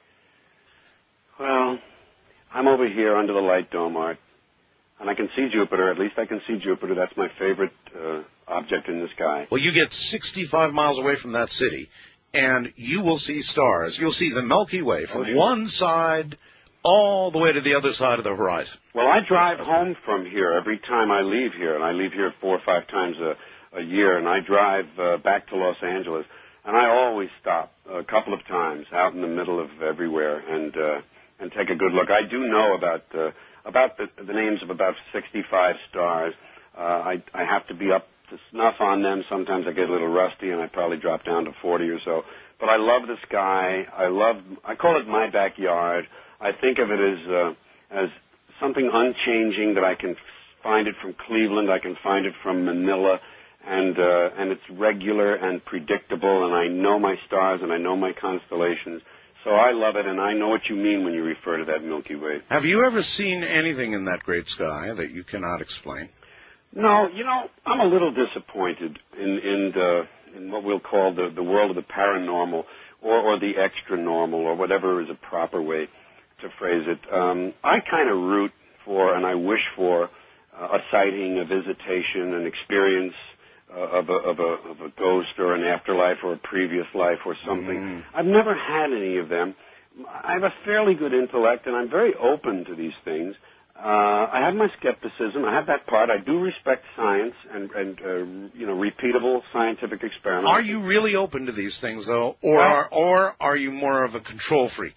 Well, I'm over here under the light dome, Art, and I can see Jupiter. At least I can see Jupiter. That's my favorite uh, object in the sky. Well, you get sixty-five miles away from that city, and you will see stars. You'll see the Milky Way from Oh, sure. one side all the way to the other side of the horizon. Well, I drive home from here every time I leave here, and I leave here four or five times a, a year, and I drive uh, back to Los Angeles. and I always stop a couple of times out in the middle of everywhere and uh, and take a good look. I do know about uh, about the, the names of about sixty-five stars. Uh, I I have to be up to snuff on them. Sometimes I get a little rusty, and I probably drop down to forty or so. But I love the sky. I love. I call it my backyard. I think of it as uh, as something unchanging that I can find it from Cleveland. I can find it from Manila, and uh, and it's regular and predictable. And I know my stars and I know my constellations. So I love it, and I know what you mean when you refer to that Milky Way. Have you ever seen anything in that great sky that you cannot explain? No, you know, I'm a little disappointed in in the in what we'll call the the world of the paranormal or or the extra normal or whatever is a proper way to phrase it. Um, I kind of root for and I wish for uh, a sighting, a visitation, an experience uh, of a of a of a ghost or an afterlife or a previous life or something. Mm. I've never had any of them. I have a fairly good intellect, and I'm very open to these things. Uh, I have my skepticism. I have that part. I do respect science and, and uh, you know, repeatable scientific experiments. Are you really open to these things, though, or well, are, or are you more of a control freak?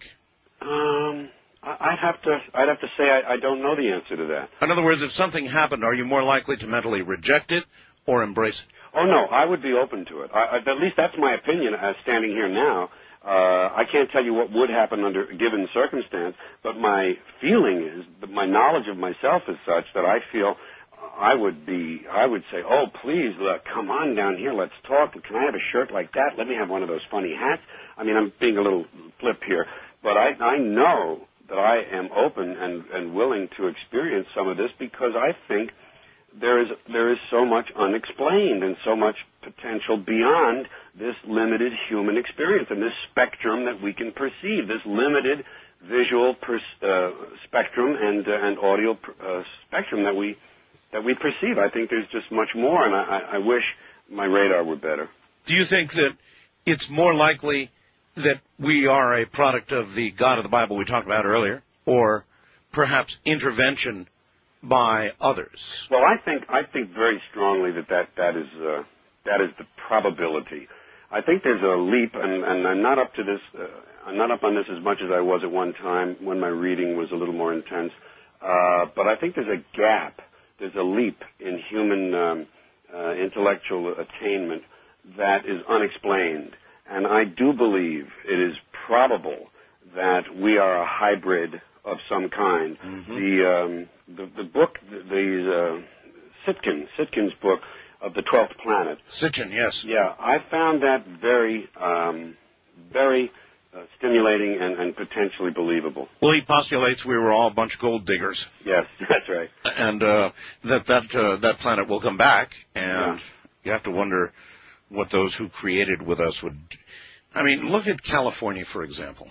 Um, I'd have to. I'd have to say I, I don't know the answer to that. In other words, if something happened, are you more likely to mentally reject it or embrace it? Oh no, I would be open to it. I, I, at least that's my opinion. As standing here now. Uh, I can't tell you what would happen under a given circumstance, but my feeling is, that my knowledge of myself is such that I feel I would be, I would say, oh, please, look, come on down here, let's talk. Can I have a shirt like that? Let me have one of those funny hats. I mean, I'm being a little flip here, but I, I know that I am open and, and willing to experience some of this because I think there is there is so much unexplained and so much potential beyond this limited human experience and this spectrum that we can perceive, this limited visual per, uh, spectrum and uh, and audio uh, spectrum that we that we perceive. I think there's just much more, and I, I wish my radar were better. Do you think that it's more likely that we are a product of the God of the Bible we talked about earlier, or perhaps intervention by others? Well, I think I think very strongly that that, that is uh, that is the probability. I think there's a leap, and, and I'm not up to this. Uh, I'm not up on this as much as I was at one time when my reading was a little more intense. Uh, but I think there's a gap. There's a leap in human um, uh, intellectual attainment that is unexplained, and I do believe it is probable that we are a hybrid of some kind. Mm-hmm. The, um, the the book, the, the uh, Sitkin, Sitkin's book of the twelfth planet. Sitchin, yes. Yeah, I found that very, um, very uh, stimulating and, and potentially believable. Well, he postulates we were all a bunch of gold diggers. Yes, that's right. And uh, that that uh, that planet will come back, and yeah. You have to wonder what those who created with us would. I mean, look at California, for example.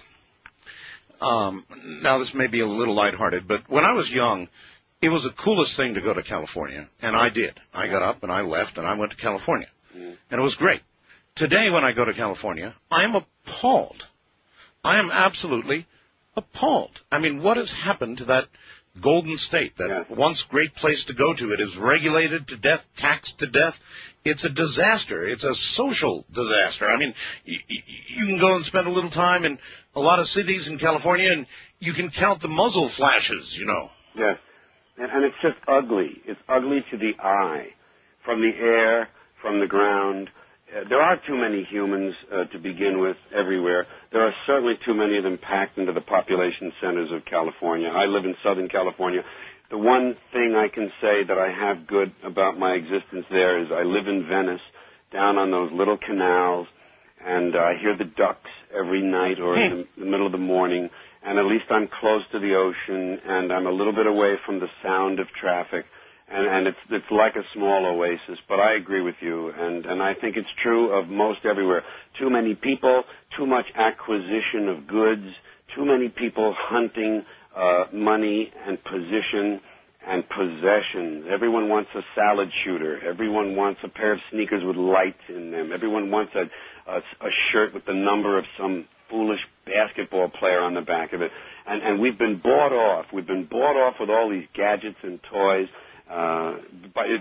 Um, now, this may be a little lighthearted, but when I was young, it was the coolest thing to go to California, and I did. I got up and I left and I went to California, mm. and it was great. Today, when I go to California, I am appalled. I am absolutely appalled. I mean, what has happened to that golden state, that yeah. once great place to go to? It is regulated to death, taxed to death. It's a disaster. It's a social disaster. I mean, y- y- you can go and spend a little time in a lot of cities in California, and you can count the muzzle flashes, you know. Yes, and, and it's just ugly. It's ugly to the eye, from the air, from the ground. Uh, there are too many humans uh, to begin with everywhere. There are certainly too many of them packed into the population centers of California. I live in Southern California. The one thing I can say that I have good about my existence there is I live in Venice, down on those little canals, and I hear the ducks every night or in the, the middle of the morning, and at least I'm close to the ocean, and I'm a little bit away from the sound of traffic, and, and it's it's like a small oasis. But I agree with you, and, and I think it's true of most everywhere. Too many people, too much acquisition of goods, too many people hunting Uh, money and position and possessions. Everyone wants a salad shooter. Everyone wants a pair of sneakers with lights in them. Everyone wants a, a, a shirt with the number of some foolish basketball player on the back of it. And, and we've been bought off. We've been bought off with all these gadgets and toys. Uh, but it,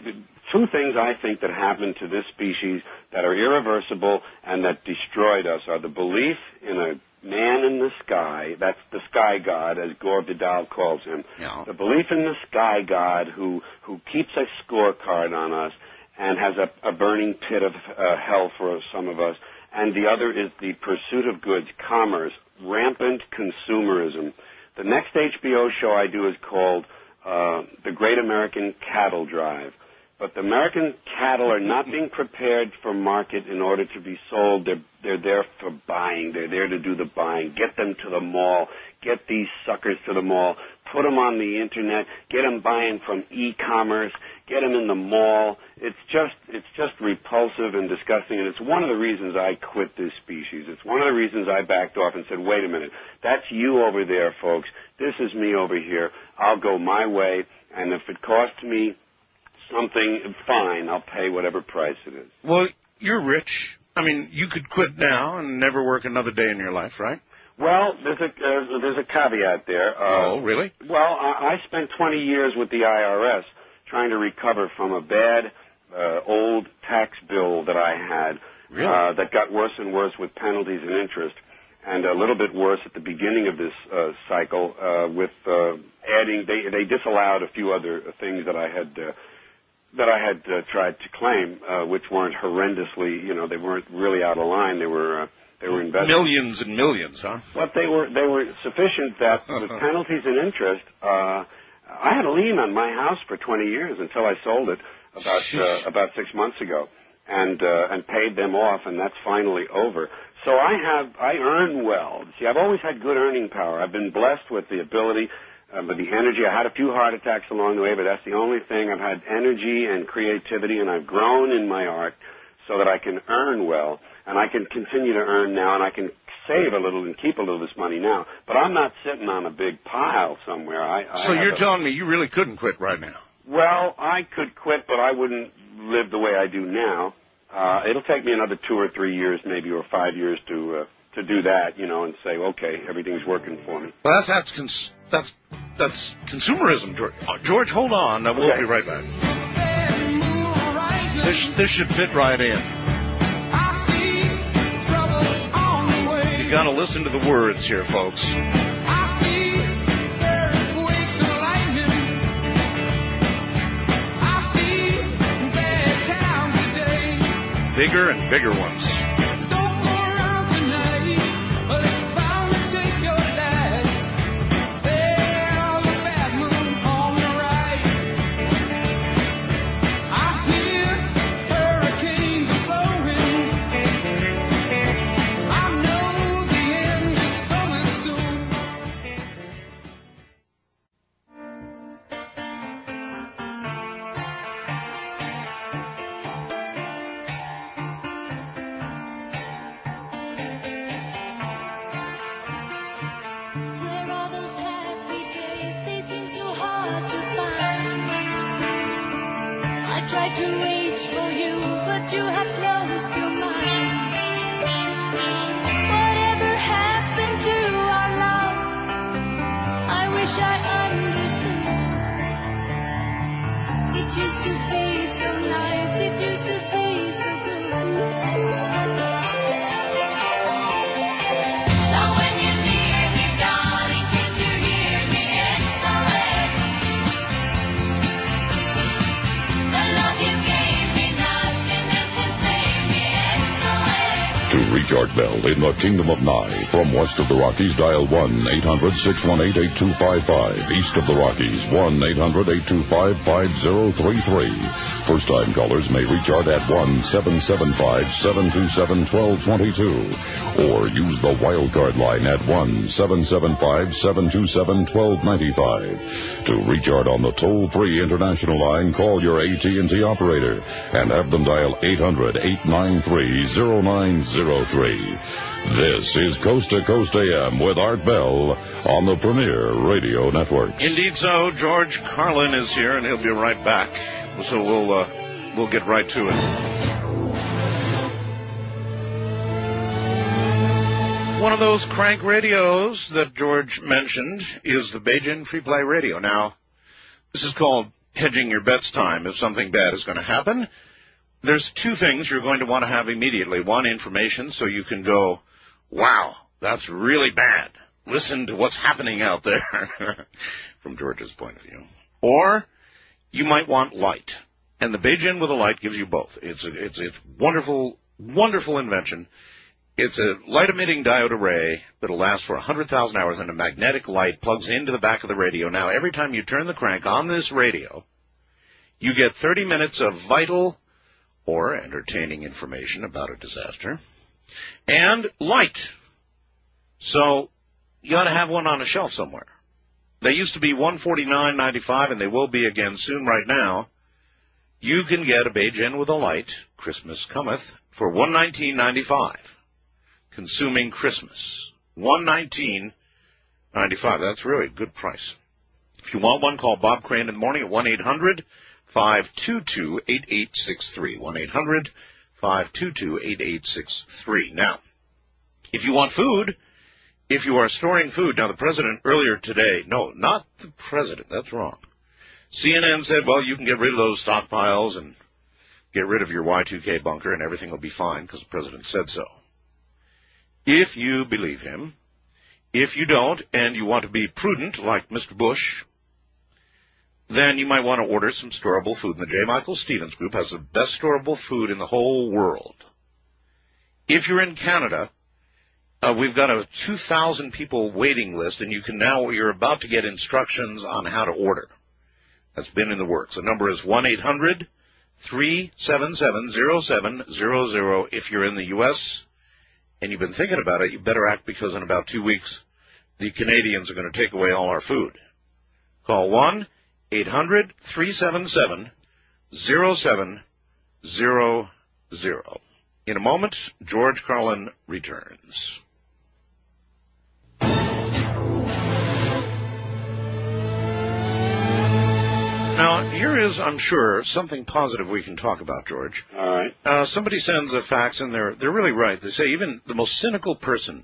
two things I think that happened to this species that are irreversible and that destroyed us are the belief in a man in the sky, that's the sky god, as Gore Vidal calls him, yeah. the belief in the sky god who, who keeps a scorecard on us and has a, a burning pit of uh, hell for some of us, and the other is the pursuit of goods, commerce, rampant consumerism. The next H B O show I do is called uh, The Great American Cattle Drive. But the American cattle are not being prepared for market in order to be sold. They're, they're there for buying. They're there to do the buying. Get them to the mall. Get these suckers to the mall. Put them on the Internet. Get them buying from e-commerce. Get them in the mall. It's just, it's just repulsive and disgusting, and it's one of the reasons I quit this species. It's one of the reasons I backed off and said, wait a minute, that's you over there, folks. This is me over here. I'll go my way, and if it costs me something, fine, I'll pay whatever price it is. Well, you're rich. I mean, you could quit now and never work another day in your life, right? Well, there's a uh, there's a caveat there. Uh, oh, really? Well, I, I spent twenty years with the I R S trying to recover from a bad uh, old tax bill that I had really? uh, that got worse and worse with penalties and interest, and a little bit worse at the beginning of this uh, cycle uh, with uh, adding. They they disallowed a few other things that I had. Uh, that I had uh, tried to claim, uh, which weren't horrendously, you know, they weren't really out of line. They were, uh, they were invested. Millions and millions, huh? But they were, they were sufficient that with penalties and interest, uh, I had a lien on my house for twenty years until I sold it about, uh, about six months ago and, uh, and paid them off, and that's finally over. So I have, I earn well. See, I've always had good earning power. I've been blessed with the ability Uh, but the energy, I had a few heart attacks along the way, but that's the only thing. I've had energy and creativity, and I've grown in my art so that I can earn well, and I can continue to earn now, and I can save a little and keep a little of this money now. But I'm not sitting on a big pile somewhere. I, I so you're a, telling me you really couldn't quit right now? Well, I could quit, but I wouldn't live the way I do now. Uh, it'll take me another two or three years, maybe, or five years to uh, to do that, you know, and say, okay, everything's working for me. Well, that's that's cons- that's that's consumerism, George. Uh, George, hold on. Uh, we'll Okay. be right back. This this should fit right in. You got to listen to the words here, folks. Bigger and bigger ones. Where are those happy days? They seem so hard to find. I tried to reach for you, but you have closed your mind. Whatever happened to our love? I wish I understood. It used to be so nice, it used to be so good. So when you're near me, darling, can't you hear me? S O S. The love you gave me, nothing else can save me. S O S. To reach Art Bell in the Kingdom of Nye, from west of the Rockies, dial one eight hundred six one eight eight two five five. East of the Rockies, one eight hundred eight two five five zero three three. First-time callers may reach Art at one seven seven five seven two seven one two two two. Or use the wildcard line at one seven seven five seven two seven one two nine five. To reach Art on the toll-free international line, call your A T and T operator and have them dial eight hundred eight nine three zero nine zero three. This is Coast to Coast A M with Art Bell on the Premier Radio Network. Indeed so. George Carlin is here, and he'll be right back. So we'll uh, we'll get right to it. One of those crank radios that George mentioned is the Beijing Free Play Radio. Now, this is called hedging your bets time if something bad is going to happen. There's two things you're going to want to have immediately. One, information, so you can go, wow, that's really bad. Listen to what's happening out there, from George's point of view. Or you might want light. And the Beijing with a light gives you both. It's a it's it's wonderful, wonderful invention. It's a light-emitting diode array that'll last for one hundred thousand hours, and a magnetic light plugs into the back of the radio. Now, every time you turn the crank on this radio, you get thirty minutes of vital or entertaining information about a disaster, and light. So you ought to have one on a shelf somewhere. They used to be one hundred forty-nine ninety-five, and they will be again soon right now. You can get a Beijing with a light, Christmas cometh, for one hundred nineteen ninety-five. Consuming Christmas. one hundred nineteen ninety-five. That's really a good price. If you want one, call Bob Crane in the morning at one eight hundred five two two eight eight six three. one eight hundred five two two eight eight six three. Now, if you want food, if you are storing food, now the president earlier today, no, not the president, that's wrong. C N N said, well, you can get rid of those stockpiles and get rid of your Y two K bunker and everything will be fine because the president said so. If you believe him, if you don't and you want to be prudent like Mister Bush, then you might want to order some storable food. And the J. Michael Stevens Group has the best storable food in the whole world. If you're in Canada, uh, we've got a two thousand people waiting list, and you can now, you're about to get instructions on how to order. That's been in the works. The number is one eight hundred three seven seven zero seven zero zero. If you're in the U S and you've been thinking about it, you better act, because in about two weeks, the Canadians are going to take away all our food. Call one eight hundred three seven seven zero seven zero zero. In a moment, George Carlin returns. Now, here is, I'm sure, something positive we can talk about, George. All right. Uh, somebody sends a fax, and they're they're really right. They say even the most cynical person,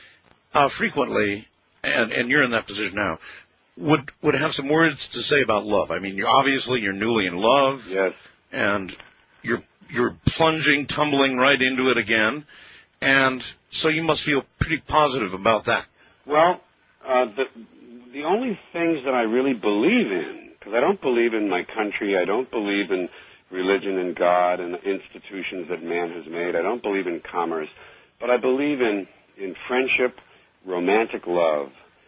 uh, frequently, and and you're in that position now, would would have some words to say about love. I mean, you're obviously you're newly in love. Yes. And you're you're plunging, tumbling right into it again, and so you must feel pretty positive about that. Well, uh, the the only things that I really believe in, because I don't believe in my country, I don't believe in religion and God and the institutions that man has made, I don't believe in commerce, but I believe in, in friendship, romantic love,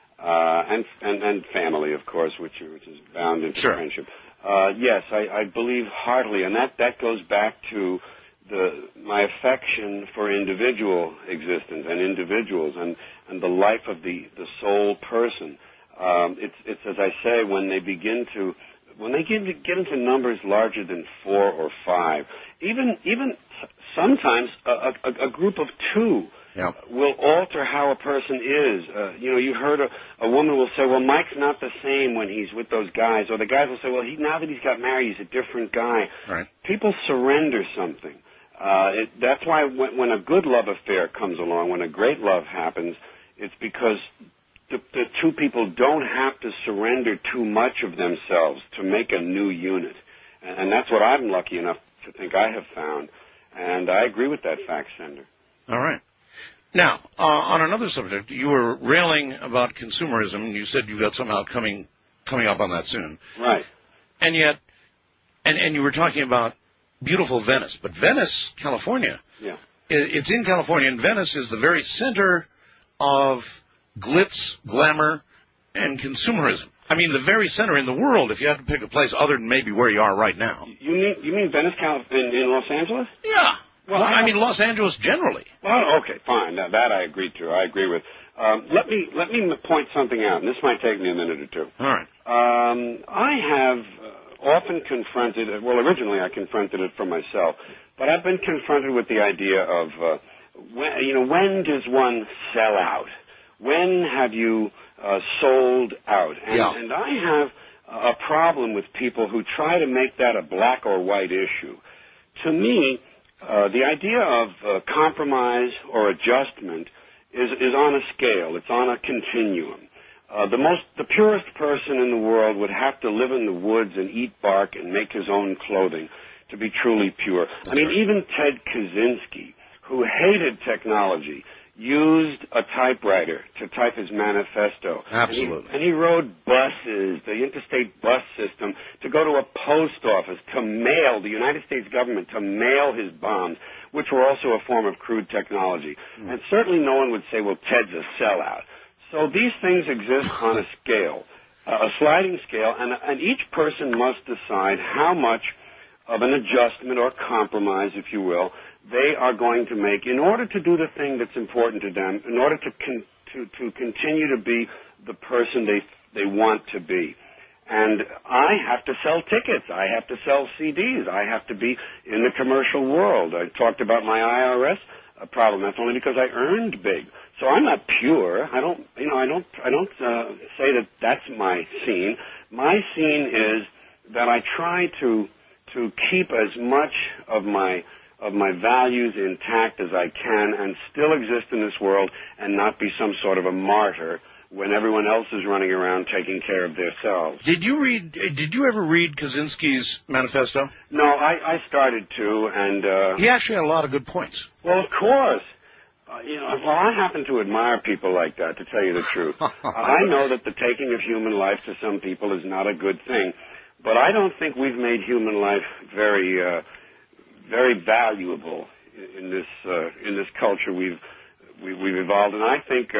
uh, and, and and family, of course, which which is bound into sure. friendship. Uh, yes, I, I believe heartily, and that, that goes back to the my affection for individual existence and individuals and, and the life of the, the sole person. Um, it's, it's, as I say, when they begin to, when they get, get into numbers larger than four or five, even, even sometimes a, a, a group of two yeah. will alter how a person is. Uh, you know, you heard a, a woman will say, well, Mike's not the same when he's with those guys. Or the guys will say, well, he, now that he's got married, he's a different guy. Right. People surrender something. Uh, it, that's why when, when a good love affair comes along, when a great love happens, it's because the, the two people don't have to surrender too much of themselves to make a new unit. And, and that's what I'm lucky enough to think I have found. And I agree with that fact sender. All right. Now, uh, on another subject, you were railing about consumerism, and you said you've got something out coming coming up on that soon. Right. And yet, and, and you were talking about beautiful Venice. But Venice, California, yeah. it's in California, and Venice is the very center of glitz, glamour, and consumerism. I mean, the very center in the world, if you had to pick a place other than maybe where you are right now. You mean you mean Venice, California, in, in Los Angeles? Yeah. Well, well I, I mean, Los Angeles generally. Well, okay, fine. That, that I agree to. I agree with. Um, let me let me point something out, and this might take me a minute or two. All right. Um, I have uh, often confronted. Well, originally I confronted it for myself, but I've been confronted with the idea of, uh, when, you know, when does one sell out? When have you uh, sold out? And, yeah. and I have a problem with people who try to make that a black or white issue. To me, Uh, the idea of uh, compromise or adjustment is, is on a scale. It's on a continuum. Uh, the most, the purest person in the world would have to live in the woods and eat bark and make his own clothing to be truly pure. I mean, even Ted Kaczynski, who hated technology, used a typewriter to type his manifesto. Absolutely. And he, and he rode buses, the interstate bus system, to go to a post office, to mail, the United States government, to mail his bombs, which were also a form of crude technology. Mm. And certainly no one would say, well, Ted's a sellout. So these things exist on a scale, uh, a sliding scale, and, and each person must decide how much of an adjustment or compromise, if you will, they are going to make in order to do the thing that's important to them, in order to con- to, to continue to be the person they they want to be. And I have to sell tickets. I have to sell C Ds. I have to be in the commercial world. I talked about my I R S uh, problem. That's only because I earned big. So I'm not pure. I don't, you know, I don't, I don't uh, say that that's my scene. My scene is that I try to to keep as much of my of my values intact as I can and still exist in this world and not be some sort of a martyr when everyone else is running around taking care of themselves. Did you read? Did you ever read Kaczynski's manifesto? No, I, I started to, and uh, he actually had a lot of good points. Well, of course. Uh, you know, well, I happen to admire people like that, to tell you the truth. I know that the taking of human life to some people is not a good thing, but I don't think we've made human life very, uh, very valuable in this uh, in this culture we've we, we've evolved. And I think uh,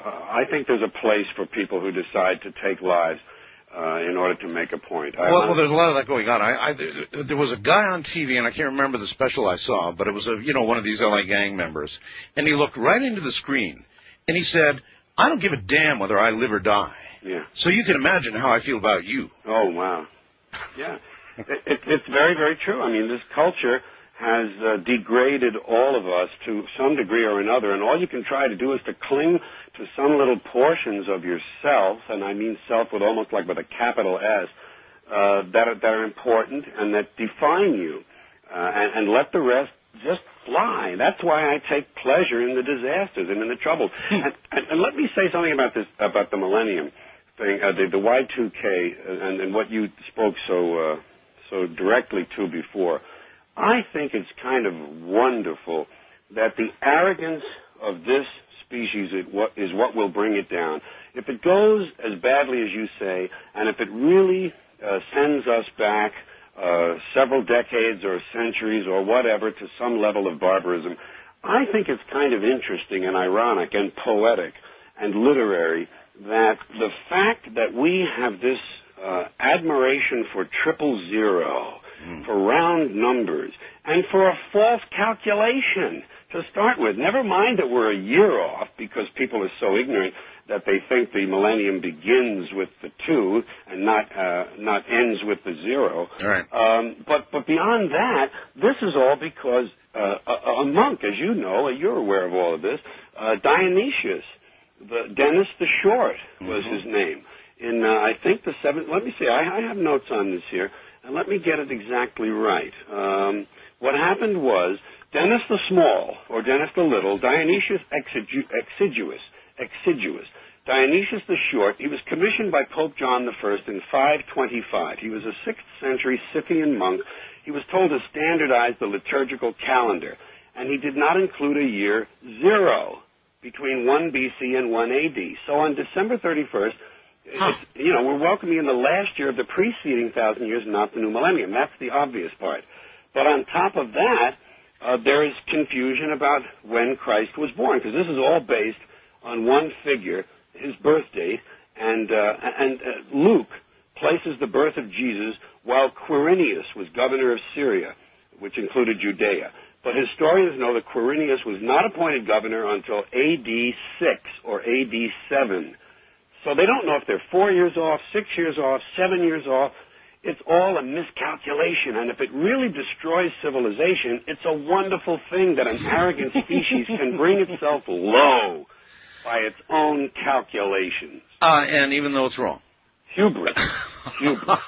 I think there's a place for people who decide to take lives uh, in order to make a point. I, well, well, there's a lot of that going on. I, I, there was a guy on T V, and I can't remember the special I saw, but it was a you know one of these L A gang members, and he looked right into the screen, and he said, "I don't give a damn whether I live or die." Yeah. So you can imagine how I feel about you. Oh wow. Yeah. it, it, it's very, very true. I mean, this culture has uh, degraded all of us to some degree or another, and all you can try to do is to cling to some little portions of yourself, and I mean self with almost like with a capital S, uh, that, are, that are important and that define you, uh, and, and let the rest just fly. That's why I take pleasure in the disasters and in the troubles. and, and, and let me say something about this, about the millennium thing, uh, the, the Y two K, and, and what you spoke so uh, so directly to before. I think it's kind of wonderful that the arrogance of this species is what, is what will bring it down. If it goes as badly as you say, and if it really uh, sends us back uh, several decades or centuries or whatever to some level of barbarism, I think it's kind of interesting and ironic and poetic and literary that the fact that we have this uh, admiration for triple zero, mm. for round numbers, and for a false calculation to start with. Never mind that we're a year off because people are so ignorant that they think the millennium begins with the two and not uh, not ends with the zero. Right. Um, but but beyond that, this is all because uh, a, a monk, as you know, you're aware of all of this, uh, Dionysius, the Dennis the Short was mm-hmm. his name. In uh, I think the seventh. Let me see. I, I have notes on this here, and let me get it exactly right. Um, what happened was Dennis the Small or Dennis the Little, Dionysius exigu- exiguous, exiguous. Dionysius the Short, he was commissioned by Pope John the First in five twenty-five. He was a sixth century Scythian monk. He was told to standardize the liturgical calendar, and he did not include a year zero between one B C and one A D. So on December thirty-first, huh. it's, you know, we're welcoming in the last year of the preceding thousand years, not the new millennium. That's the obvious part. But on top of that, uh, there is confusion about when Christ was born, because this is all based on one figure, his birth date, and uh, and uh, Luke places the birth of Jesus while Quirinius was governor of Syria, which included Judea. But historians know that Quirinius was not appointed governor until A D six or A D seven. So they don't know if they're four years off, six years off, seven years off. It's all a miscalculation. And if it really destroys civilization, it's a wonderful thing that an arrogant species can bring itself low by its own calculations. Uh, and even though it's wrong. Hubris. Hubris.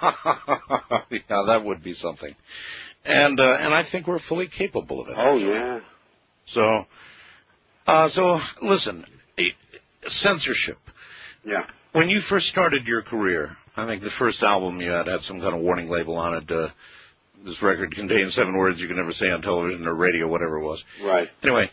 Yeah, that would be something. And uh, and I think we're fully capable of it. Oh, yeah. So, uh, so listen, censorship. Yeah. When you first started your career, I think the first album you had had some kind of warning label on it. Uh, this record contains seven words you can never say on television or radio, whatever it was. Right. Anyway,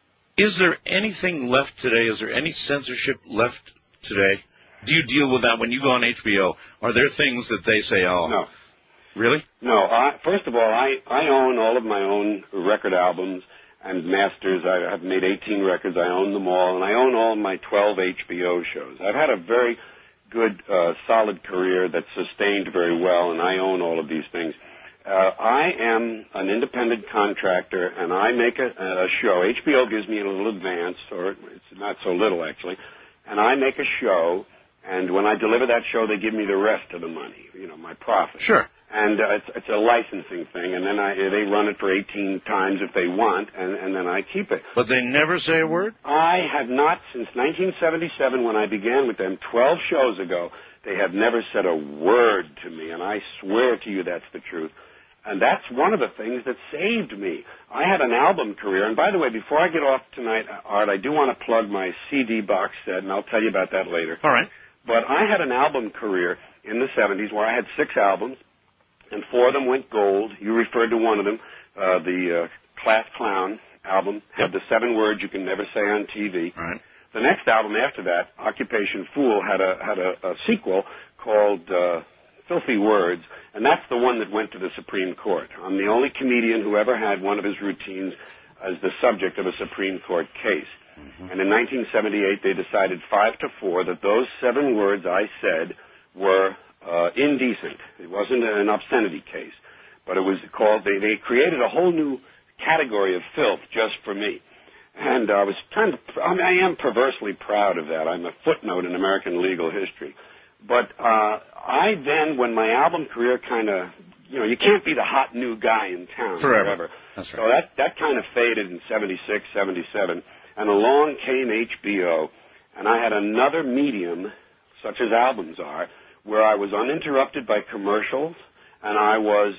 is there anything left today? Is there any censorship left today? Do you deal with that when you go on H B O? Are there things that they say, oh... No. Really? No. I, first of all, I, I own all of my own record albums and masters. I have made eighteen records. I own them all. And I own all my twelve H B O shows. I've had a very good, uh, solid career that's sustained very well, and I own all of these things. Uh, I am an independent contractor, and I make a, a show. H B O gives me a little advance, or it's not so little, actually. And I make a show, and when I deliver that show, they give me the rest of the money, you know, my profit. Sure. And uh, it's, it's a licensing thing, and then I, they run it for eighteen times if they want, and, and then I keep it. But they never say a word? I have not, since nineteen seventy-seven, when I began with them twelve shows ago, they have never said a word to me, and I swear to you that's the truth. And that's one of the things that saved me. I had an album career, and by the way, before I get off tonight, Art, I do want to plug my C D box set, and I'll tell you about that later. All right. But I had an album career in the seventies where I had six albums, and four of them went gold. You referred to one of them, uh, the uh, Class Clown album, had the seven words you can never say on T V. Right. The next album after that, Occupation Fool, had a had a, a sequel called uh, Filthy Words, and that's the one that went to the Supreme Court. I'm the only comedian who ever had one of his routines as the subject of a Supreme Court case. Mm-hmm. And in nineteen seventy-eight, they decided five to four that those seven words I said were uh, indecent. It wasn't an obscenity case, but it was called, they, they created a whole new category of filth just for me. And I was trying to, I mean, I am perversely proud of that. I'm a footnote in American legal history. But uh, I then, when my album career kind of, you know, you can't be the hot new guy in town forever. forever. That's right. So that, that kind of faded in seventy-six, seventy-seven. And along came H B O, and I had another medium, such as albums are, where I was uninterrupted by commercials, and I was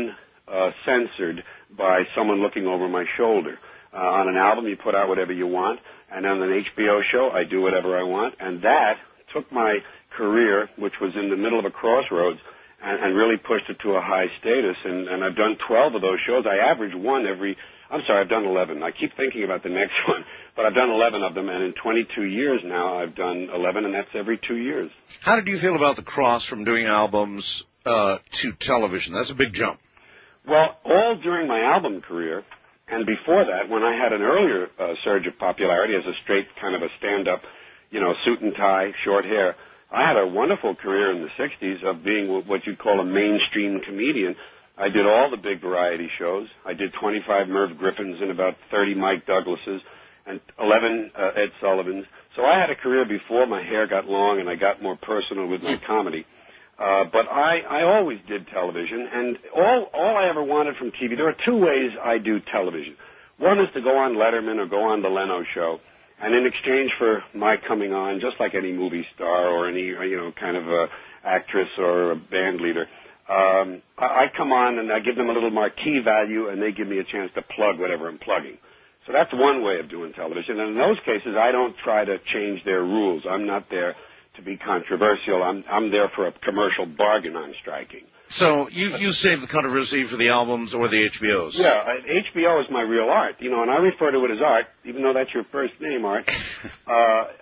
uncensored by someone looking over my shoulder. Uh, on an album, you put out whatever you want, and on an H B O show, I do whatever I want, and that took my career, which was in the middle of a crossroads, and, and really pushed it to a high status, and, and I've done twelve of those shows. I average one every, I'm sorry, I've done eleven. I keep thinking about the next one, but I've done eleven of them, and in twenty-two years now, I've done eleven, and that's every two years. How did you feel about the cross from doing albums uh, to television? That's a big jump. Well, all during my album career, and before that, when I had an earlier uh, surge of popularity as a straight kind of a stand-up, you know, suit and tie, short hair, I had a wonderful career in the sixties of being what you'd call a mainstream comedian. I did all the big variety shows. I did twenty-five Merv Griffins and about thirty Mike Douglases and eleven uh, Ed Sullivans. So I had a career before my hair got long and I got more personal with my comedy. Uh, but I, I always did television, and all, all I ever wanted from T V, there are two ways I do television. One is to go on Letterman or go on the Leno Show, and in exchange for my coming on, just like any movie star or any, you know, kind of a actress or a band leader, um, I, I come on and I give them a little marquee value, and they give me a chance to plug whatever I'm plugging. So that's one way of doing television, and in those cases, I don't try to change their rules. I'm not there to be controversial. I'm I'm there for a commercial bargain I'm striking. So you, you save the controversy for the albums or the H B Os? Yeah, I, H B O is my real art, you know, and I refer to it as art, even though that's your first name, Art. uh,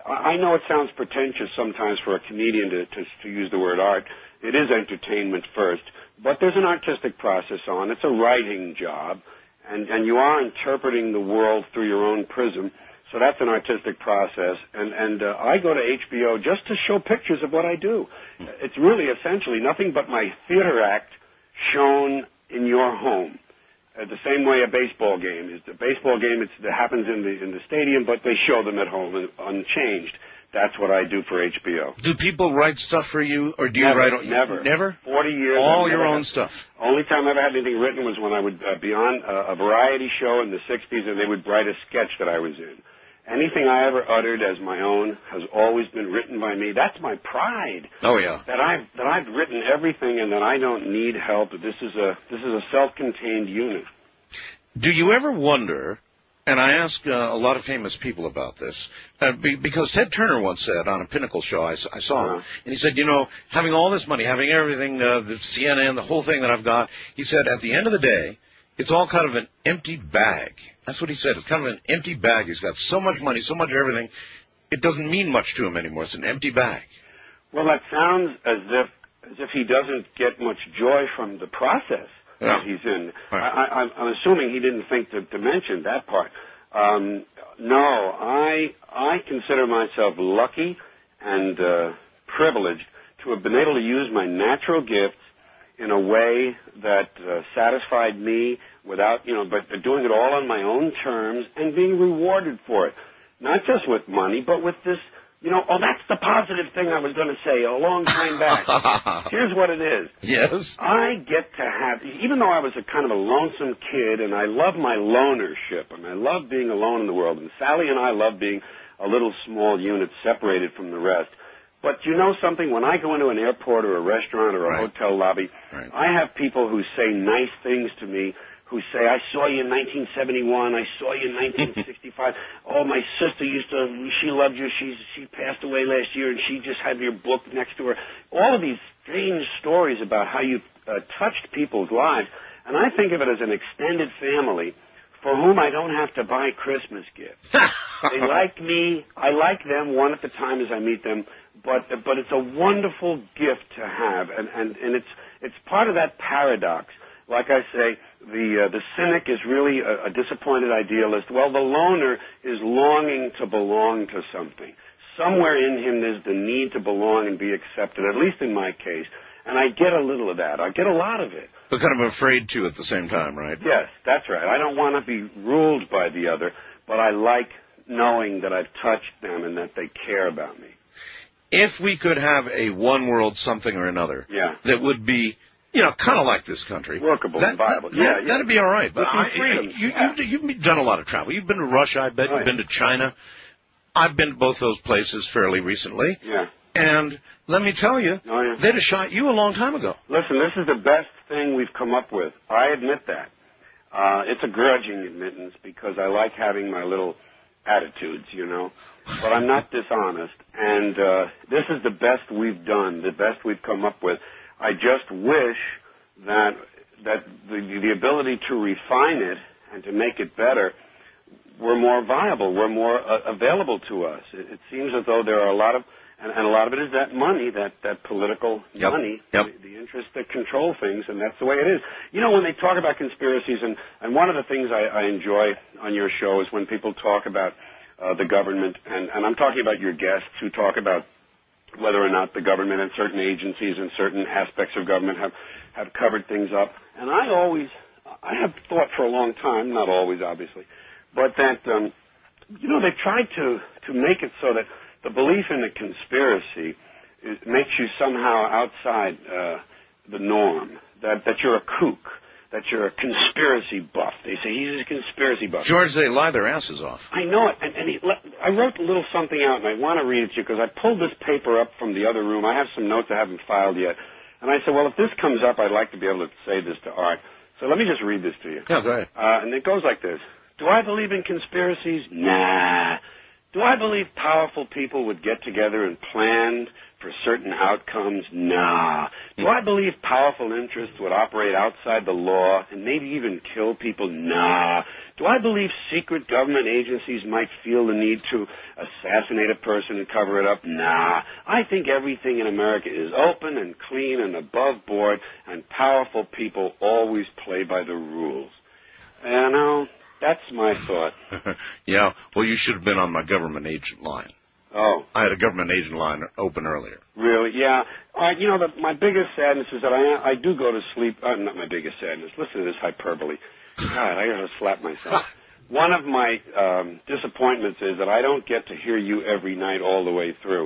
I know it sounds pretentious sometimes for a comedian to, to to use the word art. It is entertainment first, but there's an artistic process on. It's a writing job, and and you are interpreting the world through your own prism. So that's an artistic process, and, and uh, I go to H B O just to show pictures of what I do. It's really essentially nothing but my theater act shown in your home. Uh, the same way a baseball game is. The baseball game it's, it happens in the in the stadium, but they show them at home unchanged. That's what I do for H B O. Do people write stuff for you, or do you never, write... Never. Never? Forty years. All your never own had, stuff? Only time I ever had anything written was when I would uh, be on a, a variety show in the sixties, and they would write a sketch that I was in. Anything I ever uttered as my own has always been written by me. That's my pride. Oh yeah. That I've that I've written everything and that I don't need help. This is a this is a self-contained unit. Do you ever wonder And I ask uh, a lot of famous people about this, uh, be, because Ted Turner once said on a Pinnacle show, I, I saw him, and he said, you know, having all this money, having everything, uh, the C N N, the whole thing that I've got, he said, at the end of the day, it's all kind of an empty bag. That's what he said. It's kind of an empty bag. He's got so much money, so much everything, it doesn't mean much to him anymore. It's an empty bag. Well, that sounds as if as if he doesn't get much joy from the process Yeah. that he's in. Right. I, I, I'm assuming he didn't think to, to mention that part. Um, no, I I consider myself lucky and uh, privileged to have been able to use my natural gifts in a way that uh, satisfied me without, you know, but, but doing it all on my own terms and being rewarded for it. Not just with money, but with this, you know, oh, that's the positive thing I was going to say a long time back. Here's what it is. Yes. I get to have, even though I was a kind of a lonesome kid, and I love my lonership, and I love being alone in the world, and Sally and I love being a little small unit separated from the rest. But you know something? When I go into an airport or a restaurant or a Right. hotel lobby, Right. I have people who say nice things to me, who say, I saw you in nineteen seventy-one, I saw you in nineteen sixty-five. Oh, my sister used to, she loved you, she's, she passed away last year, and she just had your book next to her. All of these strange stories about how you uh, touched people's lives, and I think of it as an extended family for whom I don't have to buy Christmas gifts. They like me, I like them one at a time as I meet them, but but it's a wonderful gift to have, and, and, and it's it's part of that paradox. Like I say, the uh, the cynic is really a, a disappointed idealist. Well, the loner is longing to belong to something. Somewhere in him there's the need to belong and be accepted, at least in my case. And I get a little of that. I get a lot of it. But kind of afraid to at the same time, right? Yes, that's right. I don't want to be ruled by the other, but I like knowing that I've touched them and that they care about me. If we could have a one world something or another Yeah. that would be, you know, kind of like this country. Workable that, and viable. That, Yeah, yeah. That'd be all right. But With some I, freedom. you, Yeah. you've, you've done a lot of travel. You've been to Russia, I bet. Oh, You've yeah. been to China. I've been to both those places fairly recently. Yeah. And let me tell you, Oh, yeah. they'd have shot you a long time ago. Listen, this is the best thing we've come up with. I admit that. Uh, it's a grudging admittance because I like having my little attitudes, you know. But I'm not dishonest. And uh, this is the best we've done, the best we've come up with. I just wish that that the, the ability to refine it and to make it better were more viable, were more uh, available to us. It, it seems as though there are a lot of, and, and a lot of it is that money, that, that political Yep. money, Yep. The, the interests that control things, and that's the way it is. You know, when they talk about conspiracies, and, and one of the things I, I enjoy on your show is when people talk about uh, the government, and, and I'm talking about your guests who talk about whether or not the government and certain agencies and certain aspects of government have, have covered things up. And I always, I have thought for a long time, not always obviously, but that, um, you know, they've tried to, to make it so that the belief in a conspiracy is, makes you somehow outside uh, the norm, that, that you're a kook, that you're a conspiracy buff. They say he's a conspiracy buff. George, they lie their asses off. I know it, and, and he, I wrote a little something out, and I want to read it to you because I pulled this paper up from the other room. I have some notes I haven't filed yet, and I said, well, if this comes up, I'd like to be able to say this to Art. So let me just read this to you. Yeah, go ahead. Uh, and it goes like this. Do I believe in conspiracies? Nah. Do I believe powerful people would get together and plan for certain outcomes? Nah. Do I believe powerful interests would operate outside the law and maybe even kill people? Nah. Do I believe secret government agencies might feel the need to assassinate a person and cover it up? Nah. I think everything in America is open and clean and above board, and powerful people always play by the rules. You know, that's my thought. Yeah, well, you should have been on my government agent line. Oh. I had a government agent line open earlier. Really? Yeah. Uh, you know, the, my biggest sadness is that I I do go to sleep. Uh, not my biggest sadness. Listen to this hyperbole. God, I gotta slap myself. One of my um, disappointments is that I don't get to hear you every night all the way through,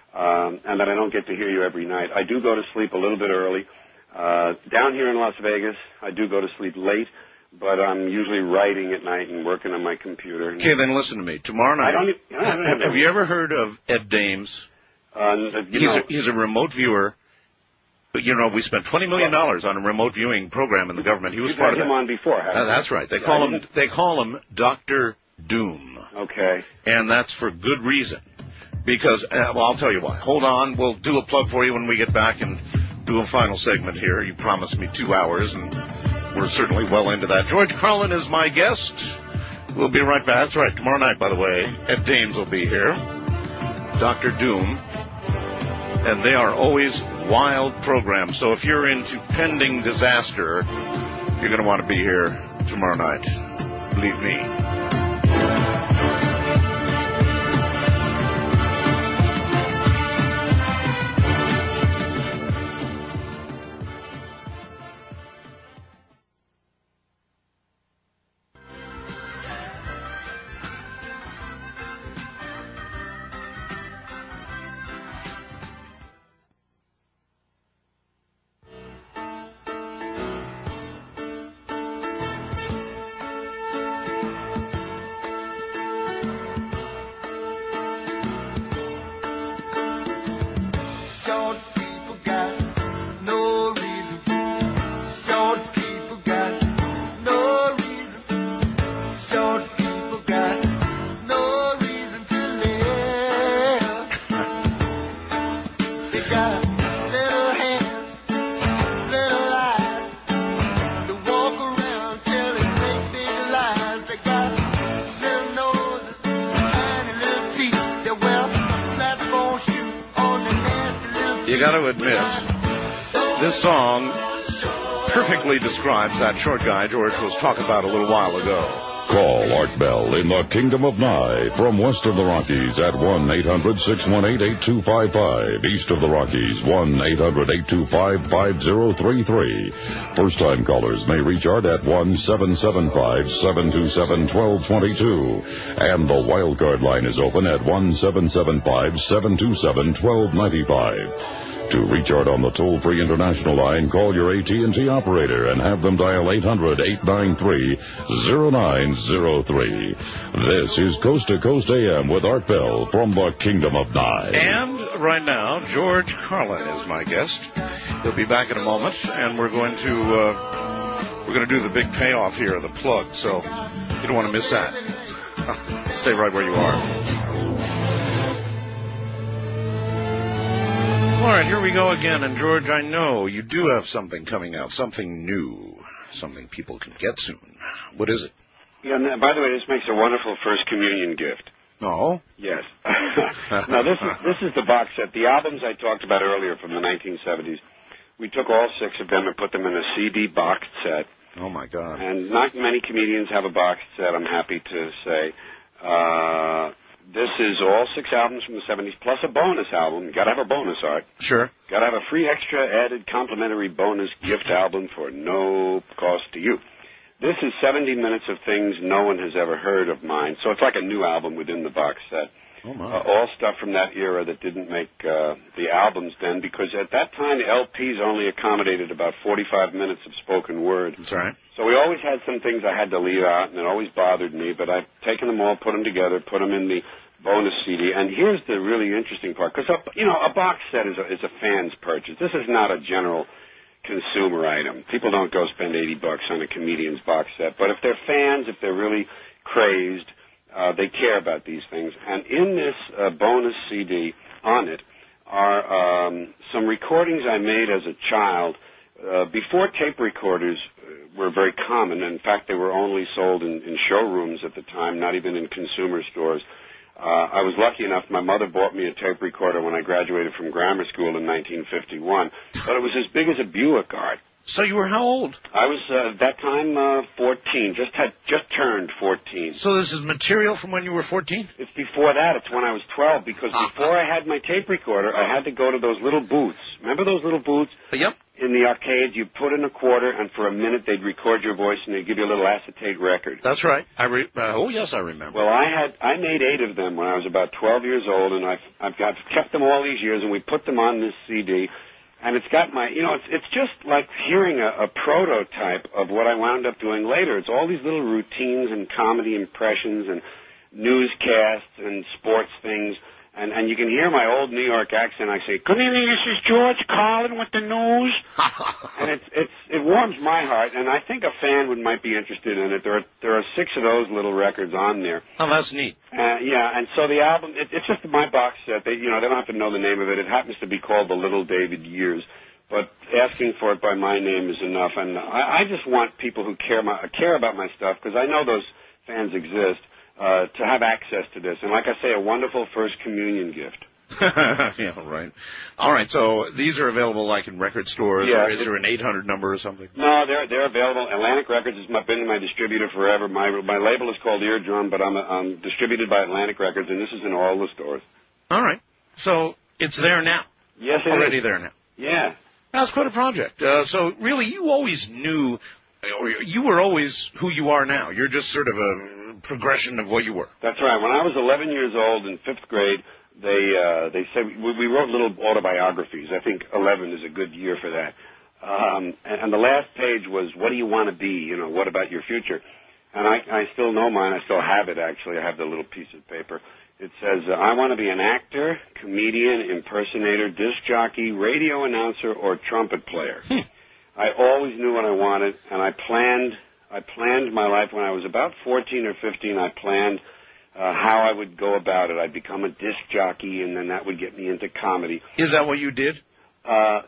um, and that I don't get to hear you every night. I do go to sleep a little bit early. Uh, down here in Las Vegas, I do go to sleep late, but I'm usually writing at night and working on my computer. Okay, then listen to me. Tomorrow night. I don't. e- I don't have, have you ever heard of Ed Dames? Uh, you he's, know, a, he's a remote viewer. But, you know, we spent twenty million dollars on a remote viewing program in the government. He was You've part had of him that. on before, haven't Uh, you? that's right. They Yeah, call I him. didn't- They call him Doctor Doom. Okay. And that's for good reason. Because, uh, well, I'll tell you why. Hold on. We'll do a plug for you when we get back and do a final segment here. You promised me two hours, and we're certainly well into that. George Carlin is my guest. We'll be right back. That's right. Tomorrow night, by the way, Ed Dames will be here. Doctor Doom. And they are always wild programs. So if you're into pending disaster, you're going to want to be here tomorrow night. Believe me. This song perfectly describes that short guy George was talking about a little while ago. Call Art Bell in the Kingdom of Nye from west of the Rockies at one eight hundred six one eight eight two five five. East of the Rockies, one eight hundred eight two five five zero three three. First-time callers may reach Art at one seven seven five seven two seven one two two two. And the wildcard line is open at one seven seven five seven two seven one two nine five. To reach Art on the toll-free international line, call your A T and T operator and have them dial eight hundred eight nine three zero nine zero three. This is Coast to Coast A M with Art Bell from the Kingdom of Nye. And right now, George Carlin is my guest. He'll be back in a moment, and we're going to uh, we're going to do the big payoff here, the plug. So you don't want to miss that. Stay right where you are. All right, here we go again. And, George, I know you do have something coming out, something new, something people can get soon. What is it? Yeah, and, uh, by the way, this makes a wonderful first communion gift. Oh? Yes. Now, this is, this is the box set. The albums I talked about earlier from the nineteen seventies, we took all six of them and put them in a C D box set. Oh, my God. And not many comedians have a box set, I'm happy to say. Uh... This is all six albums from the seventies, plus a bonus album. You got to have a bonus, Art. Sure. Got to have a free, extra, added, complimentary bonus gift album for no cost to you. This is seventy minutes of things no one has ever heard of mine, so it's like a new album within the box set. Oh, my. Uh, all stuff from that era that didn't make uh, the albums then, because at that time the L Ps only accommodated about forty-five minutes of spoken word. That's right. So we always had some things I had to leave out, and it always bothered me, but I've taken them all, put them together, put them in the bonus C D. And here's the really interesting part, because, you know, a box set is a, is a fan's purchase. This is not a general consumer item. People don't go spend eighty bucks on a comedian's box set. But if they're fans, if they're really crazed, uh, they care about these things. And in this uh, bonus C D, on it, are um, some recordings I made as a child. Uh, before tape recorders were very common. In fact, they were only sold in, in showrooms at the time, not even in consumer stores. Uh, I was lucky enough, my mother bought me a tape recorder when I graduated from grammar school in nineteen fifty-one, but it was as big as a Buick, Art. So you were how old? I was, uh, at that time, uh, fourteen, just had, just turned fourteen. So this is material from when you were fourteen? It's before that, it's when I was twelve, because before I had my tape recorder, I had to go to those little booths. Remember those little booths? Yep. In the arcades, you put in a quarter, and for a minute they'd record your voice, and they'd give you a little acetate record. That's right. I re- uh, oh, yes, I remember. Well, I had I made eight of them when I was about twelve years old, and I've I've got kept them all these years, and we put them on this C D, and it's got my, you know, it's it's just like hearing a, a prototype of what I wound up doing later. It's all these little routines and comedy impressions and newscasts and sports things. And, and you can hear my old New York accent. I say, "Good evening, this is George Carlin with the news." And it's, it's, it warms my heart, and I think a fan would might be interested in it. There are, there are six of those little records on there. Oh, that's neat. Uh, yeah, and so the album, it, it's just my box set. They, you know, they don't have to know the name of it. It happens to be called The Little David Years. But asking for it by my name is enough. And I, I just want people who care, my, care about my stuff, because I know those fans exist, uh, to have access to this. And like I say, a wonderful first communion gift. Yeah, right. All right, so these are available like in record stores, Yeah, or is it- there an eight hundred number or something? No, they're they're available. Atlantic Records has my- been my distributor forever. My my label is called Eardrum, but I'm, I'm distributed by Atlantic Records, and this is in all the stores. All right, so it's there now. Yes, it Already is. there now. Yeah. That's quite a project. Uh, so really, you always knew, or you were always who you are now. You're just sort of a progression of what you were. That's right. When I was eleven years old in fifth grade, they uh, they said we, we wrote little autobiographies. I think eleven is a good year for that. Um, and, and the last page was, "What do you want to be? You know, what about your future?" And I, I still know mine. I still have it. Actually, I have the little piece of paper. It says, uh, "I want to be an actor, comedian, impersonator, disc jockey, radio announcer, or trumpet player." I always knew what I wanted, and I planned. I planned my life when I was about fourteen or fifteen. I planned uh, how I would go about it. I'd become a disc jockey, and then that would get me into comedy. Is that what you did? Uh, uh,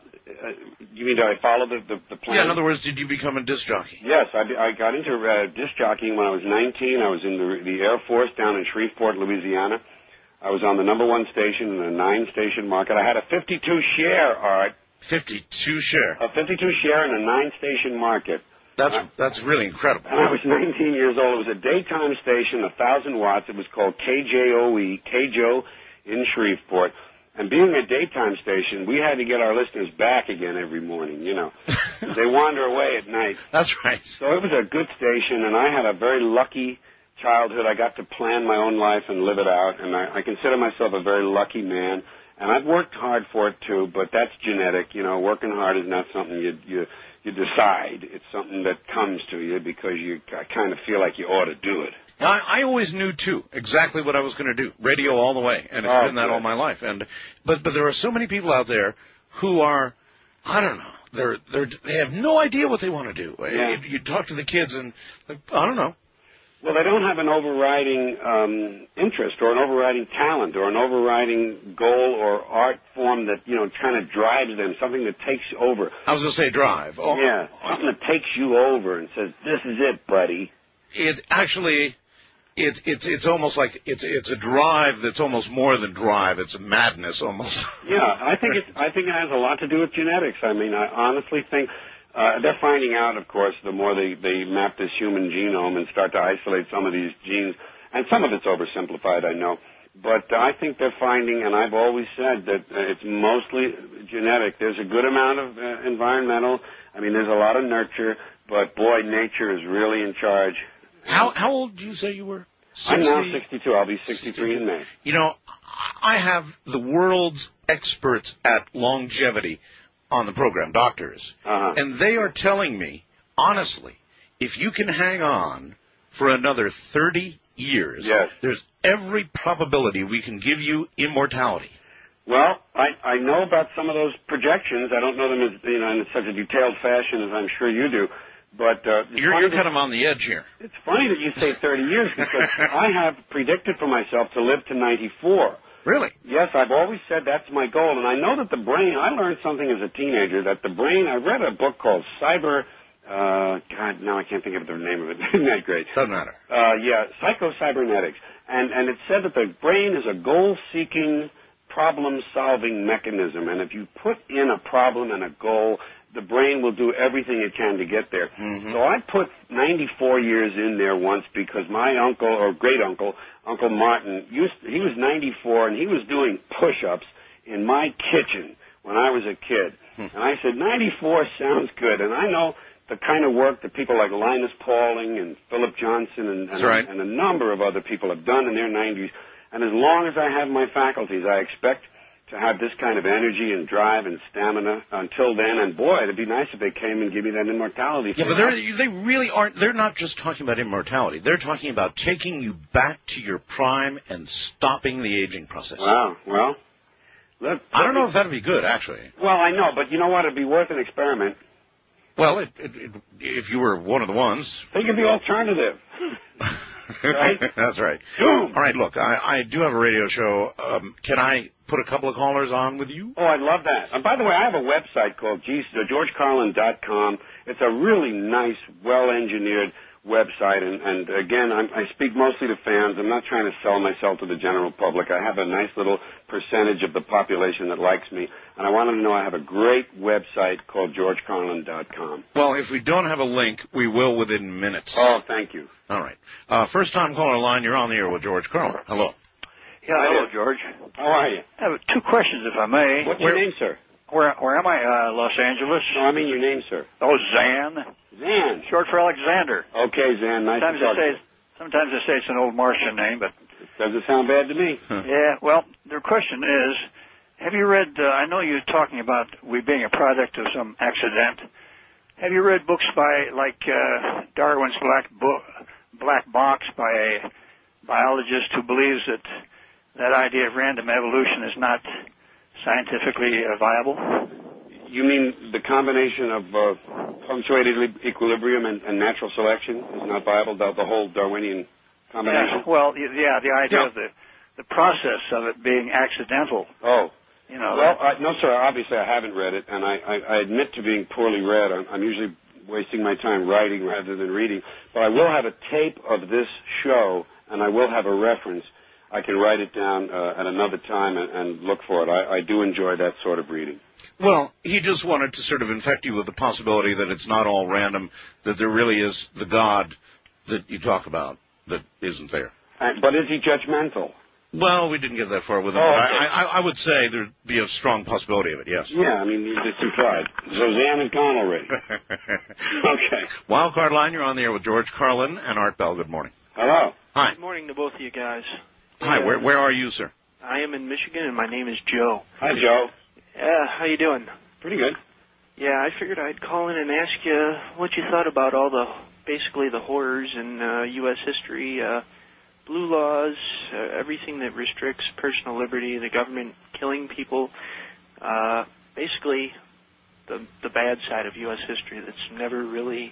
you mean did I follow the, the, the plan? Yeah, in other words, did you become a disc jockey? Yes, I, I got into uh, disc jockeying when I was nineteen. I was in the, the Air Force down in Shreveport, Louisiana. I was on the number one station in a nine-station market. I had a fifty-two share, Art. fifty-two share? A fifty-two share in a nine-station market. That's Uh, that's really incredible. And I was nineteen years old. It was a daytime station, one thousand watts. It was called K J O E, K J O in Shreveport. And being a daytime station, we had to get our listeners back again every morning, you know. They wander away at night. That's right. So it was a good station, and I had a very lucky childhood. I got to plan my own life and live it out, and I, I consider myself a very lucky man. And I've worked hard for it, too, but that's genetic. You know, working hard is not something you you you decide. It's something that comes to you because you kind of feel like you ought to do it. I, I always knew too exactly what I was going to do. Radio all the way, and it's Oh, been that good. all my life. And but but there are so many people out there who are, I don't know, they're they're they have no idea what they want to do. Yeah. You, you talk to the kids and like, I don't know. Well, they don't have an overriding um, interest or an overriding talent or an overriding goal or art form that, you know, kind of drives them, something that takes over. I was going to say drive. Oh, Yeah, something that takes you over and says, "This is it, buddy." It actually, it it's it's almost like it's it's a drive that's almost more than drive. It's a madness almost. Yeah, I think it. I think it has a lot to do with genetics. I mean, I honestly think uh, they're finding out, of course, the more they they map this human genome and start to isolate some of these genes, and some of it's oversimplified, I know. But I think they're finding, and I've always said that uh, it's mostly genetic. There's a good amount of uh, environmental. I mean, there's a lot of nurture, but boy, nature is really in charge. How how old do you say you were? I'm now sixty? sixty-two. I'll be sixty-three in May. You know, I have the world's experts at longevity on the program, doctors, Uh-huh. and they are telling me, honestly, if you can hang on for another thirty years, Yes. there's every probability we can give you immortality. Well, I, I know about some of those projections. I don't know them as, you know, in such a detailed fashion as I'm sure you do. But uh, it's You're, funny you're that- kind of on the edge here. It's funny that you say thirty years because I have predicted for myself to live to ninety-four. Really? Yes, I've always said that's my goal, and I know that the brain. I learned something as a teenager that the brain. I read a book called Cyber. Uh, God, now I can't think of the name of it. Isn't that great? Doesn't matter. Uh, yeah, psychocybernetics, and and it said that the brain is a goal-seeking, problem-solving mechanism, and if you put in a problem and a goal, the brain will do everything it can to get there. Mm-hmm. So I put ninety-four years in there once because my uncle or great uncle, Uncle Martin, used he was ninety-four and he was doing push-ups in my kitchen when I was a kid. And I said, ninety-four sounds good. And I know the kind of work that people like Linus Pauling and Philip Johnson and, and, That's right. and a number of other people have done in their nineties. And as long as I have my faculties, I expect to have this kind of energy and drive and stamina until then. And boy, it'd be nice if they came and give me that immortality. Yeah, but they're, they really aren't. They're not just talking about immortality. They're talking about taking you back to your prime and stopping the aging process. Wow. Well, look. I don't know if that'd be good, actually. Well, I know, but you know what? It'd be worth an experiment. Well, it, it, it, if you were one of the ones. Think of the alternative. Right? That's right. Boom. All right, look, I, I do have a radio show. Um, can I put a couple of callers on with you? Oh, I'd love that. And by the way, I have a website called george carlin dot com. It's a really nice, well-engineered website. And, and again, I'm, I speak mostly to fans. I'm not trying to sell myself to the general public. I have a nice little percentage of the population that likes me. And I want them to know I have a great website called george carlin dot com. Well, if we don't have a link, we will within minutes. Oh, thank you. All right. Uh, first time caller line, you're on the air with George Carlin. Hello. Yeah, hello, George. How are you? I have two questions, if I may. What's your name, sir? Where where am I? Uh, Los Angeles. No, I mean your name, sir. Oh, Zan. Zan. Short for Alexander. Okay, Zan. Nice sometimes to talk they to say sometimes they say it's an old Martian name, but doesn't sound bad to me. Yeah. Well, the question is, have you read? Uh, I know you're talking about we being a product of some accident. Have you read books by like uh, Darwin's Black Book, Black Box by a biologist who believes that that idea of random evolution is not scientifically uh, viable? You mean the combination of uh, punctuated e- equilibrium and, and natural selection is not viable, the, the whole Darwinian combination? Yeah, well, y- yeah, the idea Yeah. of the, the process of it being accidental. Oh. You know, Well, I, no, sir, obviously I haven't read it, and I, I, I admit to being poorly read. I'm, I'm usually wasting my time writing rather than reading. But I will have a tape of this show, and I will have a reference. I can write it down uh, at another time and, and look for it. I, I do enjoy that sort of reading. Well, he just wanted to sort of infect you with the possibility that it's not all random, that there really is the God that you talk about that isn't there. Uh, but is he judgmental? Well, we didn't get that far with him, Oh, but okay. I, I, I would say there'd be a strong possibility of it, yes. Yeah, I mean, it's implied. So Zan is gone already. Okay. Wildcard line, you're on the air with George Carlin and Art Bell. Good morning. Hello. Hi. Good morning to both of you guys. Hi, where, where are you, sir? I am in Michigan, and my name is Joe. Hi, Joe. Yeah, how you doing? Pretty good. Yeah, I figured I'd call in and ask you what you thought about all the, basically the horrors in uh, U S history, uh, blue laws, uh, everything that restricts personal liberty, the government killing people, uh, basically the the bad side of U S history that's never really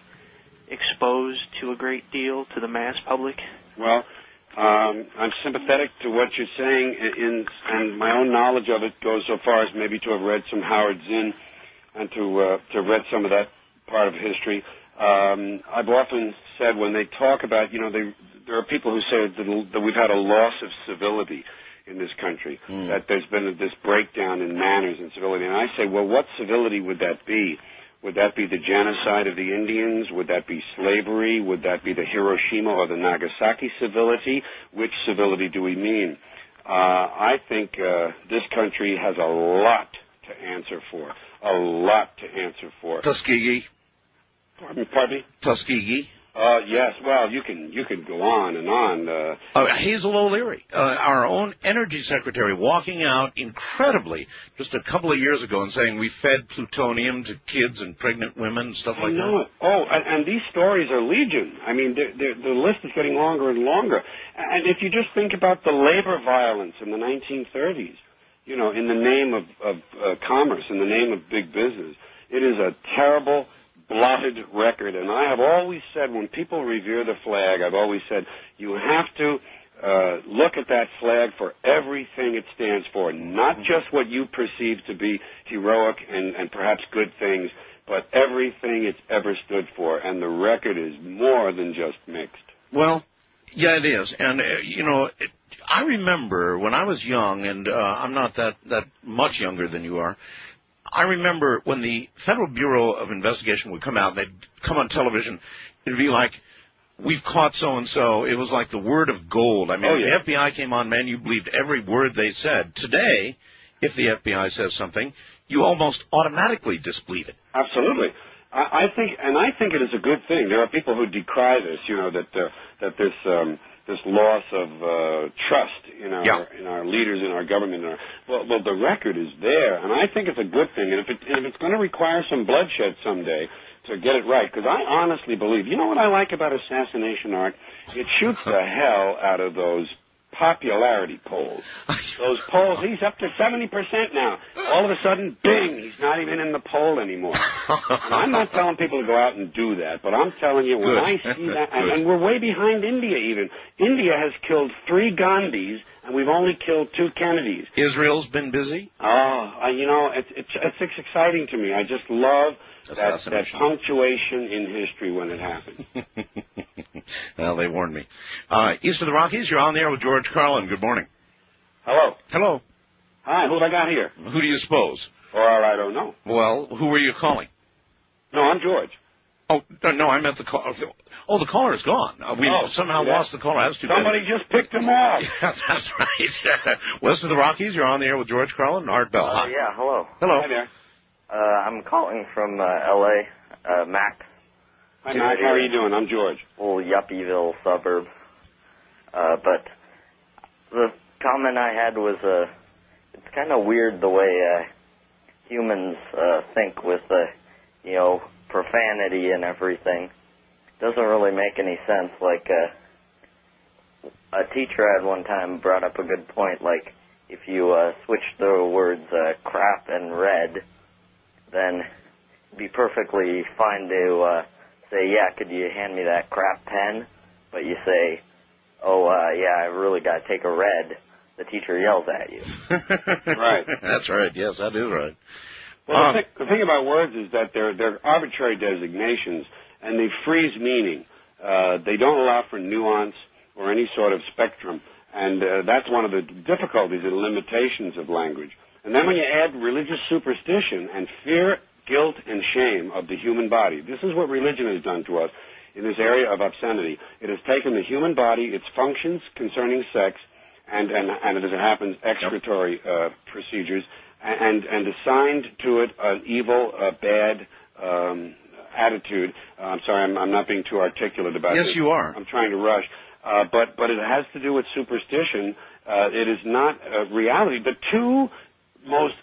exposed to a great deal to the mass public. Well, um, I'm sympathetic to what you're saying, in, and my own knowledge of it goes so far as maybe to have read some Howard Zinn and to uh, to have read some of that part of history. Um, I've often said when they talk about, you know, they, there are people who say that, that we've had a loss of civility in this country, mm. that there's been this breakdown in manners and civility. And I say, well, what civility would that be? Would that be the genocide of the Indians? Would that be slavery? Would that be the Hiroshima or the Nagasaki civility? Which civility do we mean? Uh, I think uh, this country has a lot to answer for. A lot to answer for. Tuskegee. Pardon, pardon me? Tuskegee. Uh, yes, well, you can you can go on and on. Uh, uh, Hazel O'Leary, uh, our own energy secretary, walking out incredibly just a couple of years ago and saying we fed plutonium to kids and pregnant women and stuff like I know that. It. Oh, and, and these stories are legion. I mean, they're, they're, the list is getting longer and longer. And if you just think about the labor violence in the nineteen thirties, you know, in the name of, of uh, commerce, in the name of big business, it is a terrible, blotted record. And I have always said, when people revere the flag, I've always said, you have to uh, look at that flag for everything it stands for, not just what you perceive to be heroic and, and perhaps good things, but everything it's ever stood for. And the record is more than just mixed. Well, yeah, it is. And, uh, you know, it, I remember when I was young, and uh, I'm not that, that much younger than you are, I remember when the Federal Bureau of Investigation would come out, they'd come on television, it'd be like, we've caught so-and-so. It was like the word of gold. I mean, oh, if yeah. the F B I came on, man, you believed every word they said. Today, if the F B I says something, you almost automatically disbelieve it. Absolutely. I, I think, and I think it is a good thing. There are people who decry this, you know, that uh, that this um, this loss of uh, trust in our Yeah. in our leaders, in our government. In our, well, well, the record is there, and I think it's a good thing. And if, it, and if it's going to require some bloodshed someday to get it right, because I honestly believe, you know what I like about assassination art? It shoots the hell out of those popularity polls. Those polls, he's up to seventy percent now. All of a sudden, bing, he's not even in the poll anymore. And I'm not telling people to go out and do that, but I'm telling you, when Good. I see that, and, and we're way behind India even. India has killed three Gandhis, and we've only killed two Kennedys. Israel's been busy? Oh, uh, you know, it's, it's, it's exciting to me. I just love that, that Assassination. punctuation in history when it happens. Well, they warned me. Uh, East of the Rockies, you're on the air with George Carlin. Good morning. Hello. Hello. Hi, who have I got here? Who do you suppose? Or I don't know. Well, who were you calling? No, I'm George. Oh, no, no I meant the call. Oh, the caller is gone. Uh, we Oh, somehow yeah. lost the caller. That's too Somebody bad. just picked him off. Yeah, that's right. West of the Rockies, you're on the air with George Carlin and Art Bell. Uh, Hi. yeah, hello. Hello. Hi there. Uh, I'm calling from uh, L A, uh, Mac. Hi, Mac. How are you doing? I'm George. Little Yuppieville suburb. Uh, but the comment I had was, uh, it's kind of weird the way uh, humans uh, think with, uh, you know, profanity and everything. Doesn't really make any sense. Like, uh, a teacher had one time brought up a good point, like, if you uh, switch the words uh, crap and red, then it'd be perfectly fine to uh, say, yeah, could you hand me that crap pen? But you say, oh, uh, yeah, I really got to take a red. The teacher yells at you. Right. That's right. Yes, that is right. Well, Um, the, thing, the thing about words is that they're, they're arbitrary designations, and they freeze meaning. Uh, they don't allow for nuance or any sort of spectrum, and uh, that's one of the difficulties and limitations of language. And then when you add religious superstition and fear, guilt, and shame of the human body, this is what religion has done to us in this area of obscenity. It has taken the human body, its functions concerning sex, and, and, and as it happens, excretory uh, procedures, and, and assigned to it an evil, uh, bad um, attitude. Uh, I'm sorry, I'm, I'm not being too articulate about Yes, this. you are. I'm trying to rush. Uh, but, but it has to do with superstition. Uh, it is not uh, reality. The two most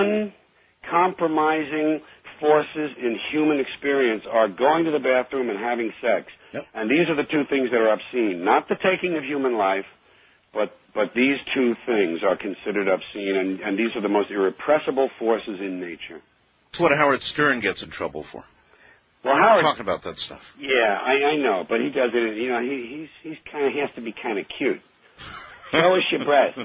uncompromising forces in human experience are going to the bathroom and having sex. Yep. And these are the two things that are obscene. Not the taking of human life, but but these two things are considered obscene, and, and these are the most irrepressible forces in nature. It's what Howard Stern gets in trouble for. Well, Howard, Talking about that stuff. yeah, I, I know, but he does it. You know, he he's he's kind of he has to be kind of cute. Show us your breath.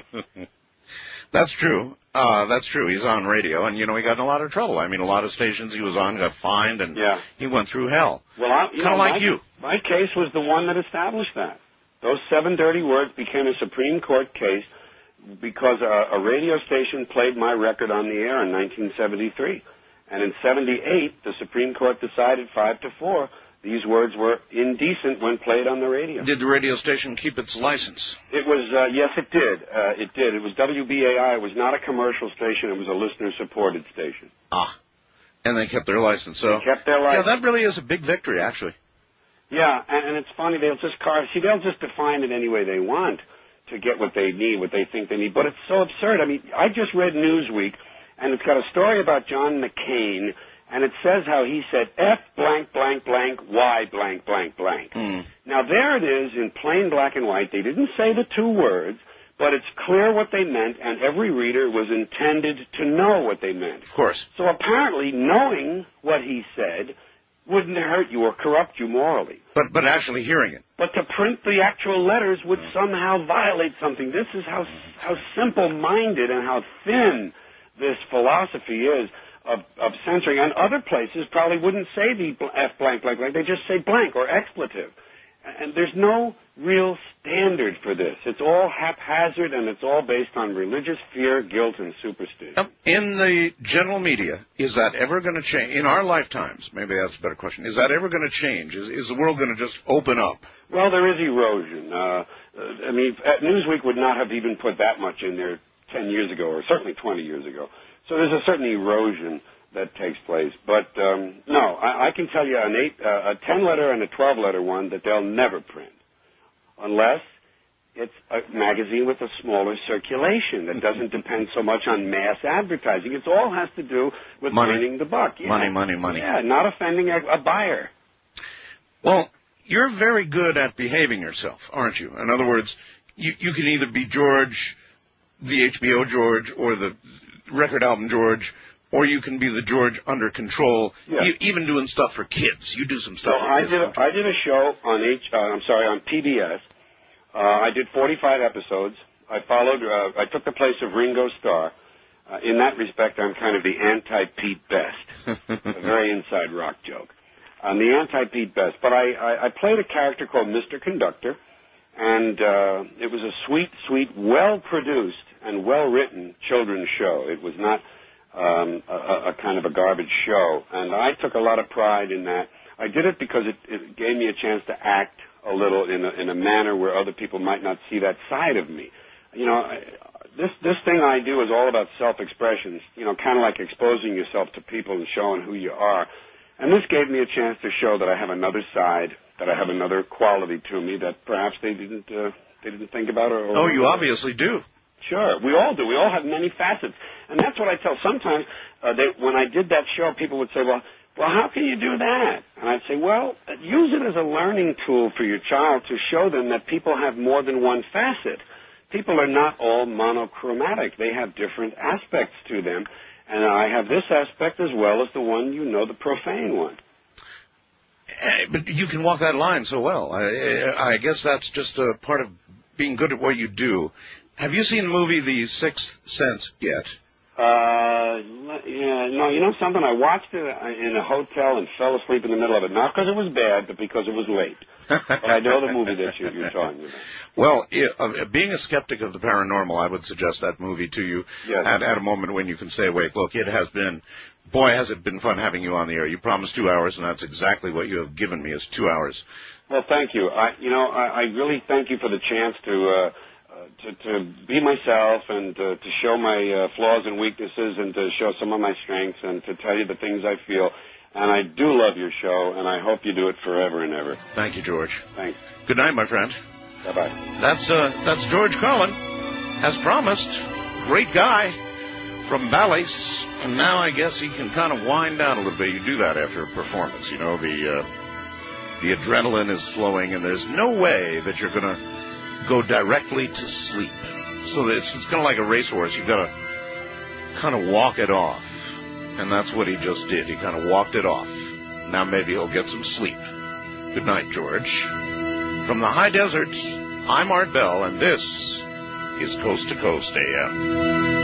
That's true. Uh, that's true. He's on radio, and, you know, he got in a lot of trouble. I mean, a lot of stations he was on got fined, and Yeah. he went through hell. Well, I, you Kind know, of like my, you. My case was the one that established that. Those seven dirty words became a Supreme Court case because a, a radio station played my record on the air in nineteen seventy-three. And in seventy-eight, the Supreme Court decided five to four these words were indecent when played on the radio. Did the radio station keep its license? It was, uh, yes, it did. Uh, it did. It was W B A I. It was not a commercial station. It was a listener-supported station. Ah. And they kept their license. So They kept their license. Yeah, that really is a big victory, actually. Yeah, and, and it's funny, they'll just carve, see, they'll just define it any way they want to get what they need, what they think they need. But it's so absurd. I mean, I just read Newsweek, and it's got a story about John McCain, and it says how he said F blank, blank, blank, Y blank, blank, blank. Mm. Now, there it is in plain black and white. They didn't say the two words, but it's clear what they meant, and every reader was intended to know what they meant. Of course. So apparently, knowing what he said wouldn't hurt you or corrupt you morally. But but actually hearing it. But to print the actual letters would somehow violate something. This is how how simple-minded and how thin this philosophy is of, of censoring. And other places probably wouldn't say the bl- F blank, blank, blank. They just say blank or expletive. And there's no real standard for this. It's all haphazard, and it's all based on religious fear, guilt, and superstition. In the general media, is that ever going to change? In our lifetimes, maybe that's a better question. Is that ever going to change? Is, is the world going to just open up? Well, there is erosion. Uh, uh, I mean, Newsweek would not have even put that much in there ten years ago, or certainly twenty years ago. So there's a certain erosion that takes place. But um, no, I, I can tell you an eight, uh, a ten-letter and a twelve-letter one that they'll never print, unless it's a magazine with a smaller circulation that doesn't depend so much on mass advertising. It all has to do with Money. earning the buck. Yeah. Money, money, money. Yeah, not offending a, a buyer. Well, you're very good at behaving yourself, aren't you? In other words, you, you can either be George, the H B O George, or the record album George, or you can be the George under control, Yeah. you, even doing stuff for kids. You do some So stuff for I kids. did a, I did a show on H. Uh, I'm sorry, on P B S. Uh, I did forty-five episodes. I followed. Uh, I took the place of Ringo Starr. Uh, in that respect, I'm kind of the anti-Pete Best. A very inside rock joke. I'm the anti-Pete Best. But I, I, I played a character called Mister Conductor, and uh, it was a sweet, sweet, well-produced and well-written children's show. It was not um, a, a kind of a garbage show, and I took a lot of pride in that. I did it because it, it gave me a chance to act a little in a, in a manner where other people might not see that side of me. You know, I, this this thing I do is all about self-expression. You know, kind of like exposing yourself to people and showing who you are. And this gave me a chance to show that I have another side, that I have another quality to me that perhaps they didn't uh, they didn't think about. Or, or Oh, you obviously do. Sure, we all do. We all have many facets, and that's what I tell. Sometimes uh, they, when I did that show, people would say, "Well, well, how can you do that?" And I'd say, "Well, use it as a learning tool for your child to show them that people have more than one facet. People are not all monochromatic. They have different aspects to them, and I have this aspect as well as the one you know, the profane one." Eh, But you can walk that line so well. I, I guess that's just a part of being good at what you do. Have you seen the movie The Sixth Sense yet? Uh, yeah, no, you know something? I watched it in a hotel and fell asleep in the middle of it. Not because it was bad, but because it was late. But I know the movie that you, you're talking about. Well, yeah, uh, being a skeptic of the paranormal, I would suggest that movie to you Yes. at, at a moment when you can stay awake. Look, it has been, boy, has it been fun having you on the air. You promised two hours, and that's exactly what you have given me is two hours. Well, thank you. I, you know, I, I really thank you for the chance to, uh, uh, to, to be myself and uh, to show my uh, flaws and weaknesses and to show some of my strengths and to tell you the things I feel. And I do love your show, and I hope you do it forever and ever. Thank you, George. Thanks. Good night, my friend. Bye-bye. That's uh, that's George Carlin, as promised. Great guy from Bally's, and now I guess he can kind of wind down a little bit. You do that after a performance, you know. The uh, the adrenaline is flowing, and there's no way that you're going to go directly to sleep. So it's it's kind of like a racehorse. You've got to kind of walk it off, and that's what he just did. He kind of walked it off. Now maybe he'll get some sleep. Good night, George. From the high desert, I'm Art Bell, and this is Coast to Coast A M.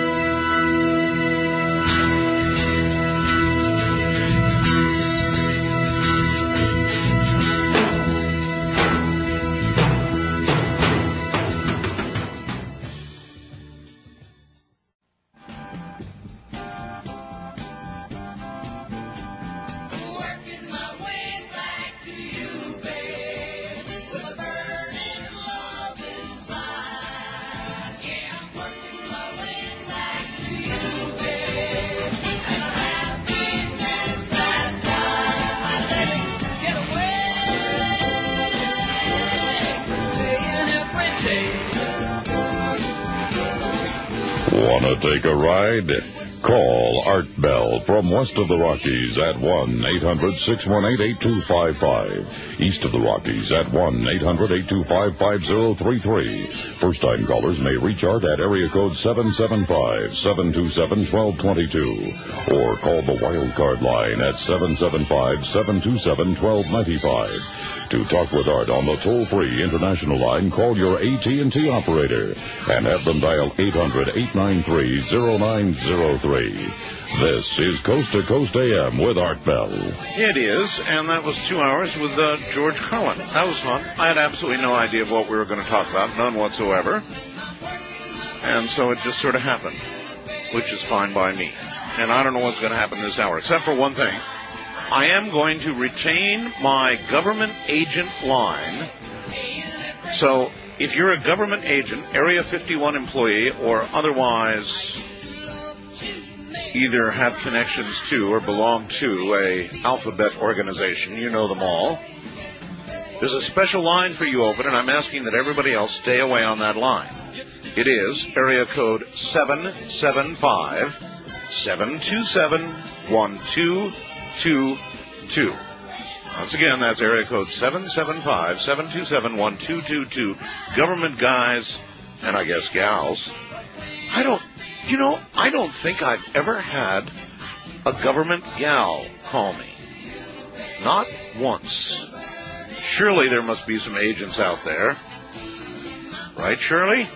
Want to take a ride? Call Art Bell from west of the Rockies at one eight hundred six one eight eight two five five. East of the Rockies at one eight hundred eight two five five zero three three. First-time callers may reach Art at area code seven seven five, seven two seven, one two two two or call the wild card line at seven seven five, seven two seven, one two nine five. To talk with Art on the toll-free international line, call your A T and T operator and have them dial eight hundred, eight nine three, zero nine zero three. This is Coast to Coast A M with Art Bell. It is, and that was two hours with uh, George Carlin. That was fun. I had absolutely no idea of what we were going to talk about, none whatsoever. And so it just sort of happened, which is fine by me. And I don't know what's going to happen this hour, except for one thing. I am going to retain my government agent line. So if you're a government agent, Area fifty-one employee, or otherwise either have connections to or belong to a alphabet organization, you know them all, There's a special line for you open, and I'm asking that everybody else stay away on that line. It is area code seven seven five, seven two seven, one two two two. Once again, that's area code seven seven five, seven two seven, one two two two. Government guys, and I guess gals. I don't, you know, I don't think I've ever had a government gal call me. Not once. Surely there must be some agents out there. Right, Shirley?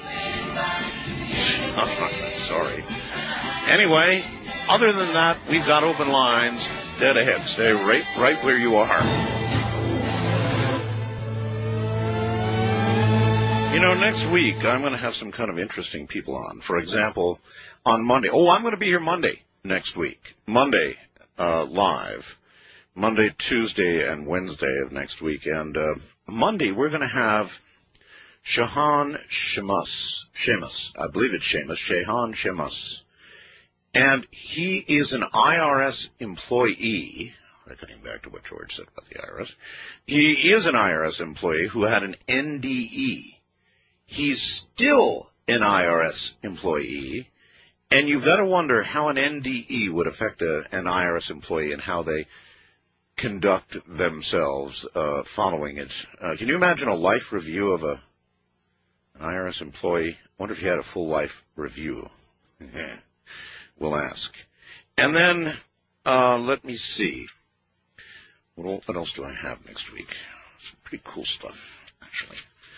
Sorry. Anyway, other than that, we've got open lines dead ahead. Stay right, right where you are. You know, next week I'm going to have some kind of interesting people on. For example, on Monday. Oh, I'm going to be here Monday next week. Monday, uh, live. Monday, Tuesday, and Wednesday of next week. And uh, Monday, we're going to have Shahan Shemus. Shemus. I believe it's Shemus. Shahan Shemus. And he is an I R S employee. Getting back to what George said about the I R S. He is an I R S employee who had an N D E. He's still an I R S employee. And you've got to wonder how an N D E would affect a, an I R S employee and how they conduct themselves uh, following it. Uh, can you imagine a life review of a an I R S employee? I wonder if he had a full life review. We'll ask. And then, uh, let me see. What, what else do I have next week? Some pretty cool stuff, actually.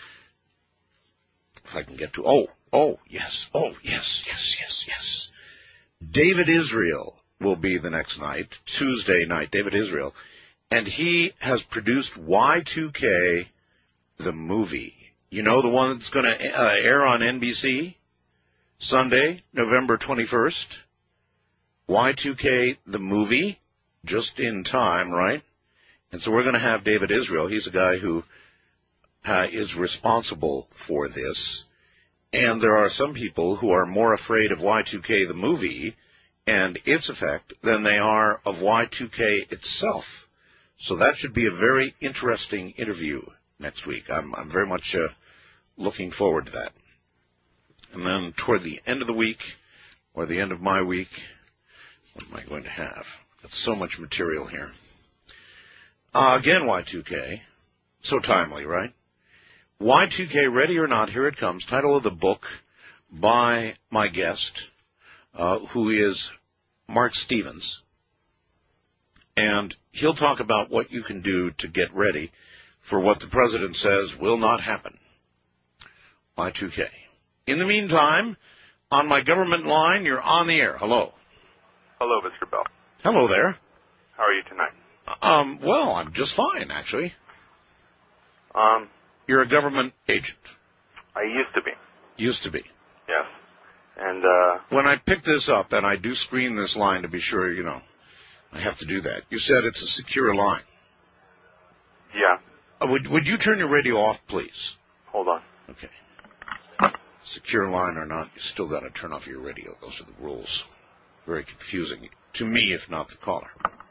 If I can get to... Oh, oh, yes. Oh, yes, yes, yes, yes. David Israel will be the next night, Tuesday night, David Israel. And he has produced Y two K, the movie. You know, the one that's going to uh, air on N B C? Sunday, November twenty-first. Y two K, the movie. Just in time, right? And so we're going to have David Israel. He's a guy who uh, is responsible for this. And there are some people who are more afraid of Y two K, the movie, and its effect than they are of Y two K itself. So that should be a very interesting interview next week. I'm, I'm very much uh, looking forward to that. And then toward the end of the week, or the end of my week, what am I going to have? Got so much material here. Uh, again, Y two K. So timely, right? Y two K, Ready or Not, here it comes. Title of the book by my guest, uh, who is Mark Stevens. And he'll talk about what you can do to get ready for what the president says will not happen. Y two K. In the meantime, on my government line, you're on the air. Hello. Hello, Mister Bell. Hello there. How are you tonight? Um, well, I'm just fine, actually. Um, You're a government agent. I used to be. Used to be. Yes. And, uh... when I pick this up, and I do screen this line to be sure, you know, I have to do that. You said it's a secure line. Yeah. Uh, would, would you turn your radio off, please? Hold on. Okay. Secure line or not, you still got to turn off your radio. Those are the rules. Very confusing to me, if not the caller.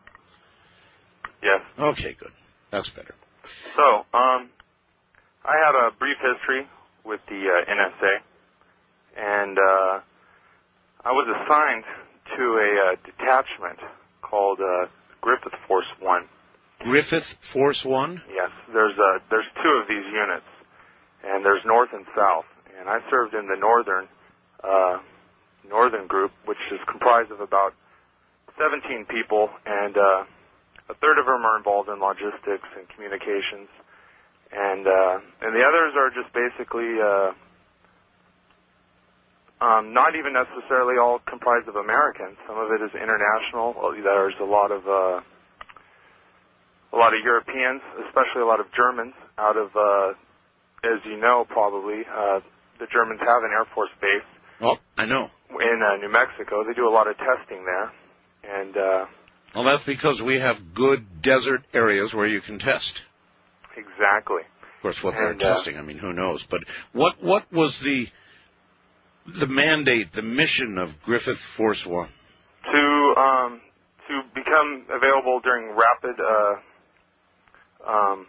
Yes. Okay, good. That's better. So, um, I had a brief history with the uh, N S A, and uh, I was assigned to a uh, detachment called uh, Griffith Force One. Griffith Force One? Yes. There's uh, there's two of these units, and there's North and South. And I served in the northern uh, northern group, which is comprised of about seventeen people, and uh, a third of them are involved in logistics and communications, and uh, and the others are just basically uh, um, not even necessarily all comprised of Americans. Some of it is international. There's a lot of uh, a lot of Europeans, especially a lot of Germans. Out of, uh, as you know, probably uh, the Germans have an Air Force base. Oh, I know. In uh, New Mexico, they do a lot of testing there, and. Uh, Well, that's because we have good desert areas where you can test. Exactly. Of course, what and, they're uh, testing, I mean, who knows? But what what was the the mandate, the mission of Griffith Force One? To um, to become available during rapid uh, um,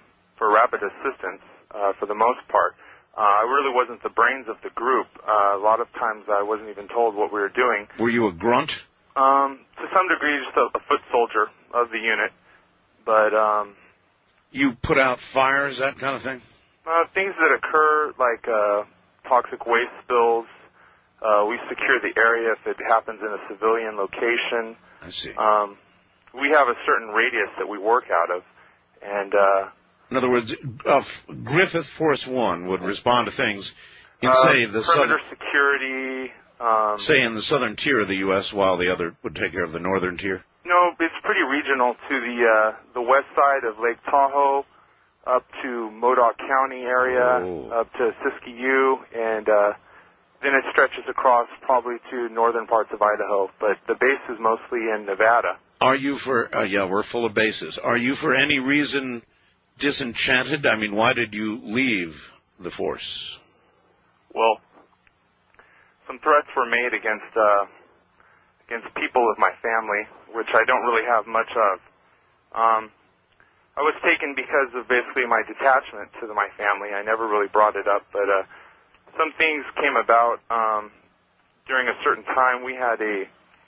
for rapid assistance uh, for the most part. Uh, I really wasn't the brains of the group. Uh, a lot of times I wasn't even told what we were doing. Were you a grunt? Um, to some degree, just a, a foot soldier of the unit. But um, you put out fires, that kind of thing? Uh, things that occur, like uh, toxic waste spills. Uh, we secure the area if it happens in a civilian location. I see. Um, we have a certain radius that we work out of, and uh, in other words, uh, Griffith Force One would respond to things in, uh, say, the perimeter southern, security. Um, say, in the southern tier of the U S, while the other would take care of the northern tier. No, it's pretty regional to the uh, the west side of Lake Tahoe, up to Modoc County area, oh. up to Siskiyou, and uh, then it stretches across probably to northern parts of Idaho. But the base is mostly in Nevada. Are you for? Uh, yeah, we're full of bases. Are you for any reason disenchanted? I mean, why did you leave the force? Well, some threats were made against uh, against people of my family, which I don't really have much of. Um, I was taken because of basically my detachment to the, my family. I never really brought it up, but uh, some things came about um, during a certain time. We had a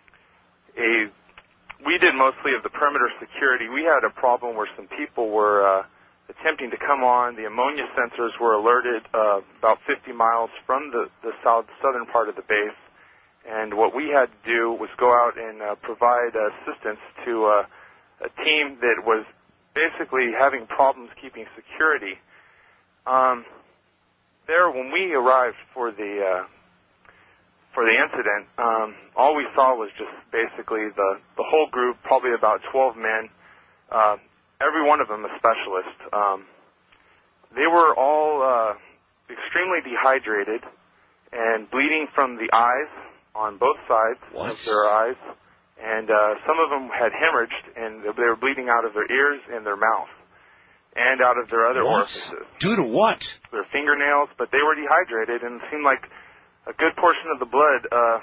a we did mostly of the perimeter security. We had a problem where some people were uh, attempting to come on. The ammonia sensors were alerted uh, about fifty miles from the, the south southern part of the base. And what we had to do was go out and uh, provide assistance to uh, a team that was basically having problems keeping security. Um, there, when we arrived for the uh, for the incident, um, all we saw was just basically the the whole group, probably about twelve men. Uh, every one of them a specialist. Um, they were all uh, extremely dehydrated and bleeding from the eyes on both sides what? of their eyes, and uh, some of them had hemorrhaged, and they were bleeding out of their ears and their mouth, and out of their other what? orifices. Due to what? Their fingernails, but they were dehydrated, and it seemed like a good portion of the blood uh,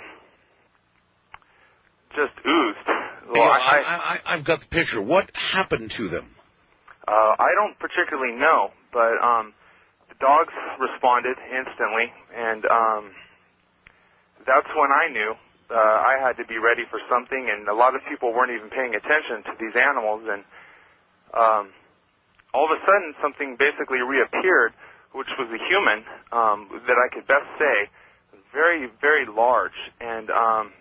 just oozed. Well, yeah, I, I, I, I've got the picture. What happened to them? Uh, I don't particularly know, but um, the dogs responded instantly, and um, that's when I knew uh, I had to be ready for something, and a lot of people weren't even paying attention to these animals, and um, all of a sudden something basically reappeared, which was a human um, that I could best say, very, very large, and um,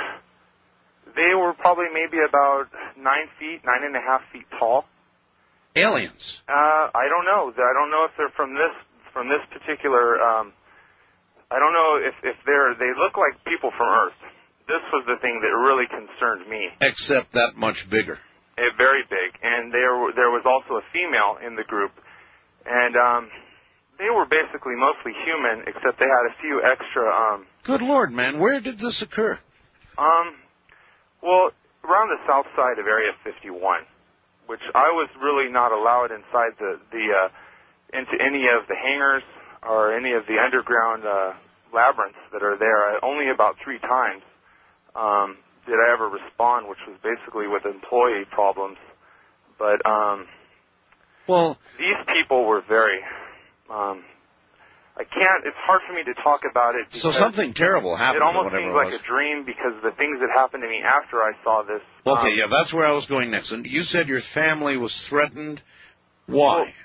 they were probably maybe about nine feet, nine and a half feet tall. Aliens? Uh, I don't know. I don't know if they're from this from this particular. Um, I don't know if if they're. They look like people from Earth. This was the thing that really concerned me. Except that much bigger. Uh, very big, and there there was also a female in the group, and um, they were basically mostly human, except they had a few extra. Um, Good Lord, man! Where did this occur? Um, well, around the south side of Area fifty-one, which I was really not allowed inside the the uh, into any of the hangars or any of the underground uh, labyrinths that are there. I, only about three times um, did I ever respond, which was basically with employee problems. But um, well, these people were very. Um, I can't. It's hard for me to talk about it. So something terrible happened. It almost seems like a dream because the things that happened to me after I saw this. Okay, um, yeah, that's where I was going next. And you said your family was threatened. Why? Well,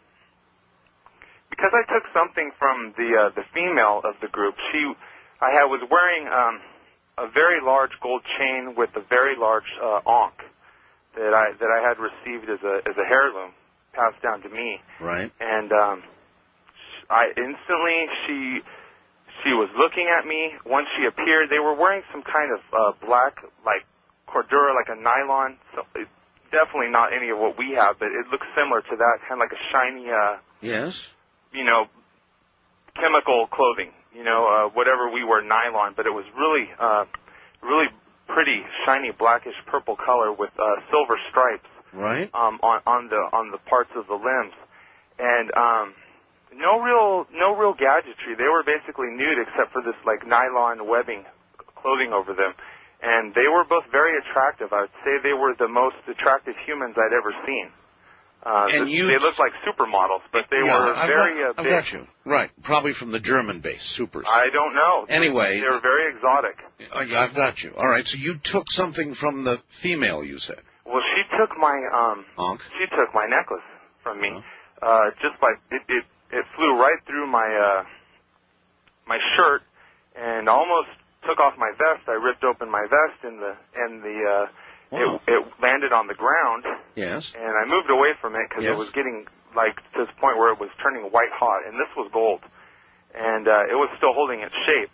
because I took something from the uh, the female of the group. She, I had, was wearing um, a very large gold chain with a very large uh, ankh that I that I had received as a as a heirloom passed down to me. Right. And um, I instantly she she was looking at me. Once she appeared, they were wearing some kind of uh, black like cordura, like a nylon. So it, definitely not any of what we have, but it looks similar to that, kind of like a shiny. Uh, yes. You know, chemical clothing. You know, uh, whatever we wear, nylon, but it was really, uh, really pretty, shiny, blackish purple color with uh, silver stripes. Right. Um, on on the on the parts of the limbs, and um, no real no real gadgetry. They were basically nude except for this like nylon webbing clothing over them, and they were both very attractive. I would say they were the most attractive humans I'd ever seen. Uh, And th- you- they looked like supermodels, but they Yeah, were I've very got, uh, I've big. got you. Right. Probably from the German base, supers. I don't know. Anyway. They were very exotic. Oh, yeah, I've got you. All right, so you took something from the female, you said. Well, she took my um, Honk. she took my necklace from me. Uh, just by it, it, it flew right through my uh, my shirt and almost took off my vest. I ripped open my vest and the and the uh, Wow. it, it landed on the ground. Yes. And I moved away from it because Yes. it was getting like to the point where it was turning white hot, and this was gold, and uh, it was still holding its shape.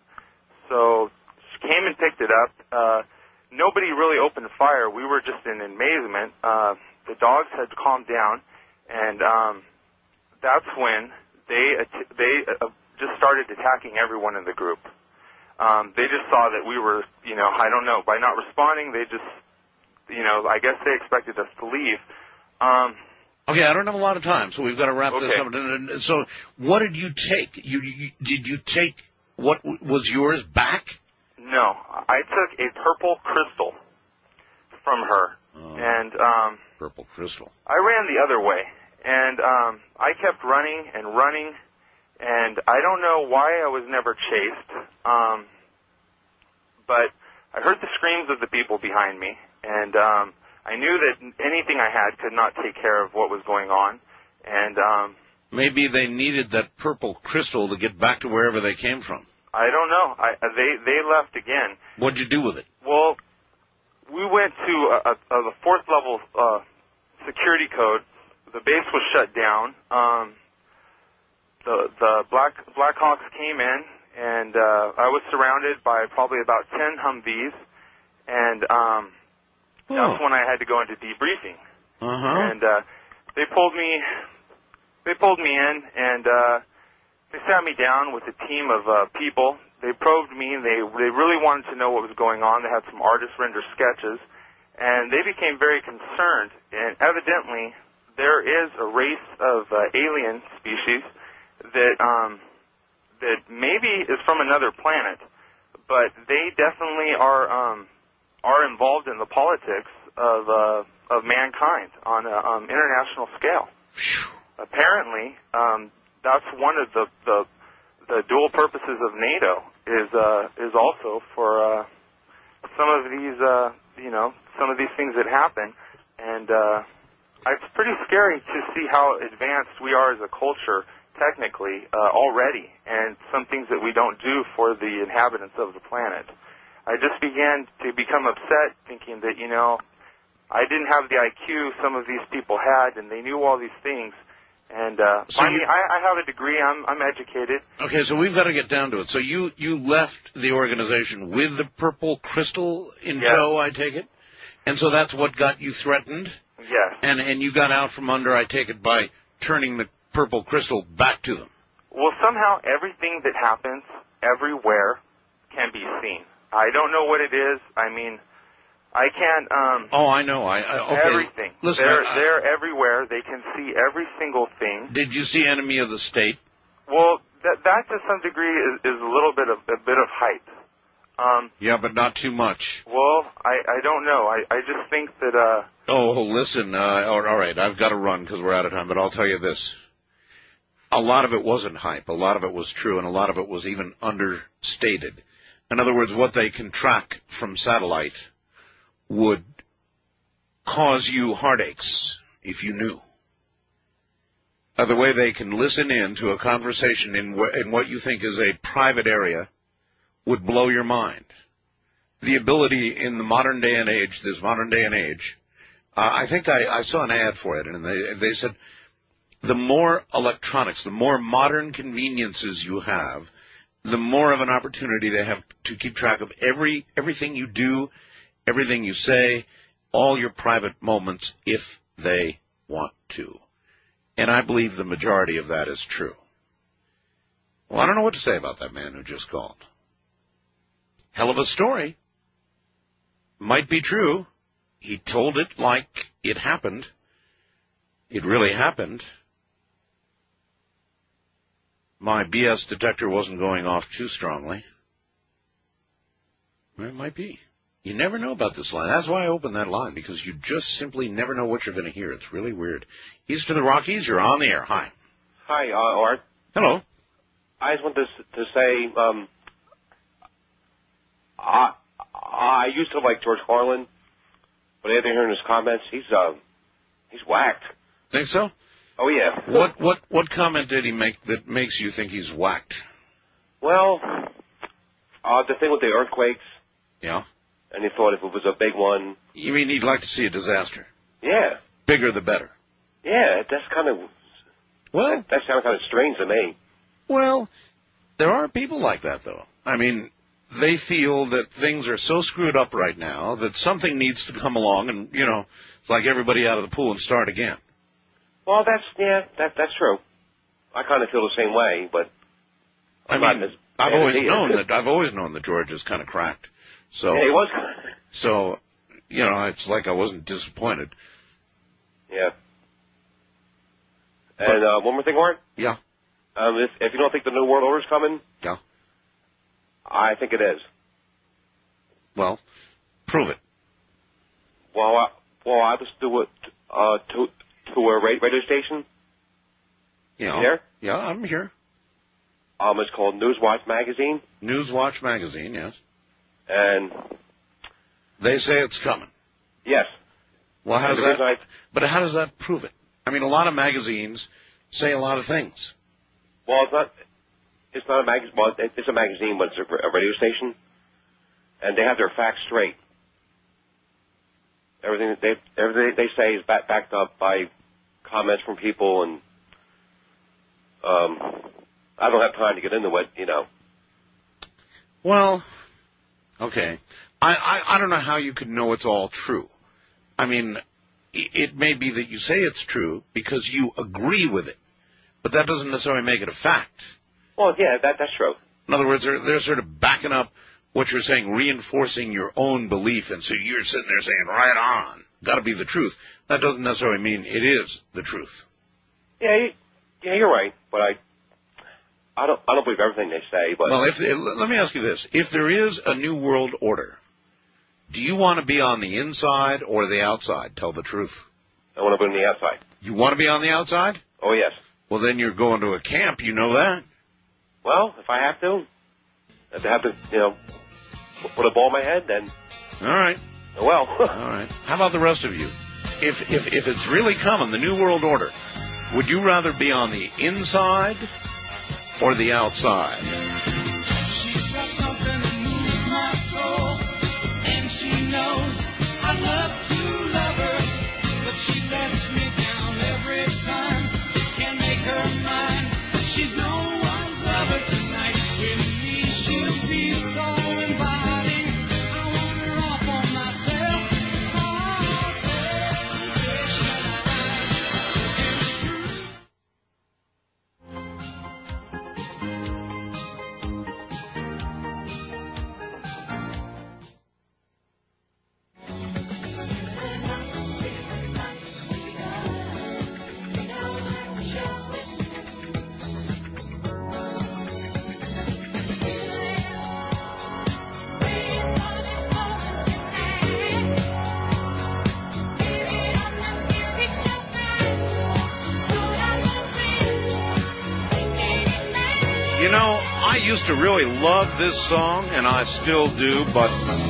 So she came and picked it up. Uh, nobody really opened fire. We were just in amazement. Uh, the dogs had calmed down, and um, that's when they att- they uh, just started attacking everyone in the group. Um, they just saw that we were, you know, I don't know, by not responding, they just, you know, I guess they expected us to leave. Um, Okay, I don't have a lot of time, so we've got to wrap this Okay. up. So, what did you take? You, you did you take what w- was yours back? no, I took a purple crystal from her, Oh. and um, Purple crystal. I ran the other way, and um, I kept running and running, and I don't know why I was never chased, um, but I heard the screams of the people behind me, and um, I knew that anything I had could not take care of what was going on, and um, Maybe they needed that purple crystal to get back to wherever they came from. I don't know. I, they they left again. What'd you do with it? Well, we went to a, a, a the fourth level uh, security code. The base was shut down. Um, the the Black Blackhawks came in, and uh, I was surrounded by probably about ten Humvees, and um, that's when I had to go into debriefing. Uh-huh. And uh, they pulled me, they pulled me in, and uh, they sat me down with a team of uh, people. They probed me. They they really wanted to know what was going on. They had some artists render sketches, and they became very concerned. And evidently, there is a race of uh, alien species that um, that maybe is from another planet, but they definitely are um, are involved in the politics of uh, of mankind on an um, international scale. Apparently, um, that's one of the, the the dual purposes of NATO is uh, is also for uh, some of these uh, you know some of these things that happen, and uh, it's pretty scary to see how advanced we are as a culture technically uh, already, and some things that we don't do for the inhabitants of the planet. I just began to become upset, thinking that you know I didn't have the I Q some of these people had, and they knew all these things. And uh, So I mean, you- I, I have a degree. I'm I'm educated. Okay, so we've got to get down to it. So you, you left the organization with the purple crystal in Yes. tow, I take it? And so that's what got you threatened? Yes. And and you got out from under, I take it, by turning the purple crystal back to them. Well, somehow everything that happens everywhere can be seen. I don't know what it is. I mean, I can't. Um, Oh, I know. I, I okay. Everything. Listen, they're I- they're everywhere. They can see every single thing. Did you see Enemy of the State? Well, that that to some degree is, is a little bit of a bit of hype. Um, Yeah, but not too much. well, I I don't know. I I just think that uh. Oh, listen. Uh, all all right, I've got to run because we're out of time. But I'll tell you this: a lot of it wasn't hype. A lot of it was true, and a lot of it was even understated. In other words, what they can track from satellite would cause you heartaches if you knew. Uh, the way they can listen in to a conversation in, wh- in what you think is a private area would blow your mind. The ability in the modern day and age, this modern day and age, uh, I think I, I saw an ad for it, and they, they said the more electronics, the more modern conveniences you have, the more of an opportunity they have to keep track of every everything you do, everything you say, all your private moments, if they want to. And I believe the majority of that is true. Well, I don't know what to say about that man who just called. Hell of a story. Might be true. He told it like it happened. It really happened. My B S detector wasn't going off too strongly. Well, it might be. You never know about this line. That's why I opened that line, because you just simply never know what you're going to hear. It's really weird. East of the Rockies, you're on the air. Hi. Hi, uh, Art. Hello. I just want to, to say, um, I, I used to like George Carlin, but after hearing his comments, he's, uh, he's whacked. Think so? Oh, yeah. What, what, what comment did he make that makes you think he's whacked? Well, uh, the thing with the earthquakes. Yeah. And he thought if it was a big one. You mean he'd like to see a disaster? Yeah. Bigger the better. Yeah, that's kind of. Well, that, that sounds kind of strange to me. Well, there are people like that, though. I mean, they feel that things are so screwed up right now that something needs to come along and, you know, it's like everybody out of the pool and start again. Well, that's, yeah, that, that's true. I kind of feel the same way, but. I'm I mean, not as I've bad always as he known is. that, I've always known that George is kind of cracked. So, yeah, he was. So, you know, it's like I wasn't disappointed. Yeah. And uh, one more thing, Art. Yeah. Um, if, if you don't think the New World Order's coming, Yeah. I think it is. Well, prove it. Well, I, well, I just do it uh, to to a ra- radio station. Yeah. You there? Yeah, I'm here. Um, it's called Newswatch Magazine. Newswatch Magazine, yes. And they say it's coming. Yes. Well, how And does the that? reason I- But how does that prove it? I mean, a lot of magazines say a lot of things. Well, it's not. It's not a magazine. Well, it- it's a magazine, but it's a, a radio station, and they have their facts straight. Everything they everything they say is back, backed up by comments from people, and um, I don't have time to get into it, you know. Well, okay. I, I, I don't know how you could know it's all true. I mean, it, it may be that you say it's true because you agree with it, but that doesn't necessarily make it a fact. Well, yeah, that that's true. In other words, they're, they're sort of backing up what you're saying, reinforcing your own belief, and so you're sitting there saying, right on, got to be the truth. That doesn't necessarily mean it is the truth. Yeah, you, yeah, you're right, but I, I don't, I don't believe everything they say. But Well, if let me ask you this: if there is a new world order, do you want to be on the inside or the outside? Tell the truth. I want to be on the outside. You want to be on the outside? Oh yes. Well, then you're going to a camp. You know that. Well, if I have to, if I have to, you know, put a ball in my head, then. All right. Well. All right. How about the rest of you? If if if it's really coming, the new world order, would you rather be on the inside or the outside? She's got something that moves my soul, and she knows I love to love her, but she lets me down every time. Can't make her mine. She's no one's lover tonight. With me, she'll be so inviting. I want her all for myself. Oh, You know, I used to really love this song, and I still do, but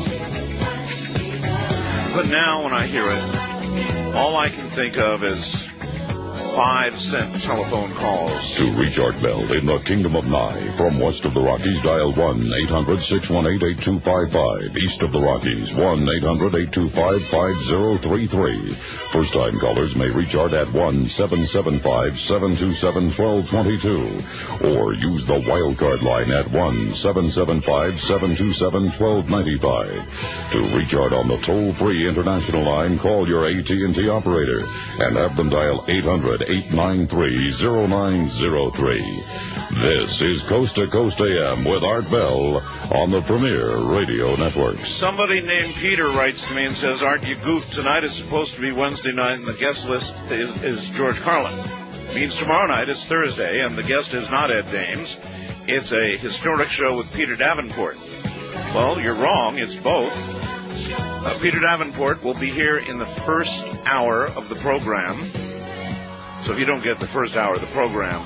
but now when I hear it, all I can think of is five-cent telephone calls. To reach Art Bell in the Kingdom of Nye, from west of the Rockies, dial one eight hundred six one eight eight two five five. East of the Rockies, one eight hundred eight two five five zero three three. First-time callers may reach Art at one seven seven five seven two seven one two two two. Or use the wildcard line at one seven seven five seven two seven one two nine five. To reach Art on the toll-free international line, call your A T and T operator and have them dial eight hundred eight nine three zero nine zero three. This is Coast to Coast A M with Art Bell on the Premier Radio Network. Somebody named Peter writes to me and says, Art, you goofed. Tonight is supposed to be Wednesday night, and the guest list is, is George Carlin. Means tomorrow night is Thursday, and the guest is not Ed Dames. It's a historic show with Peter Davenport. Well, you're wrong. It's both. Uh, Peter Davenport will be here in the first hour of the program. So if you don't get the first hour of the program,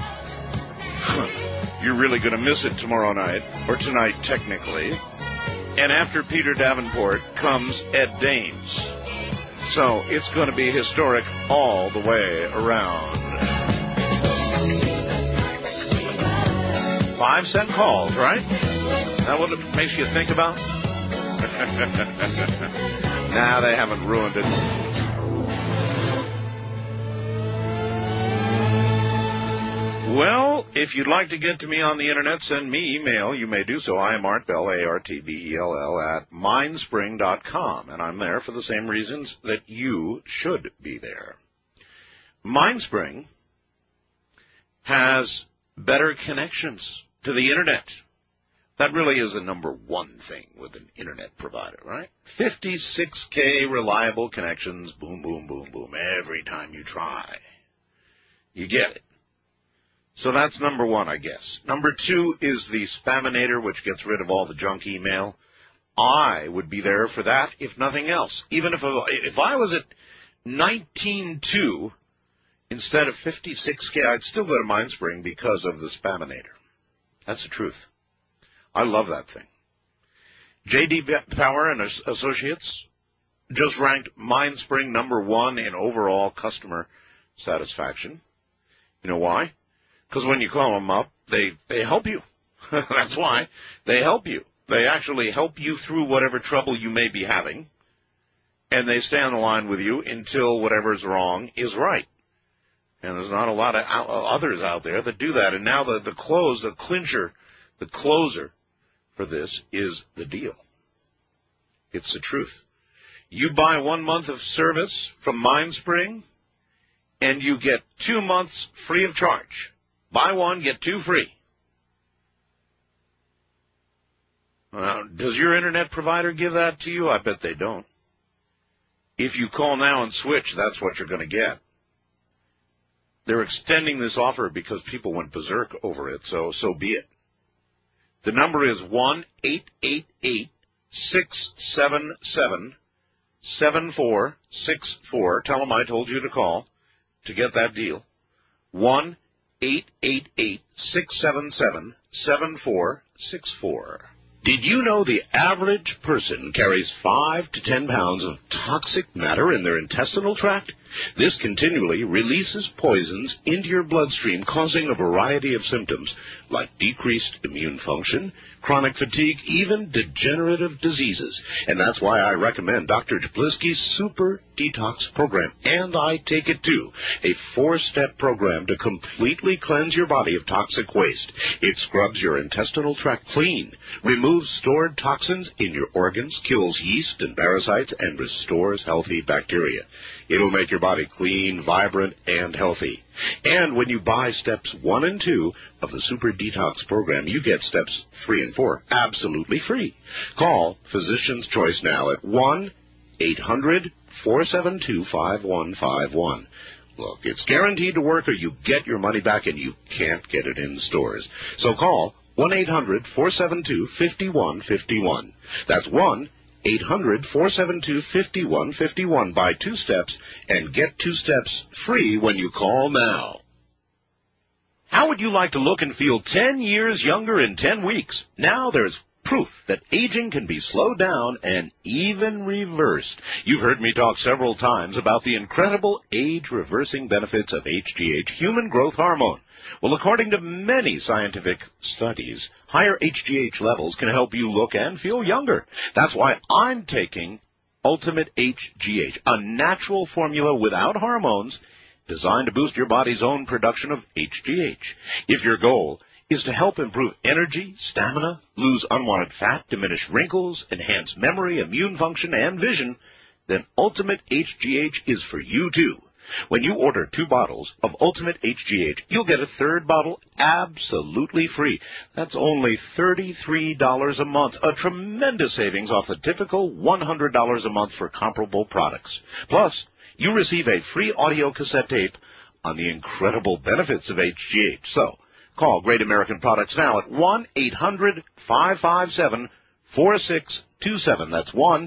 you're really going to miss it tomorrow night, or tonight technically. And after Peter Davenport comes Ed Dames. So it's going to be historic all the way around. Five cent calls, right? That what it makes you think about? Nah, they haven't ruined it. Well, if you'd like to get to me on the internet, send me email. You may do so. I am Art Bell, A R T B E L L, at mindspring dot com. And I'm there for the same reasons that you should be there. Mindspring has better connections to the internet. That really is the number one thing with an internet provider, right? fifty-six K reliable connections, boom, boom, boom, boom, every time you try. You get it. So that's number one, I guess. Number two is the Spaminator, which gets rid of all the junk email. I would be there for that, if nothing else. Even if, if I was at nineteen point two instead of fifty-six K, I'd still go to Mindspring because of the Spaminator. That's the truth. I love that thing. J D Power and Associates just ranked Mindspring number one in overall customer satisfaction. You know why? Because when you call them up, they, they help you. That's why. They help you. They actually help you through whatever trouble you may be having, and they stay on the line with you until whatever's wrong is right. And there's not a lot of out, others out there that do that. And now the, the close, the clincher, the closer for this is the deal. It's the truth. You buy one month of service from Mindspring, and you get two months free of charge. Buy one, get two free. Now, does your internet provider give that to you? I bet they don't. If you call now and switch, that's what you're going to get. They're extending this offer because people went berserk over it, so so be it. The number is one eight eight eight, six seven seven, seven four six four. Tell them I told you to call to get that deal. one eight eight eight, six seven seven, seven four six four. Did you know the average person carries five to ten pounds of toxic matter in their intestinal tract? This continually releases poisons into your bloodstream, causing a variety of symptoms like decreased immune function, chronic fatigue, even degenerative diseases. And that's why I recommend Doctor Japliski's Super Detox Program. And I take it too, a four-step program to completely cleanse your body of toxic waste. It scrubs your intestinal tract clean, removes stored toxins in your organs, kills yeast and parasites, and restores healthy bacteria. It'll make your body clean, vibrant, and healthy. And when you buy steps one and two of the Super Detox Program, you get steps three and four absolutely free. Call Physician's Choice now at one eight hundred, four seven two, five one five one. Look, it's guaranteed to work or you get your money back and you can't get it in stores. So call one eight hundred, four seven two, five one five one. That's one eight hundred, four seven two, five one five one. Buy two steps and get two steps free when you call now. How would you like to look and feel ten years younger in ten weeks? Now there's proof that aging can be slowed down and even reversed. You've heard me talk several times about the incredible age-reversing benefits of H G H, human growth hormone. Well, according to many scientific studies, higher H G H levels can help you look and feel younger. That's why I'm taking Ultimate H G H, a natural formula without hormones designed to boost your body's own production of H G H. If your goal is to help improve energy, stamina, lose unwanted fat, diminish wrinkles, enhance memory, immune function, and vision, then Ultimate H G H is for you too. When you order two bottles of Ultimate H G H, you'll get a third bottle absolutely free. That's only thirty-three dollars a month, a tremendous savings off the typical one hundred dollars a month for comparable products. Plus, you receive a free audio cassette tape on the incredible benefits of H G H. So, call Great American Products now at one eight hundred, five five seven, four six two seven. That's one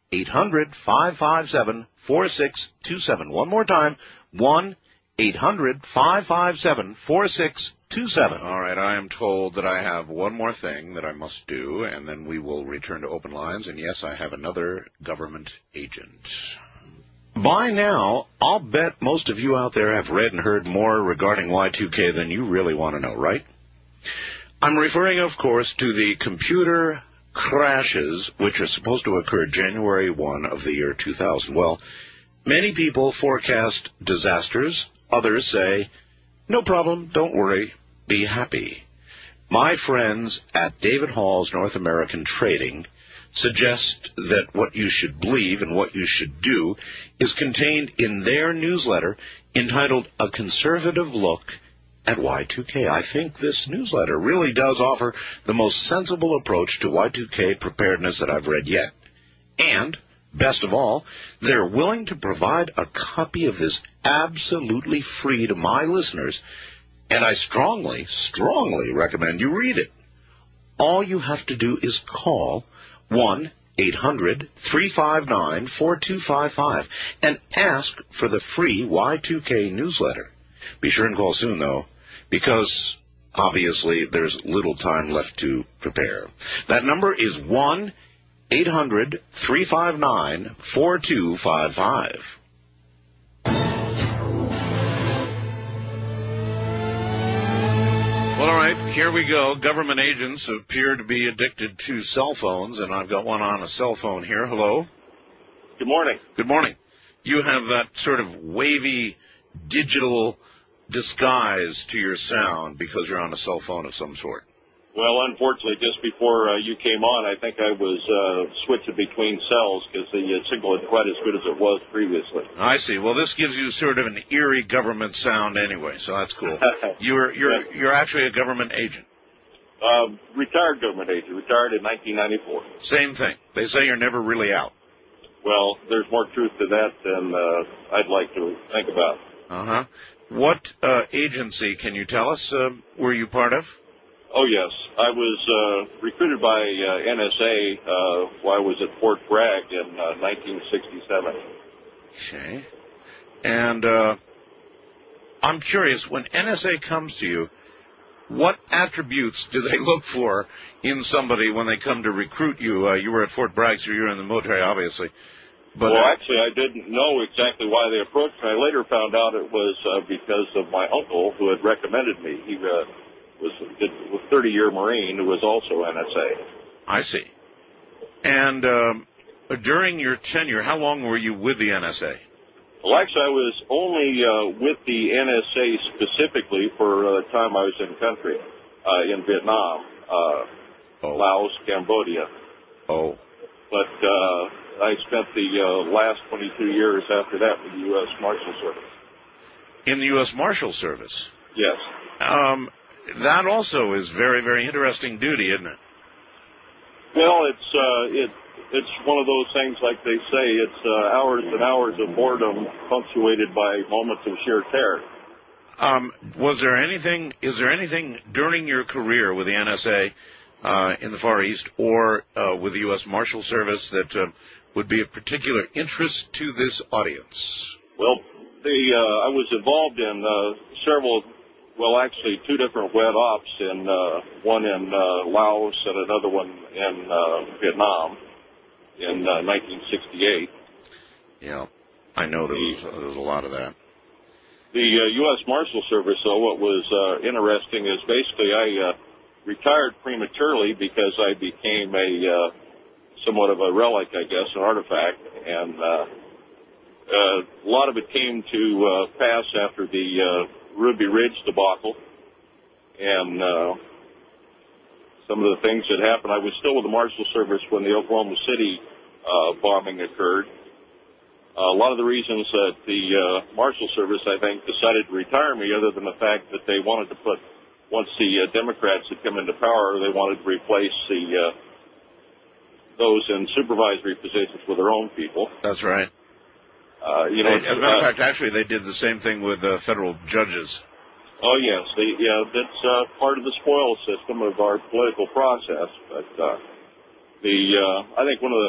eight hundred, five five seven, four six two seven. One more time, one eight hundred, five five seven, four six two seven. All right, I am told that I have one more thing that I must do, and then we will return to open lines. And yes, I have another government agent. By now, I'll bet most of you out there have read and heard more regarding Y two K than you really want to know, right? I'm referring, of course, to the computer crashes which are supposed to occur January first of the year two thousand. Well, many people forecast disasters. Others say, no problem, don't worry, be happy. My friends at David Hall's North American Trading suggest that what you should believe and what you should do is contained in their newsletter entitled A Conservative Look at Y two K. I think this newsletter really does offer the most sensible approach to Y two K preparedness that I've read yet. And, best of all, they're willing to provide a copy of this absolutely free to my listeners, and I strongly, strongly recommend you read it. All you have to do is call one eight hundred, three five nine, four two five five and ask for the free Y two K newsletter. Be sure and call soon, though, because obviously there's little time left to prepare. That number is one eight hundred, three five nine, four two five five. Well, all right, here we go. Government agents appear to be addicted to cell phones, and I've got one on a cell phone here. Hello? Good morning. Good morning. You have that sort of wavy digital disguise to your sound because you're on a cell phone of some sort. Well, unfortunately, just before uh, you came on, I think I was uh, switching between cells because the uh, signal isn't quite as good as it was previously. I see. Well, this gives you sort of an eerie government sound anyway, so that's cool. You're you're you're actually a government agent. Uh, retired government agent, retired in nineteen ninety-four. Same thing. They say you're never really out. Well, there's more truth to that than uh, I'd like to think about. Uh-huh. What uh, agency, can you tell us, uh, were you part of? Oh, yes. I was uh, recruited by uh, N S A uh, while I was at Fort Bragg in uh, nineteen sixty-seven. Okay. And uh, I'm curious, when N S A comes to you, what attributes do they look for in somebody when they come to recruit you? Uh, you were at Fort Bragg, so you were in the military, obviously. But, well, uh, actually, I didn't know exactly why they approached me. I later found out it was uh, because of my uncle who had recommended me. He uh, was a thirty-year Marine who was also N S A. I see. And um, during your tenure, how long were you with the N S A? Well, actually, I was only uh, with the N S A specifically for uh, the time I was in country, uh, in Vietnam, uh, oh. Laos, Cambodia. Oh. But uh, I spent the uh, last twenty-two years after that with the U S Marshal Service. In the U S Marshal Service? Yes. Um, that also is very, very interesting duty, isn't it? Well, it's uh, it it's one of those things, like they say, it's uh, hours and hours of boredom punctuated by moments of sheer terror. Um, was there anything? Is there anything during your career with the N S A uh, in the Far East or uh, with the U S Marshal Service that uh, would be of particular interest to this audience? Well, the uh, I was involved in uh, several. Well, actually, two different wet ops, in uh, one in uh, Laos and another one in uh, Vietnam in uh, nineteen sixty-eight. Yeah, I know there was, there was a lot of that. The uh, U S Marshal Service, though, what was uh, interesting is basically I uh, retired prematurely because I became a uh, somewhat of a relic, I guess, an artifact, and uh, uh, a lot of it came to uh, pass after the uh, Ruby Ridge debacle, and uh, some of the things that happened. I was still with the Marshal Service when the Oklahoma City uh, bombing occurred. Uh, a lot of the reasons that the uh, Marshal Service, I think, decided to retire me, other than the fact that they wanted to put, once the uh, Democrats had come into power, they wanted to replace the uh, those in supervisory positions with their own people. That's right. Uh, you know, As a matter of fact, actually, they did the same thing with uh, federal judges. Oh, yes. They, yeah, that's uh, part of the spoil system of our political process. But uh, the uh, I think one of the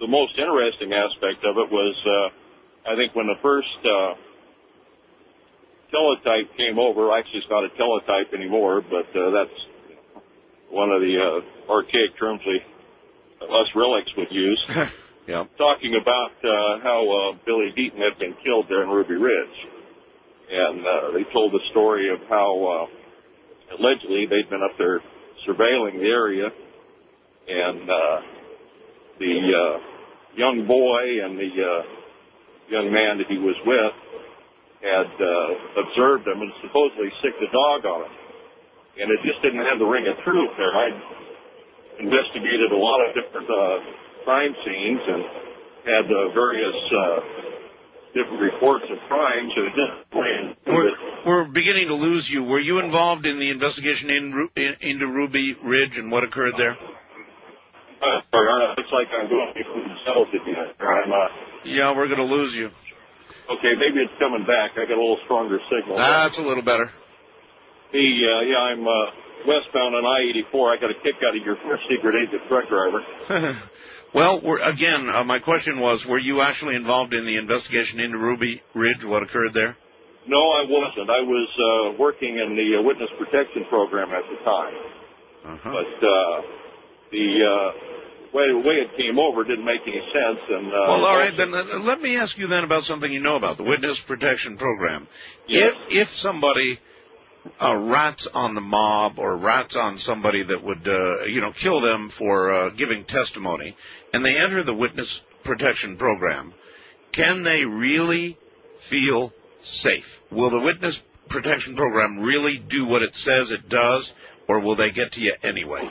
the most interesting aspect of it was, uh, I think, when the first uh, teletype came over. Actually, it's not a teletype anymore, but uh, that's one of the uh, archaic terms they, us relics would use. Yeah. Talking about uh, how uh, Billy Deaton had been killed there in Ruby Ridge. And uh, they told the story of how uh, allegedly they'd been up there surveilling the area, and uh, the uh, young boy and the uh, young man that he was with had uh, observed him and supposedly sicked a dog on him. And it just didn't have the ring of truth there. I investigated a lot of different uh, crime scenes and had uh, various uh, different reports of crimes. And it just we're, we're beginning to lose you. Were you involved in the investigation in, Ru- in, into Ruby Ridge and what occurred there? Uh, sorry, it's like I'm going to settle it again. I'm, uh, yeah, we're going to lose you. Okay, maybe it's coming back. I got a little stronger signal. That's a little better. The, uh, yeah, I'm uh, westbound on I eighty-four. I got a kick out of your first secret agent truck driver. Well, we're, again, uh, my question was, were you actually involved in the investigation into Ruby Ridge, what occurred there? No, I wasn't. I was uh, working in the uh, witness protection program at the time. Uh-huh. But uh, the uh, way, the way it came over didn't make any sense. And uh, well, all right, then uh, let me ask you then about something you know about, the witness protection program. Yes. If, if somebody uh, rats on the mob or rats on somebody that would, uh, you know, kill them for uh, giving testimony, and they enter the witness protection program, can they really feel safe? Will the witness protection program really do what it says it does, or will they get to you anyway?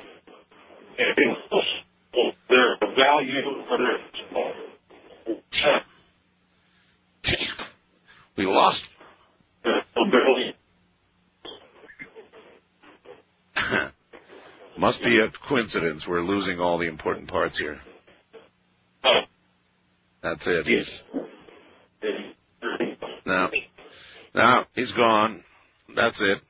Their value for their Damn. Damn. We lost. Must be a coincidence we're losing all the important parts here. That's it. He's... No. No, he's gone. That's it.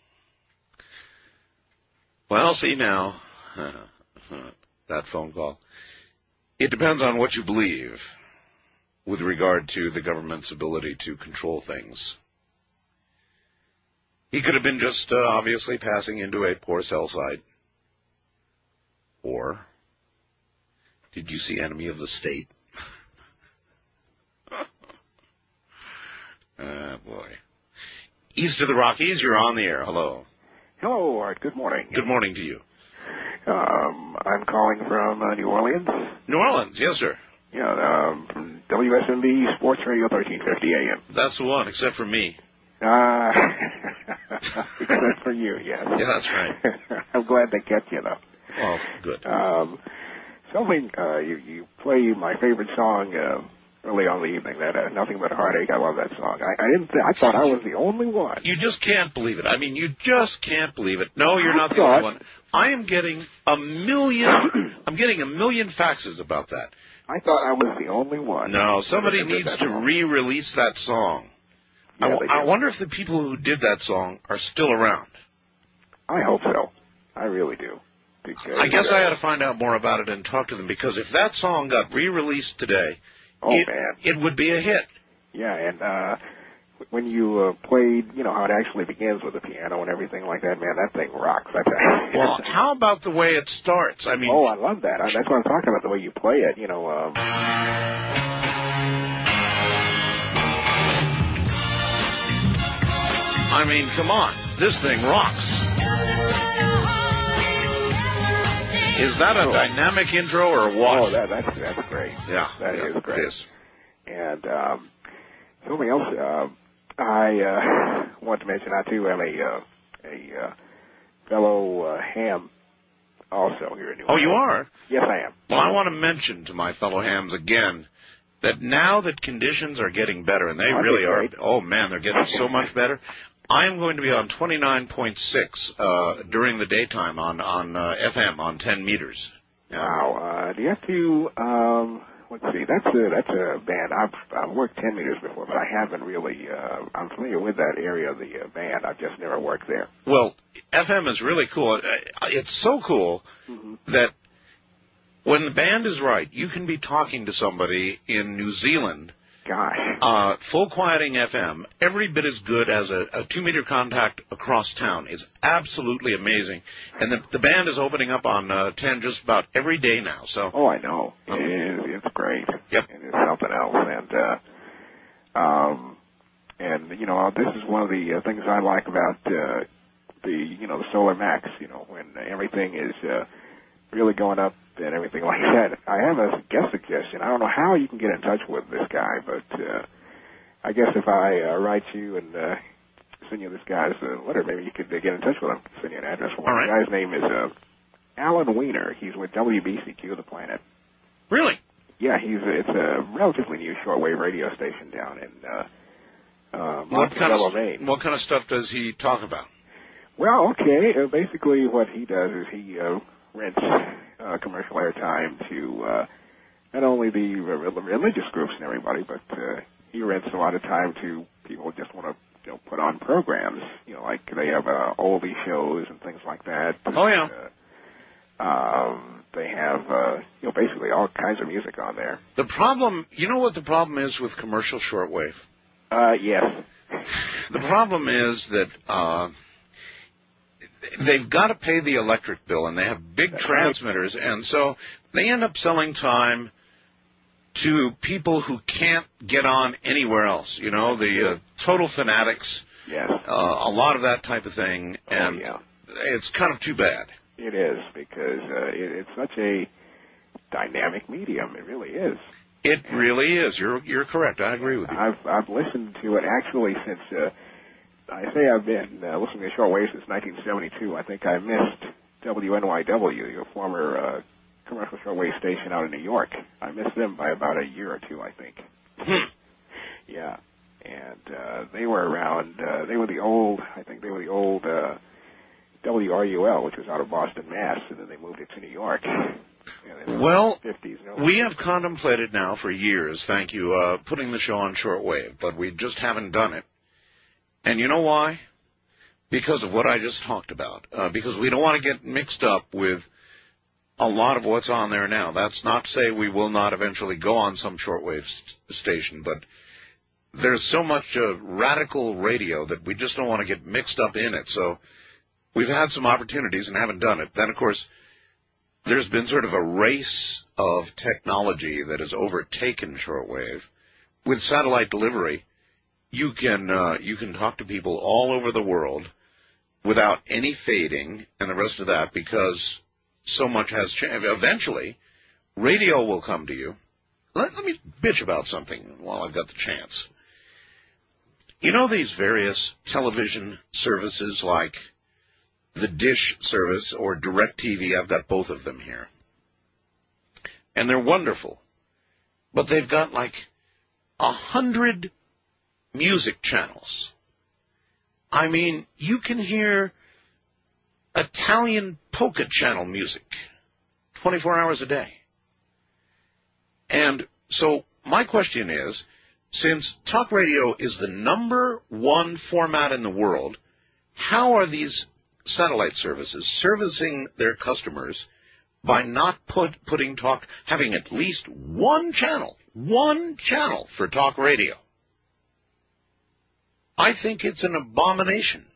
Well, see now, that phone call. It depends on what you believe with regard to the government's ability to control things. He could have been just uh, obviously passing into a poor cell site. Or, did you see Enemy of the State? Ah, boy. East of the Rockies, you're on the air. Hello. Hello, Art. Good morning. Good morning to you. Um, I'm calling from uh, New Orleans. New Orleans, yes, sir. Yeah, um, from W S M B Sports Radio, thirteen fifty A M. That's the one, except for me. Uh, except for you, yes. Yeah, that's right. I'm glad they kept you, though. Oh, good. Um, something, uh, you, you play my favorite song, uh, early on in the evening, that, uh, Nothing But a Heartache. I love that song. I, I didn't, th- I thought I was the only one. You just can't believe it. I mean, you just can't believe it. No, you're I not the thought... only one. I am getting a million, I'm getting a million faxes about that. I thought I was the only one. No, somebody needs to re-release that song. Yeah, I, w- I wonder if the people who did that song are still around. I hope so. I really do. Because, I guess uh, I ought to find out more about it and talk to them, because if that song got re-released today, oh, it, man. it would be a hit. Yeah, and uh, when you uh, played, you know, how it actually begins with the piano and everything like that, man, that thing rocks. That's Well, how about the way it starts? I mean, oh, I love that. I, that's what I'm talking about, the way you play it, you know. Um, I mean, come on. This thing rocks. Is that a oh. dynamic intro or what? Oh, that, that's, that's great. Yeah. That yeah, is great. It is. And um, something else uh, I uh, want to mention, I too am a, uh, a uh, fellow uh, ham also here in New Orleans. Oh, you are? Yes, I am. Well, I want to mention to my fellow hams again that now that conditions are getting better, and they Aren't really they are, great? oh, man, they're getting so much better. I am going to be on twenty-nine point six uh, during the daytime on, on uh, F M on ten meters. Yeah. Wow. Uh, do you have to, um, let's see, that's a, that's a band. I've, I've worked ten meters before, but I haven't really, uh, I'm familiar with that area of the uh, band. I've just never worked there. Well, F M is really cool. It's so cool mm-hmm. that When the band is right, you can be talking to somebody in New Zealand. Gosh. Uh, full quieting F M, every bit as good as a, a two-meter contact across town. It's absolutely amazing. And the, the band is opening up on uh, ten just about every day now. So. Oh, I know. Um, it is, it's great. Yep. It is something else. And, uh, um, and you know, this is one of the uh, things I like about uh, the, you know, the Solar Max, you know, when everything is uh, really going up and everything like that. I have a guest suggestion. I don't know how you can get in touch with this guy, but uh, I guess if I uh, write you and uh, send you this guy's uh, letter, maybe you could uh, get in touch with him, send you an address for him. All right. The guy's name is uh, Alan Weiner. He's with W B C Q, The Planet. Really? Yeah, he's it's a relatively new shortwave radio station down in uh, uh, What kind, Montebello, of, Maine. what kind of stuff does he talk about? Well, okay. Uh, basically, what he does is he uh, rents uh, commercial airtime to uh, not only the re- religious groups and everybody, but uh, he rents a lot of time to people who just want to, you know, put on programs. You know, like they have uh, oldie shows and things like that. Oh yeah. Uh, um, they have uh, you know basically all kinds of music on there. The problem, you know what the problem is with commercial shortwave? Uh, yes. The problem is that uh, they've got to pay the electric bill, and they have big That's transmitters, right. And so they end up selling time to people who can't get on anywhere else. You know, the uh, total fanatics, yes. uh, a lot of that type of thing, and oh, yeah. it's kind of too bad. It is, because uh, it, it's such a dynamic medium. It really is. It really is. You're you're correct. I agree with you. I've I've listened to it actually since uh, I say I've been uh, listening to shortwave since nineteen seventy-two. I think I missed W N Y W, your former uh, commercial shortwave station out in New York. I missed them by about a year or two, I think. Yeah, and uh, they were around. Uh, they were the old. I think they were the old uh, W R U L, which was out of Boston, Mass, and then they moved it to New York. Well, fifties, no we have contemplated now for years, thank you, uh, putting the show on shortwave, but we just haven't done it. And you know why? Because of what I just talked about. Uh, because we don't want to get mixed up with a lot of what's on there now. That's not to say we will not eventually go on some shortwave st- station, but there's so much uh, radical radio that we just don't want to get mixed up in it. So we've had some opportunities and haven't done it. Then, of course, there's been sort of a race of technology that has overtaken shortwave. With satellite delivery, you can uh, you can talk to people all over the world without any fading and the rest of that, because so much has changed. Eventually, radio will come to you. Let, let me bitch about something while I've got the chance. You know these various television services like the Dish service or DirecTV? I've got both of them here. And they're wonderful. But they've got like a hundred music channels. I mean, you can hear Italian polka channel music twenty-four hours a day. And so my question is, since talk radio is the number one format in the world, how are these satellite services servicing their customers by not put, putting talk, having at least one channel, one channel for talk radio? I think it's an abomination.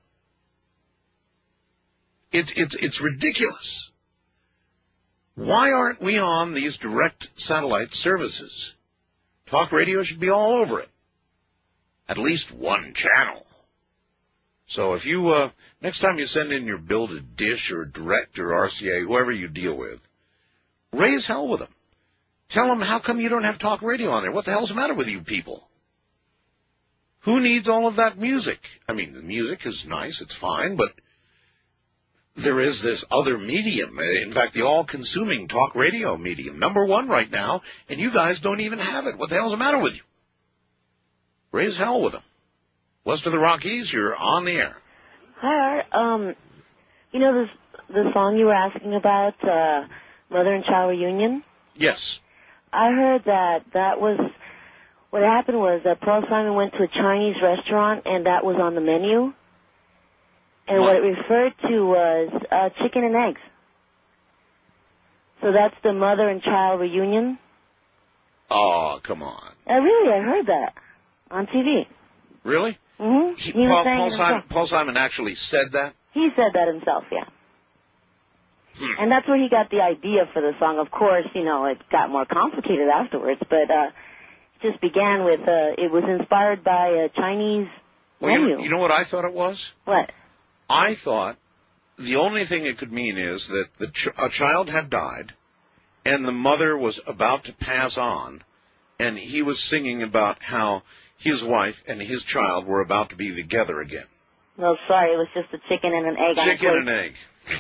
It, it's, it's ridiculous. Why aren't we on these direct satellite services? Talk radio should be all over it. At least one channel. So if you, uh, next time you send in your bill to Dish or Direct or R C A, whoever you deal with, raise hell with them. Tell them, how come you don't have talk radio on there? What the hell's the matter with you people? Who needs all of that music? I mean, the music is nice, it's fine, but there is this other medium. In fact, the all-consuming talk radio medium, number one right now, and you guys don't even have it. What the hell's the matter with you? Raise hell with them. West of the Rockies, you're on the air. Hi, Art. Um, you know this the song you were asking about, uh, Mother and Child Reunion? Yes. I heard that that was, what happened was that Paul Simon went to a Chinese restaurant and that was on the menu. And what, what it referred to was uh, chicken and eggs. So that's the mother and child reunion? Oh, come on. Uh, really, I heard that on T V. Really? Mm-hmm. He, He was Paul, saying Paul, it Simon, himself. Paul Simon actually said that? He said that himself, yeah. Hmm. And that's where he got the idea for the song. Of course, you know, it got more complicated afterwards, but uh, it just began with, uh, it was inspired by a Chinese Well, you menu. know, you know what I thought it was? What? I thought the only thing it could mean is that the ch- a child had died, and the mother was about to pass on, and he was singing about how his wife and his child were about to be together again. No, sorry, it was just a chicken and an egg Chicken on a and egg.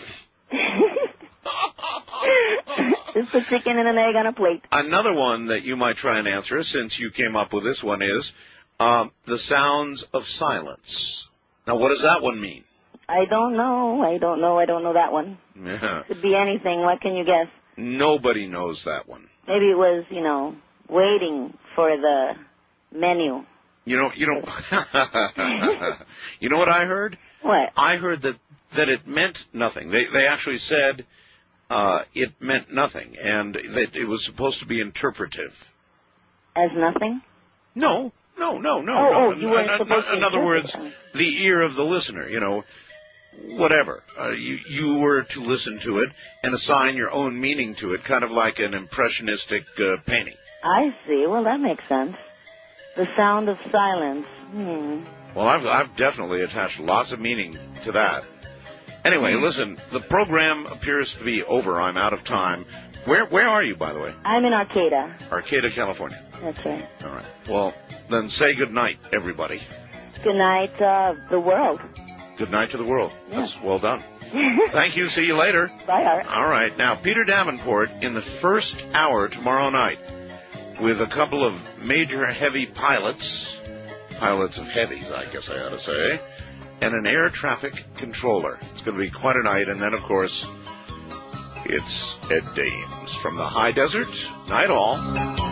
plate. Just a chicken and an egg on a plate. Another one that you might try and answer, since you came up with this one, is um, the sounds of silence. Now, what does that one mean? I don't know. I don't know. I don't know that one. Yeah. Could be anything. What can you guess? Nobody knows that one. Maybe it was, you know, waiting for the menu. You know, you know, you know what I heard? What? I heard that that it meant nothing. They they actually said uh, it meant nothing, and that it was supposed to be interpretive. As nothing? No, no, no, no. Oh, no. oh, you weren't in, supposed to in other interpret words, them. the ear of the listener. You know, whatever. Uh, you you were to listen to it and assign your own meaning to it, kind of like an impressionistic uh, painting. I see. Well, that makes sense. The sound of silence. Hmm. Well, I've, I've definitely attached lots of meaning to that. Anyway, listen, the program appears to be over. I'm out of time. Where where are you, by the way? I'm in Arcata. Arcata, California. That's right. All right. Well, then say good night, everybody. Good night, uh, the world. Good night to the world. That's well done. Thank you. See you later. Bye, Art. All right. Now, Peter Davenport in the first hour tomorrow night with a couple of major heavy pilots, pilots of heavies, I guess I ought to say, and an air traffic controller. It's going to be quite a night. And then, of course, it's Ed Dames from the high desert. Night all.